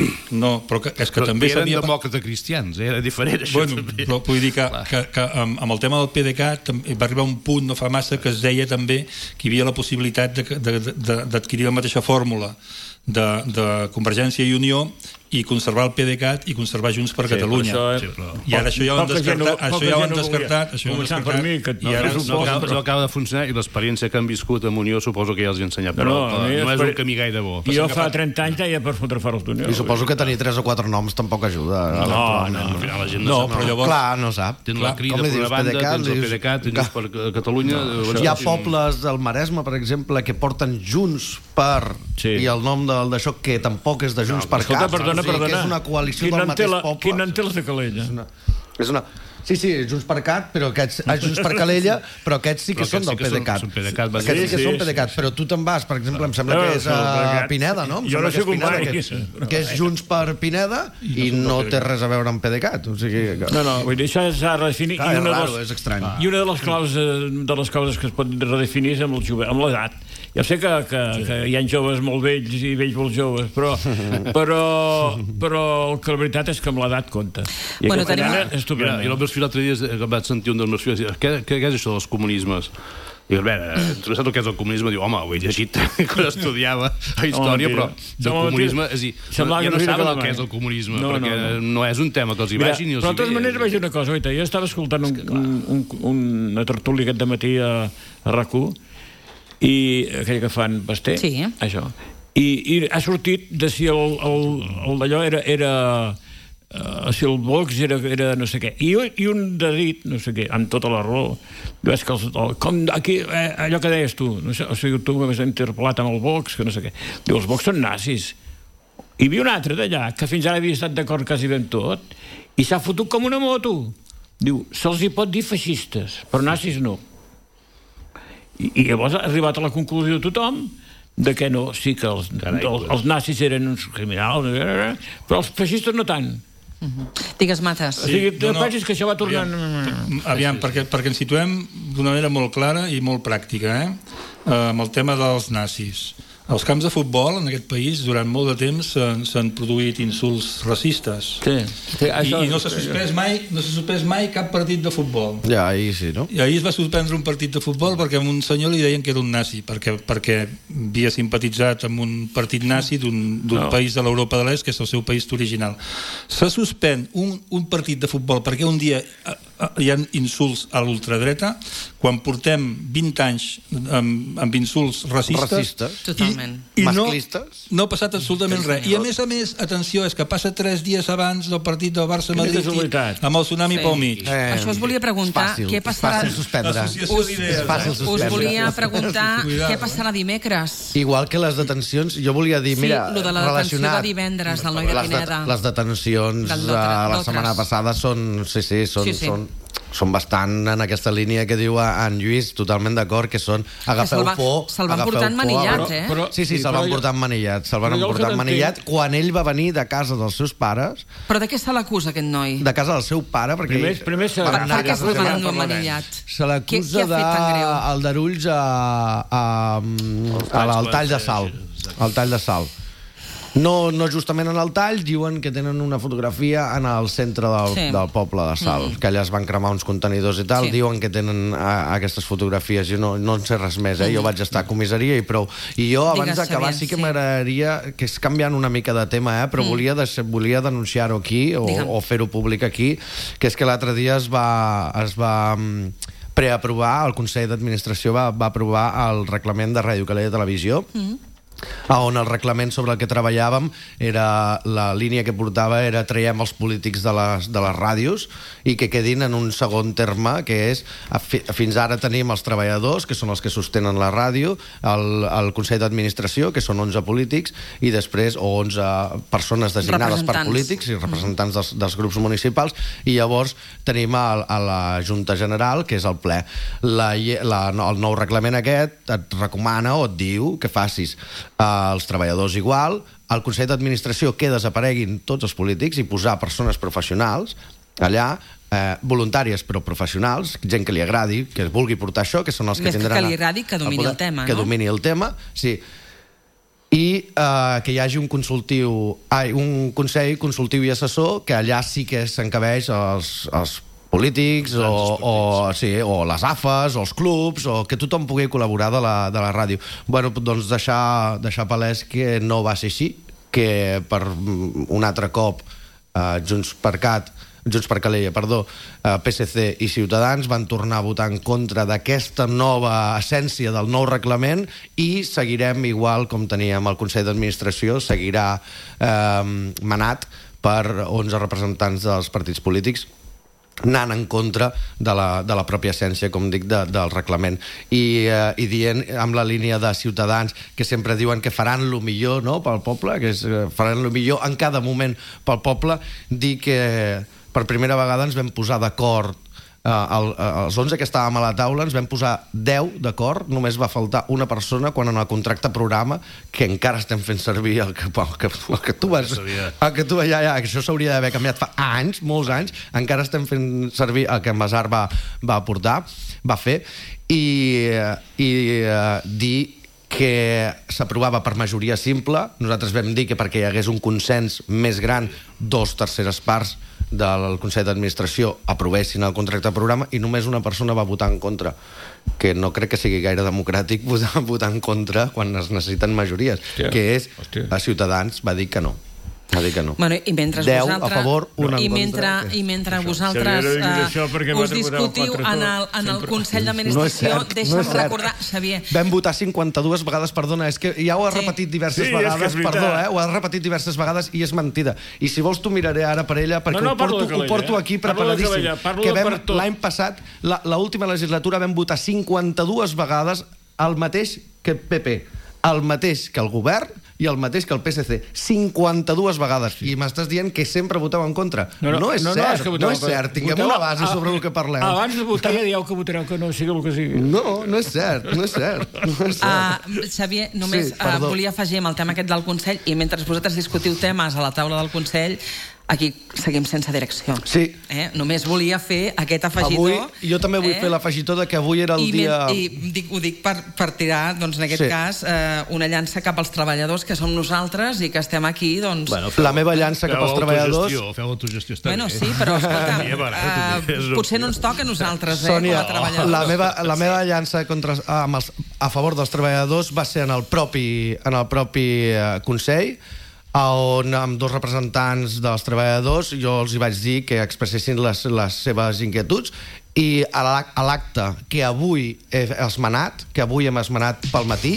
No, però que, és que però també eren sabia... demòcrates cristians, eh? Era diferent això bueno, també. Però vull dir que, que, que amb, amb el tema del PDeCAT va arribar un punt no fa massa que es deia també que hi havia la possibilitat d'adquirir la mateixa fórmula de, de Convergència i Unió i conservar el PDeCAT i conservar Junts per sí, Catalunya. Però això, sí, però... I ara això ja ho han descartat. Això ja ho han descartat. Això Començant per mi, que i ara no, no, acaba, no acaba de funcionar i l'experiència que han viscut amb Unió suposo que ja els hi ha ensenyat. Però no, no, no és un camí gaire bo. Jo fa trenta anys ja per fotre faros d'Unió. I suposo que tenir tres o quatre noms tampoc ajuda. No, no, al final la gent no sap. Però llavors... Clar, no sap. Tens la crida per una banda, tens el PDeCAT, tens per Catalunya... Hi ha pobles del Maresme, per exemple, que porten Junts per... i el nom d'això que tampoc és de Junts per Cap. Perdona, perdona. Que és una coalició del mateix poble. Quin en té les de Calella? És una... Sí, sí, Junts per Cat, però aquests, ah, Junts per Calella, però aquests sí que són del PDeCAT. Aquests sí que són PDeCAT, però tu te'n vas, per exemple, em sembla que és a Pineda, no? Jo no sé com va, que és Junts per Pineda i no té res a veure amb PDeCAT. O sigui, no, no, vull dir, això s'ha de redefinir. És raro, és estrany. I una de les claus de les coses que es pot redefinir és amb l'edat. Ja sé que, que, sí. que hi ha joves molt vells i vells molt joves, però, però, però que la veritat és que amb l'edat compta. I bueno, tenim... és Mira, jo l'altre l'altre dia vaig sentir un dels meus fills dir, què, què, què és això dels comunismes? I a veure, tu no saps el que és el comunisme? Diu, home, ho he llegit quan estudiava a història, però del comunisme... És dir, ja no saben el que és el comunisme, no, perquè no, no. no és un tema que els hi vagi ni els hi ve. Però de totes maneres vaig dir una cosa, oita, jo estava escoltant un, un, un, una tertúlia aquest dematí a, a RAC u, i aquella que fan Basté, sí. això, i, i ha sortit de si el, el, el d'allò era, era uh, si el Vox era, era no sé què, i, i un de dit, no sé què, amb tota la raó, és que els, el, com aquí, eh, allò que deies tu, no sé, o sigui, tu m'has interpel·lat amb el Vox, que no sé què, diu, els Vox són nazis. Hi havia un altre d'allà, que fins ara havia estat d'acord quasi ben tot, i s'ha fotut com una moto. Diu, se'ls hi pot dir feixistes, però nazis no. I llavors ha arribat a la conclusió de tothom de que no, sí que els, els, els nazis eren uns criminals, però els feixistes no tant. Uh-huh. Digues, Mates. Sí, o sigui, no, no, penses que això va tornant... Aviam, aviam perquè, perquè ens situem d'una manera molt clara i molt pràctica, eh? Uh, amb el tema dels nazis. Als camps de futbol, en aquest país, durant molt de temps s'han produït insults racistes. Sí. sí I, I no s'ha suspès mai, no s'ha suspès mai cap partit de futbol. Ja, ahir sí, no? I ahir es va suspendre un partit de futbol perquè a un senyor li deien que era un nazi, perquè, perquè havia simpatitzat amb un partit nazi d'un no. país de l'Europa de l'Est, que és el seu país original. Se suspèn un, un partit de futbol perquè un dia hi ha insults a l'ultradreta, quan portem vint anys amb, amb insults racistes, racistes. Totalment. I, i no, masclistes, no ha passat absolutament res. I a més a més, atenció, és que passa tres dies abans del partit del Barça-Madrid amb el tsunami sí. pel mig. Eh, Això us volia preguntar, fàcil, què passarà... És fàcil suspendre. Us, és fàcil suspendre. Us volia preguntar què passarà dimecres. Igual que les detencions, jo volia dir, sí, mira, lo de la detenció de divendres del noi de Pineda. Les detencions de la setmana passada són, sí, sí, són, sí, sí. són són bastant en aquesta línia que diu en Lluís, totalment d'acord, que són agafeu se por... Se'l van portar manillat, eh? Però, sí, sí, se'l van portar manillat. Se'l van portar manillat quan ell va venir de casa dels seus pares. Però de què se l'acusa, aquest noi? De casa del seu pare, perquè... Primer, primer se per, per què se'l van endur manillat? Se l'acusa del darulls a, a, a, al tall de sal. Al tall de sal. No, no justament en el tall, diuen que tenen una fotografia en el centre del, sí. del poble de Salt, mm. que allà es van cremar uns contenidors i tal, sí. diuen que tenen a, aquestes fotografies, jo no, no en sé res més, eh? jo vaig estar a comissaria i prou. I jo, abans d'acabar, sí que sí. m'agradaria, que és canviant una mica de tema, eh? però mm. volia, de, volia denunciar-ho aquí, o, o fer-ho públic aquí, que és que l'altre dia es va... Es va preaprovar, el Consell d'Administració va, va aprovar el reglament de Ràdio Calella Televisió, mm. on el reglament sobre el que treballàvem era, la línia que portava era traiem els polítics de les, de les ràdios i que quedin en un segon terme, que és fi, fins ara tenim els treballadors, que són els que sostenen la ràdio, el, el Consell d'Administració, que són onze polítics, i després o onze persones designades per polítics i representants dels, dels grups municipals, i llavors tenim a, a la Junta General, que és el ple. La, la, el nou reglament aquest et recomana o et diu que facis als treballadors igual, al Consell d'Administració que desapareguin tots els polítics i posar persones professionals allà, eh, voluntàries però professionals, gent que li agradi, que vulgui portar això, que són els que Més tindran... Més que li agradi, que domini el, poder, el tema, que no? Que domini el tema, sí. I eh, que hi hagi un consultiu, ai, un Consell consultiu i assessor, que allà sí que s'encabeix els, els polítics o, o, sí, o les A F Es o els clubs, o que tothom pugui col·laborar de la, de la ràdio. Bueno, doncs deixar, deixar palès que no va ser així, que per un altre cop eh, Junts per Cat Junts per Calella, perdó, eh, P S C i Ciutadans van tornar a votar en contra d'aquesta nova essència del nou reglament, i seguirem igual com teníem el Consell d'Administració, seguirà eh, manat per onze representants dels partits polítics, anant en contra de la, de la pròpia essència, com dic, de, del reglament. I, eh, i dient, amb la línia de Ciutadans, que sempre diuen que faran lo millor, no?, pel poble, que és, faran lo millor en cada moment pel poble, dir que per primera vegada ens vam posar d'acord. Uh, el, uh, els onze que estàvem a la taula ens vam posar deu d'acord, només va faltar una persona quan en el contracte programa, que encara estem fent servir el que, el que, el que tu vas... El que tu, ja, ja, això s'hauria d'haver canviat fa anys, molts anys, encara estem fent servir el que en Basar va, va aportar, va fer, i, i uh, dir que s'aprovava per majoria simple. Nosaltres vam dir que perquè hi hagués un consens més gran, dos terceres parts del Consell d'Administració aprovessin el contracte de programa i només una persona va votar en contra, que no crec que sigui gaire democràtic votar, votar en contra quan es necessiten majories, hòstia, que és, hòstia. A Ciutadans va dir que no. Va dir que no. Bueno, i mentre deu vosaltres, a favor, un en i mentre, contra. I mentre això. vosaltres uh, us discutiu en el, en el Consell d'Administració, no deixa'm no recordar, Xavier... Vam votar cinquanta-dues vegades, perdona, és que ja ho has sí. repetit diverses sí, vegades, perdó, eh? Ho has repetit diverses vegades i és mentida. I si vols t'ho miraré ara per ella, perquè no, no, ho, porto, Calella, ho porto aquí preparadíssim. Parlo que vam, per l'any passat, la, la última legislatura, vam votar cinquanta-dues vegades el mateix que P P, el mateix que el govern i el mateix que el P S C, cinquanta-dues vegades. I m'estàs dient que sempre voteu en contra. No, no, no és no, cert, no, és, voteu, no és cert. Tinguem voteu, una base sobre el que parlem. Abans de votar ja dieu que votareu que no, sigui el que sigui. No, no és cert, no és cert. No és cert. Uh, Xavier, només sí, uh, volia afegir amb el tema aquest del Consell, i mentre vosaltres discutiu temes a la taula del Consell, aquí seguim sense direcció. Sí. Eh? Només volia fer aquest afegitó. Avui, jo també vull eh? fer l'afegitó de que avui era el I dia... I dic, ho dic per, per tirar, doncs, en aquest sí. cas, eh, una llança cap als treballadors, que som nosaltres, i que estem aquí, doncs... Bueno, feu, la meva llança cap als treballadors... Feu autogestió, està bueno, bé. sí, però, escolta, uh, potser no ens toca a nosaltres, eh, Sònia, com a treballadors. La meva, la meva llança contra, amb els, a favor dels treballadors va ser en el propi, en el propi uh, Consell, on amb dos representants dels treballadors jo els hi vaig dir que expressessin les, les seves inquietuds, i a l'acte que avui he esmenat, que avui hem esmenat pel matí,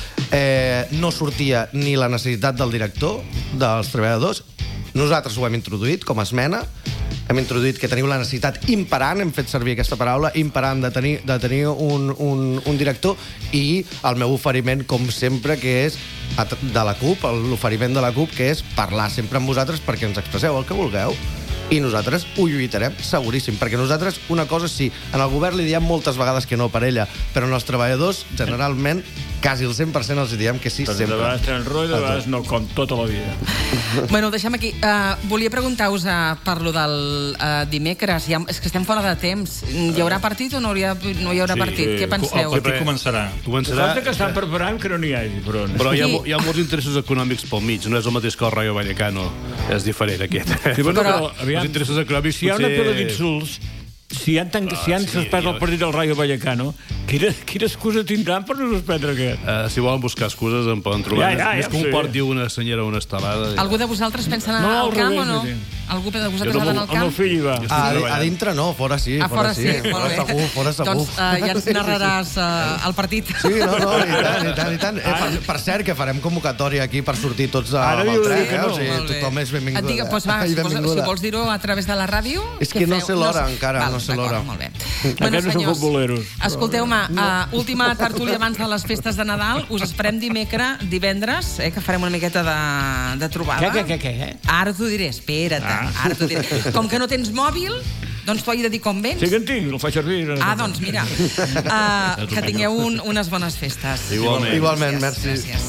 eh, no sortia ni la necessitat del director dels treballadors. Nosaltres ho hem introduït com a esmena, hem introduït que teniu la necessitat imperant, hem fet servir aquesta paraula, imperant de tenir, de tenir un, un, un director, i el meu oferiment, com sempre, que és de la CUP, l'oferiment de la CUP, que és parlar sempre amb vosaltres perquè ens expresseu el que vulgueu, i nosaltres ho lluitarem seguríssim, perquè nosaltres, una cosa sí, en el govern li diem moltes vegades que no per ella, però en els treballadors, generalment, quasi el cent per cent els diem que sí, però sempre. De vegades tenen raó i de vegades no, com tota la vida. Bueno, deixem aquí. Uh, volia preguntar-vos uh, per lo del uh, dimecres. Ja, és que estem fora de temps. Hi haurà partit o no, hauria, no hi haurà sí, partit? Què penseu? El partit començarà. Començarà... Falta que estan preparant que no n'hi hagi, però... Però hi ha, hi ha molts interessos econòmics pel mig. No és el mateix que el Rayo Vallecano. És diferent, aquest. Sí, bueno, però, però aviam, els interessos econòmics si hi ha una potser... pila d'insults, si han, tan, ah, si han sí, suspès el partit del Rayo Vallecano, quina, quina excusa tindran per no suspendre aquest? Uh, si volen buscar excuses en poden trobar. Ja, ja, més ja, que un sí. port diu una senyera o una estelada. Algú de vosaltres pensa anar no, al camp revés, o no? Sí. Algú de vosaltres no, ha d'anar al camp? El meu fill hi va. A, a dintre no, fora sí. A fora, fora sí, sí. Fora segur, fora segur. Doncs uh, ja ens narraràs uh, el partit. Sí, no, no, i tant, i tant, i tant. Eh, per, per cert, que farem convocatòria aquí per sortir tots amb el tren, eh? O sigui, tothom és benvingut. Digue, pues va, si vols dir-ho a través de la ràdio... És que no sé l'hora encara, no sé l'hora. Molt bé. Bueno, senyors, escolteu-me, uh, última tertúlia abans de les festes de Nadal. Us esperem dimecres, divendres, eh, que farem una miqueta de, de trobada. Què, què, què, què? Ara t'ho diré, espera't, ah. ara t'ho diré. Com que no tens mòbil, doncs t'ho he de dir com vens. Sí que en tinc, el faig servir. Ah, doncs mira, uh, que tingueu un, unes bones festes. Igualment. Igualment, merci. Gràcies.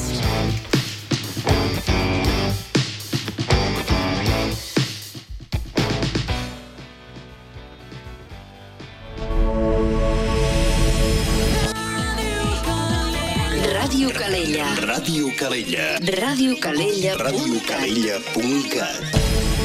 Ràdio Calella. Ràdio Calella. Ràdio Calella. Ràdio Calella punt cat.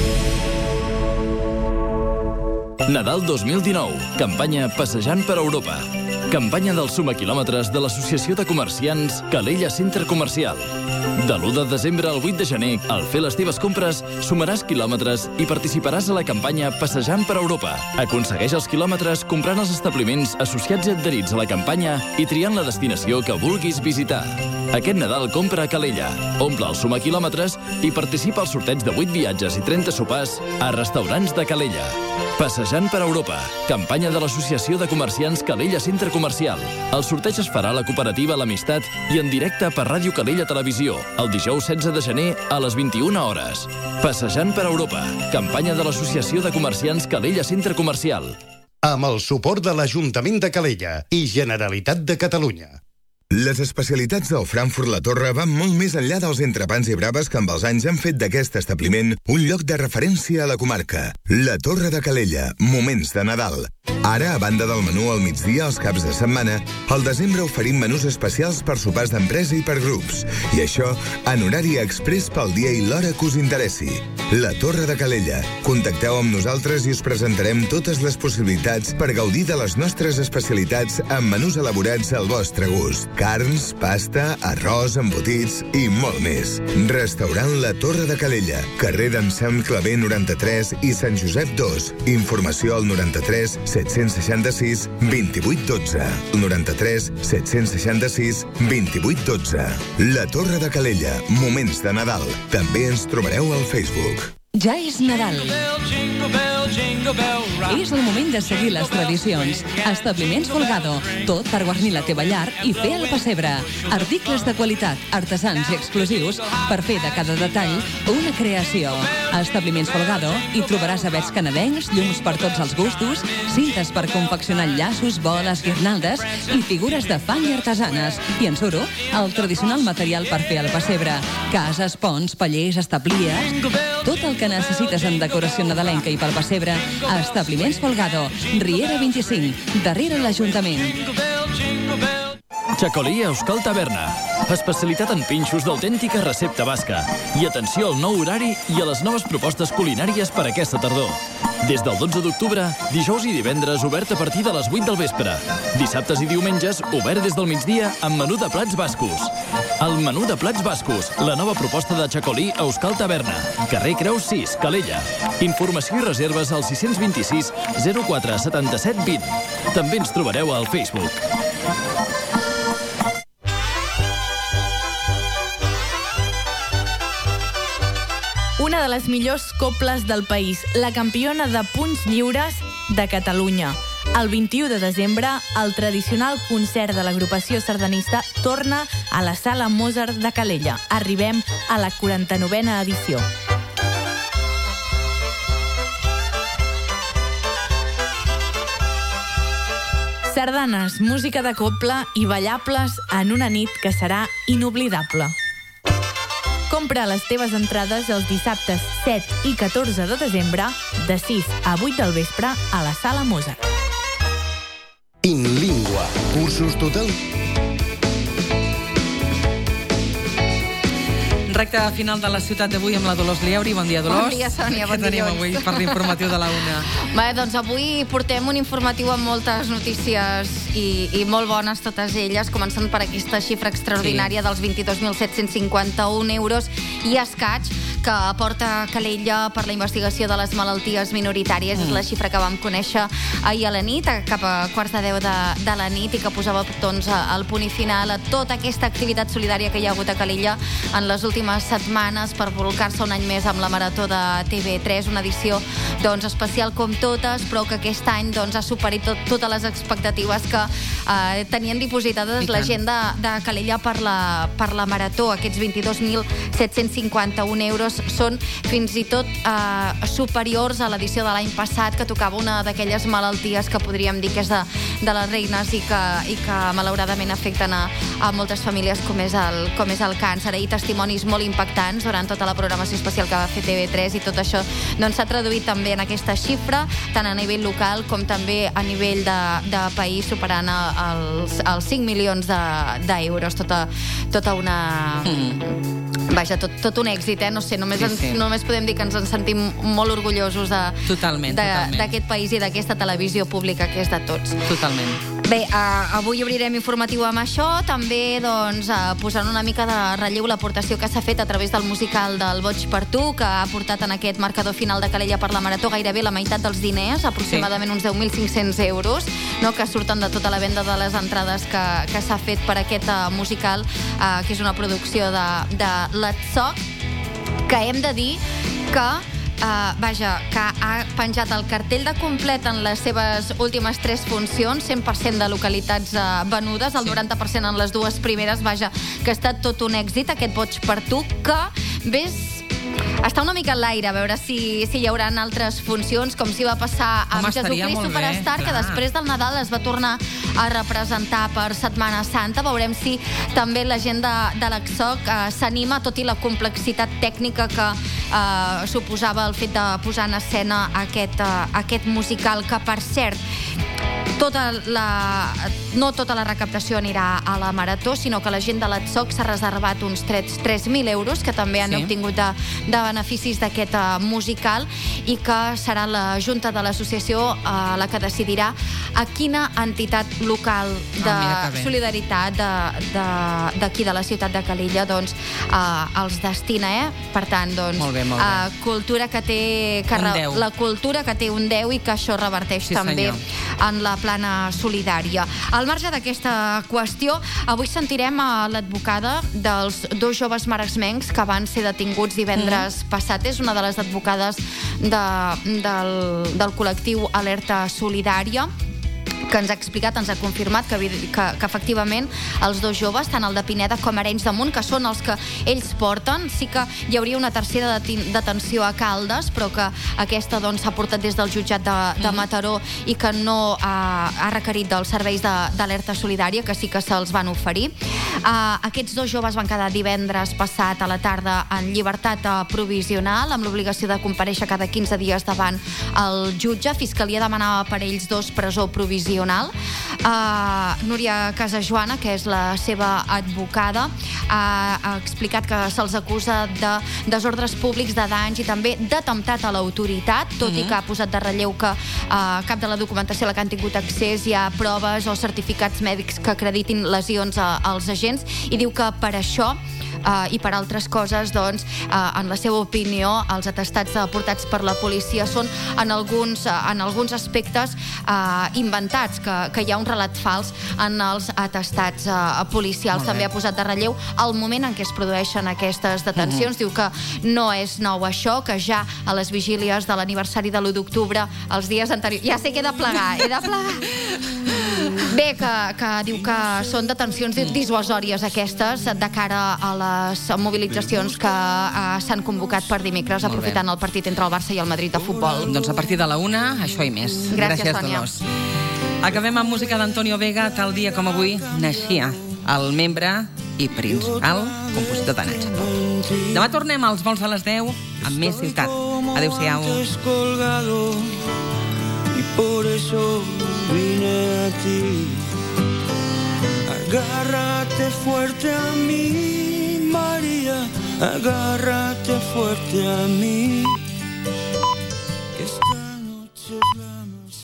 Nadal dos mil dinou. Campanya Passejant per Europa. Campanya dels sumaquilòmetres de l'Associació de Comerciants Calella Centre Comercial. De l'u de desembre al vuit de gener, al fer les teves compres, sumaràs quilòmetres i participaràs a la campanya Passejant per Europa. Aconsegueix els quilòmetres comprant els establiments associats i adherits a la campanya i triant la destinació que vulguis visitar. Aquest Nadal compra a Calella, omple els sumaquilòmetres i participa al sorteig de vuit viatges i trenta sopars a restaurants de Calella. Passejant per Europa, campanya de l'Associació de Comerciants Calella Centre Comercial. El sorteig es farà a la cooperativa L'Amistat i en directe per Ràdio Calella Televisió, el dijous setze de gener a les vint-i-una hores. Passejant per Europa, campanya de l'Associació de Comerciants Calella Centre Comercial. Amb el suport de l'Ajuntament de Calella i Generalitat de Catalunya. Les especialitats del Frankfurt La Torre van molt més enllà dels entrepans i braves que amb els anys han fet d'aquest establiment un lloc de referència a la comarca. La Torre de Calella, moments de Nadal. Ara, a banda del menú al migdia els caps de setmana, al desembre oferim menús especials per sopars d'empresa i per grups. I això en horari express pel dia i l'hora que us interessi. La Torre de Calella. Contacteu amb nosaltres i us presentarem totes les possibilitats per gaudir de les nostres especialitats amb menús elaborats al vostre gust. Carns, pasta, arròs, embotits i molt més. Restaurant La Torre de Calella, carrer d'Ensam Clavé noranta-tres i Sant Josep dos. Informació al noranta-tres set-cents seixanta-sis vint-i-vuit dotze. noranta-tres set-cents seixanta-sis vint-i-vuit dotze. La Torre de Calella, moments de Nadal. També ens trobareu al Facebook. Ja és Nadal. És el moment de seguir les tradicions. Establiments Folgado, tot per guarnir la teva llar i fer el pessebre. Articles de qualitat, artesans i exclusius per fer de cada detall una creació. A Establiments Folgado hi trobaràs avets canadencs, llums per tots els gustos, cintes per confeccionar llaços, boles, guirnaldes i figures de fang i artesanes. I en suro, el tradicional material per fer el pessebre. Cases, ponts, pallers, establies... Tot el que necessites en decoració nadalenca i pel pessebre a Establiments Folgado, Riera vint-i-cinc, darrere l'Ajuntament. Chacolí Euskal Taverna. Especialitat en pinxos d'autèntica recepta basca. I atenció al nou horari i a les noves propostes culinàries per aquesta tardor. Des del dotze d'octubre, dijous i divendres obert a partir de les vuit del vespre. Dissabtes i diumenges obert des del migdia amb menú de plats bascos. El menú de plats bascos, la nova proposta de Chacolí Euskal Taverna. Carrer Creus sis, Calella. Informació i reserves al sis dos sis zero quatre setanta-set vint. També ens trobareu al Facebook. Una de les millors coples del país, la campiona de punys lliures de Catalunya. El vint-i-u de desembre, el tradicional concert de l'agrupació sardanista torna a la Sala Mozart de Calella. Arribem a la quaranta-novena edició. Sardanes, música de copla i ballables en una nit que serà inoblidable. Compra les teves entrades els dissabtes set i catorze de desembre de sis a vuit del vespre a la Sala Mozart. InLingua. Cursos total. Recte final de la ciutat d'avui amb la Dolors Lieuri. Bon dia, Dolors. Bon dia, Sònia. Bon Què tenim dilluns. avui per l'informatiu de la una? Bé, doncs avui portem un informatiu amb moltes notícies i, i molt bones totes elles, començant per aquesta xifra extraordinària sí. dels vint-i-dos mil set-cents cinquanta-un euros i escaig que aporta Calella per la investigació de les malalties minoritàries. Mm. És la xifra que vam conèixer ahir a la nit, cap a quarts de deu de, de la nit, i que posava doncs, el punt i final a tota aquesta activitat solidària que hi ha hagut a Calella en les últimes setmanes per volcar-se un any més amb la Marató de T V tres, una edició doncs, especial com totes, però que aquest any doncs, ha superat tot, totes les expectatives que eh, tenien dipositades la gent de, de Calella per la, per la Marató. Aquests vint-i-dos mil set-cents cinquanta-un euros són fins i tot eh, superiors a l'edició de l'any passat, que tocava una d'aquelles malalties que podríem dir que és de, de les reines i que, i que malauradament afecten a, a moltes famílies com és el, com és el càncer. Ahir testimonis molt impactants durant tota la programació especial que va fer T V tres, i tot això doncs, s'ha traduït també en aquesta xifra, tant a nivell local com també a nivell de, de país, superant els, els cinc milions d'euros. De, tota, tota una... Mm. Vaja, tot, tot un èxit, eh? No sé, només, sí, sí. Ens, només podem dir que ens en sentim molt orgullosos d'aquest país i d'aquesta televisió pública que és de tots. Totalment. Bé, uh, avui obrirem informatiu amb això, també doncs, uh, posant una mica de relleu l'aportació que s'ha fet a través del musical del Boig per tu, que ha portat en aquest marcador final de Calella per la Marató gairebé la meitat dels diners, aproximadament sí. uns deu mil cinc-cents euros, no?, que surten de tota la venda de les entrades que, que s'ha fet per aquest uh, musical, uh, que és una producció de, de l'Atsoc, que hem de dir que uh, vaja, que ha penjat el cartell de complet en les seves últimes tres funcions, cent per cent de localitats uh, venudes, el noranta per cent en les dues primeres, vaja, que ha estat tot un èxit, aquest Boig per tu, que ves... Està una mica en l'aire, a veure si, si hi haurà altres funcions, com si va passar amb Home, estaria Jesucrist molt bé, Superstar, que clar. després del Nadal es va tornar a representar per Setmana Santa. Veurem si també la gent de, de l'E X O C eh, s'anima, tot i la complexitat tècnica que eh, suposava el fet de posar en escena aquest, eh, aquest musical, que, per cert, tota la, no tota la recaptació anirà a la Marató, sinó que la gent de l'E X O C s'ha reservat uns tres mil euros, que també han Sí. obtingut de, de beneficis d'aquest uh, musical, i que serà la Junta de l'Associació uh, la que decidirà a quina entitat local de Ah, mira que bé. solidaritat d'aquí de, de, de la ciutat de Calella doncs, uh, els destina, eh? Per tant, doncs, Molt bé, molt bé. Uh, cultura que té... Que Un re- deu. La cultura que té un deu i que això reverteix Sí, també senyor. en la plana solidària. Al marge d'aquesta qüestió, avui sentirem a l'advocada dels dos joves maresmencs que van ser detinguts divendres mm. passat. És una de les advocades de, del, del col·lectiu Alerta Solidària, que ens ha explicat, ens ha confirmat que, que, que efectivament els dos joves, tant el de Pineda com Arenys de Munt, que són els que ells porten, sí que hi hauria una tercera detenció a Caldes, però que aquesta doncs, s'ha portat des del jutjat de, de Mataró i que no ha, ha requerit dels serveis d'alerta solidària, que sí que se'ls van oferir. Uh, aquests dos joves van quedar divendres passat a la tarda en llibertat uh, provisional, amb l'obligació de comparèixer cada quinze dies davant el jutge. Fiscalia demanava per ells dos presó provisional. Uh, Núria Casajoana, que és la seva advocada, uh, ha explicat que se'ls acusa de desordres públics, de danys i també d'atemptat a l'autoritat, tot mm-hmm. i que ha posat de relleu que uh, cap de la documentació a la que han tingut accés hi ha proves o certificats mèdics que acreditin lesions a, als agents, i diu que per això Uh, i per altres coses, doncs, uh, en la seva opinió, els atestats aportats per la policia són en alguns, uh, en alguns aspectes uh, inventats, que, que hi ha un relat fals en els atestats uh, policials. També ha posat de relleu el moment en què es produeixen aquestes detencions. Mm-hmm. Diu que no és nou això, que ja a les vigílies de l'aniversari de l'u d'octubre, els dies anteriors... Ja sé que he de plegar, he de plegar. Bé, que, que diu que són detencions dissuasòries aquestes de cara a les mobilitzacions que uh, s'han convocat per dimecres, aprofitant el partit entre el Barça i el Madrid de futbol. Doncs a partir de la una, això i més. Gràcies, Gràcies Sònia. Dolors. Acabem amb música d'Antonio Vega, tal dia com avui naixia el membre i principal compositor de Nacha Pop. Demà tornem als vols de les deu amb més ciutat. Adéu-siau. Y por eso vine a ti. Agárrate fuerte a mí, María, agárrate fuerte a mí.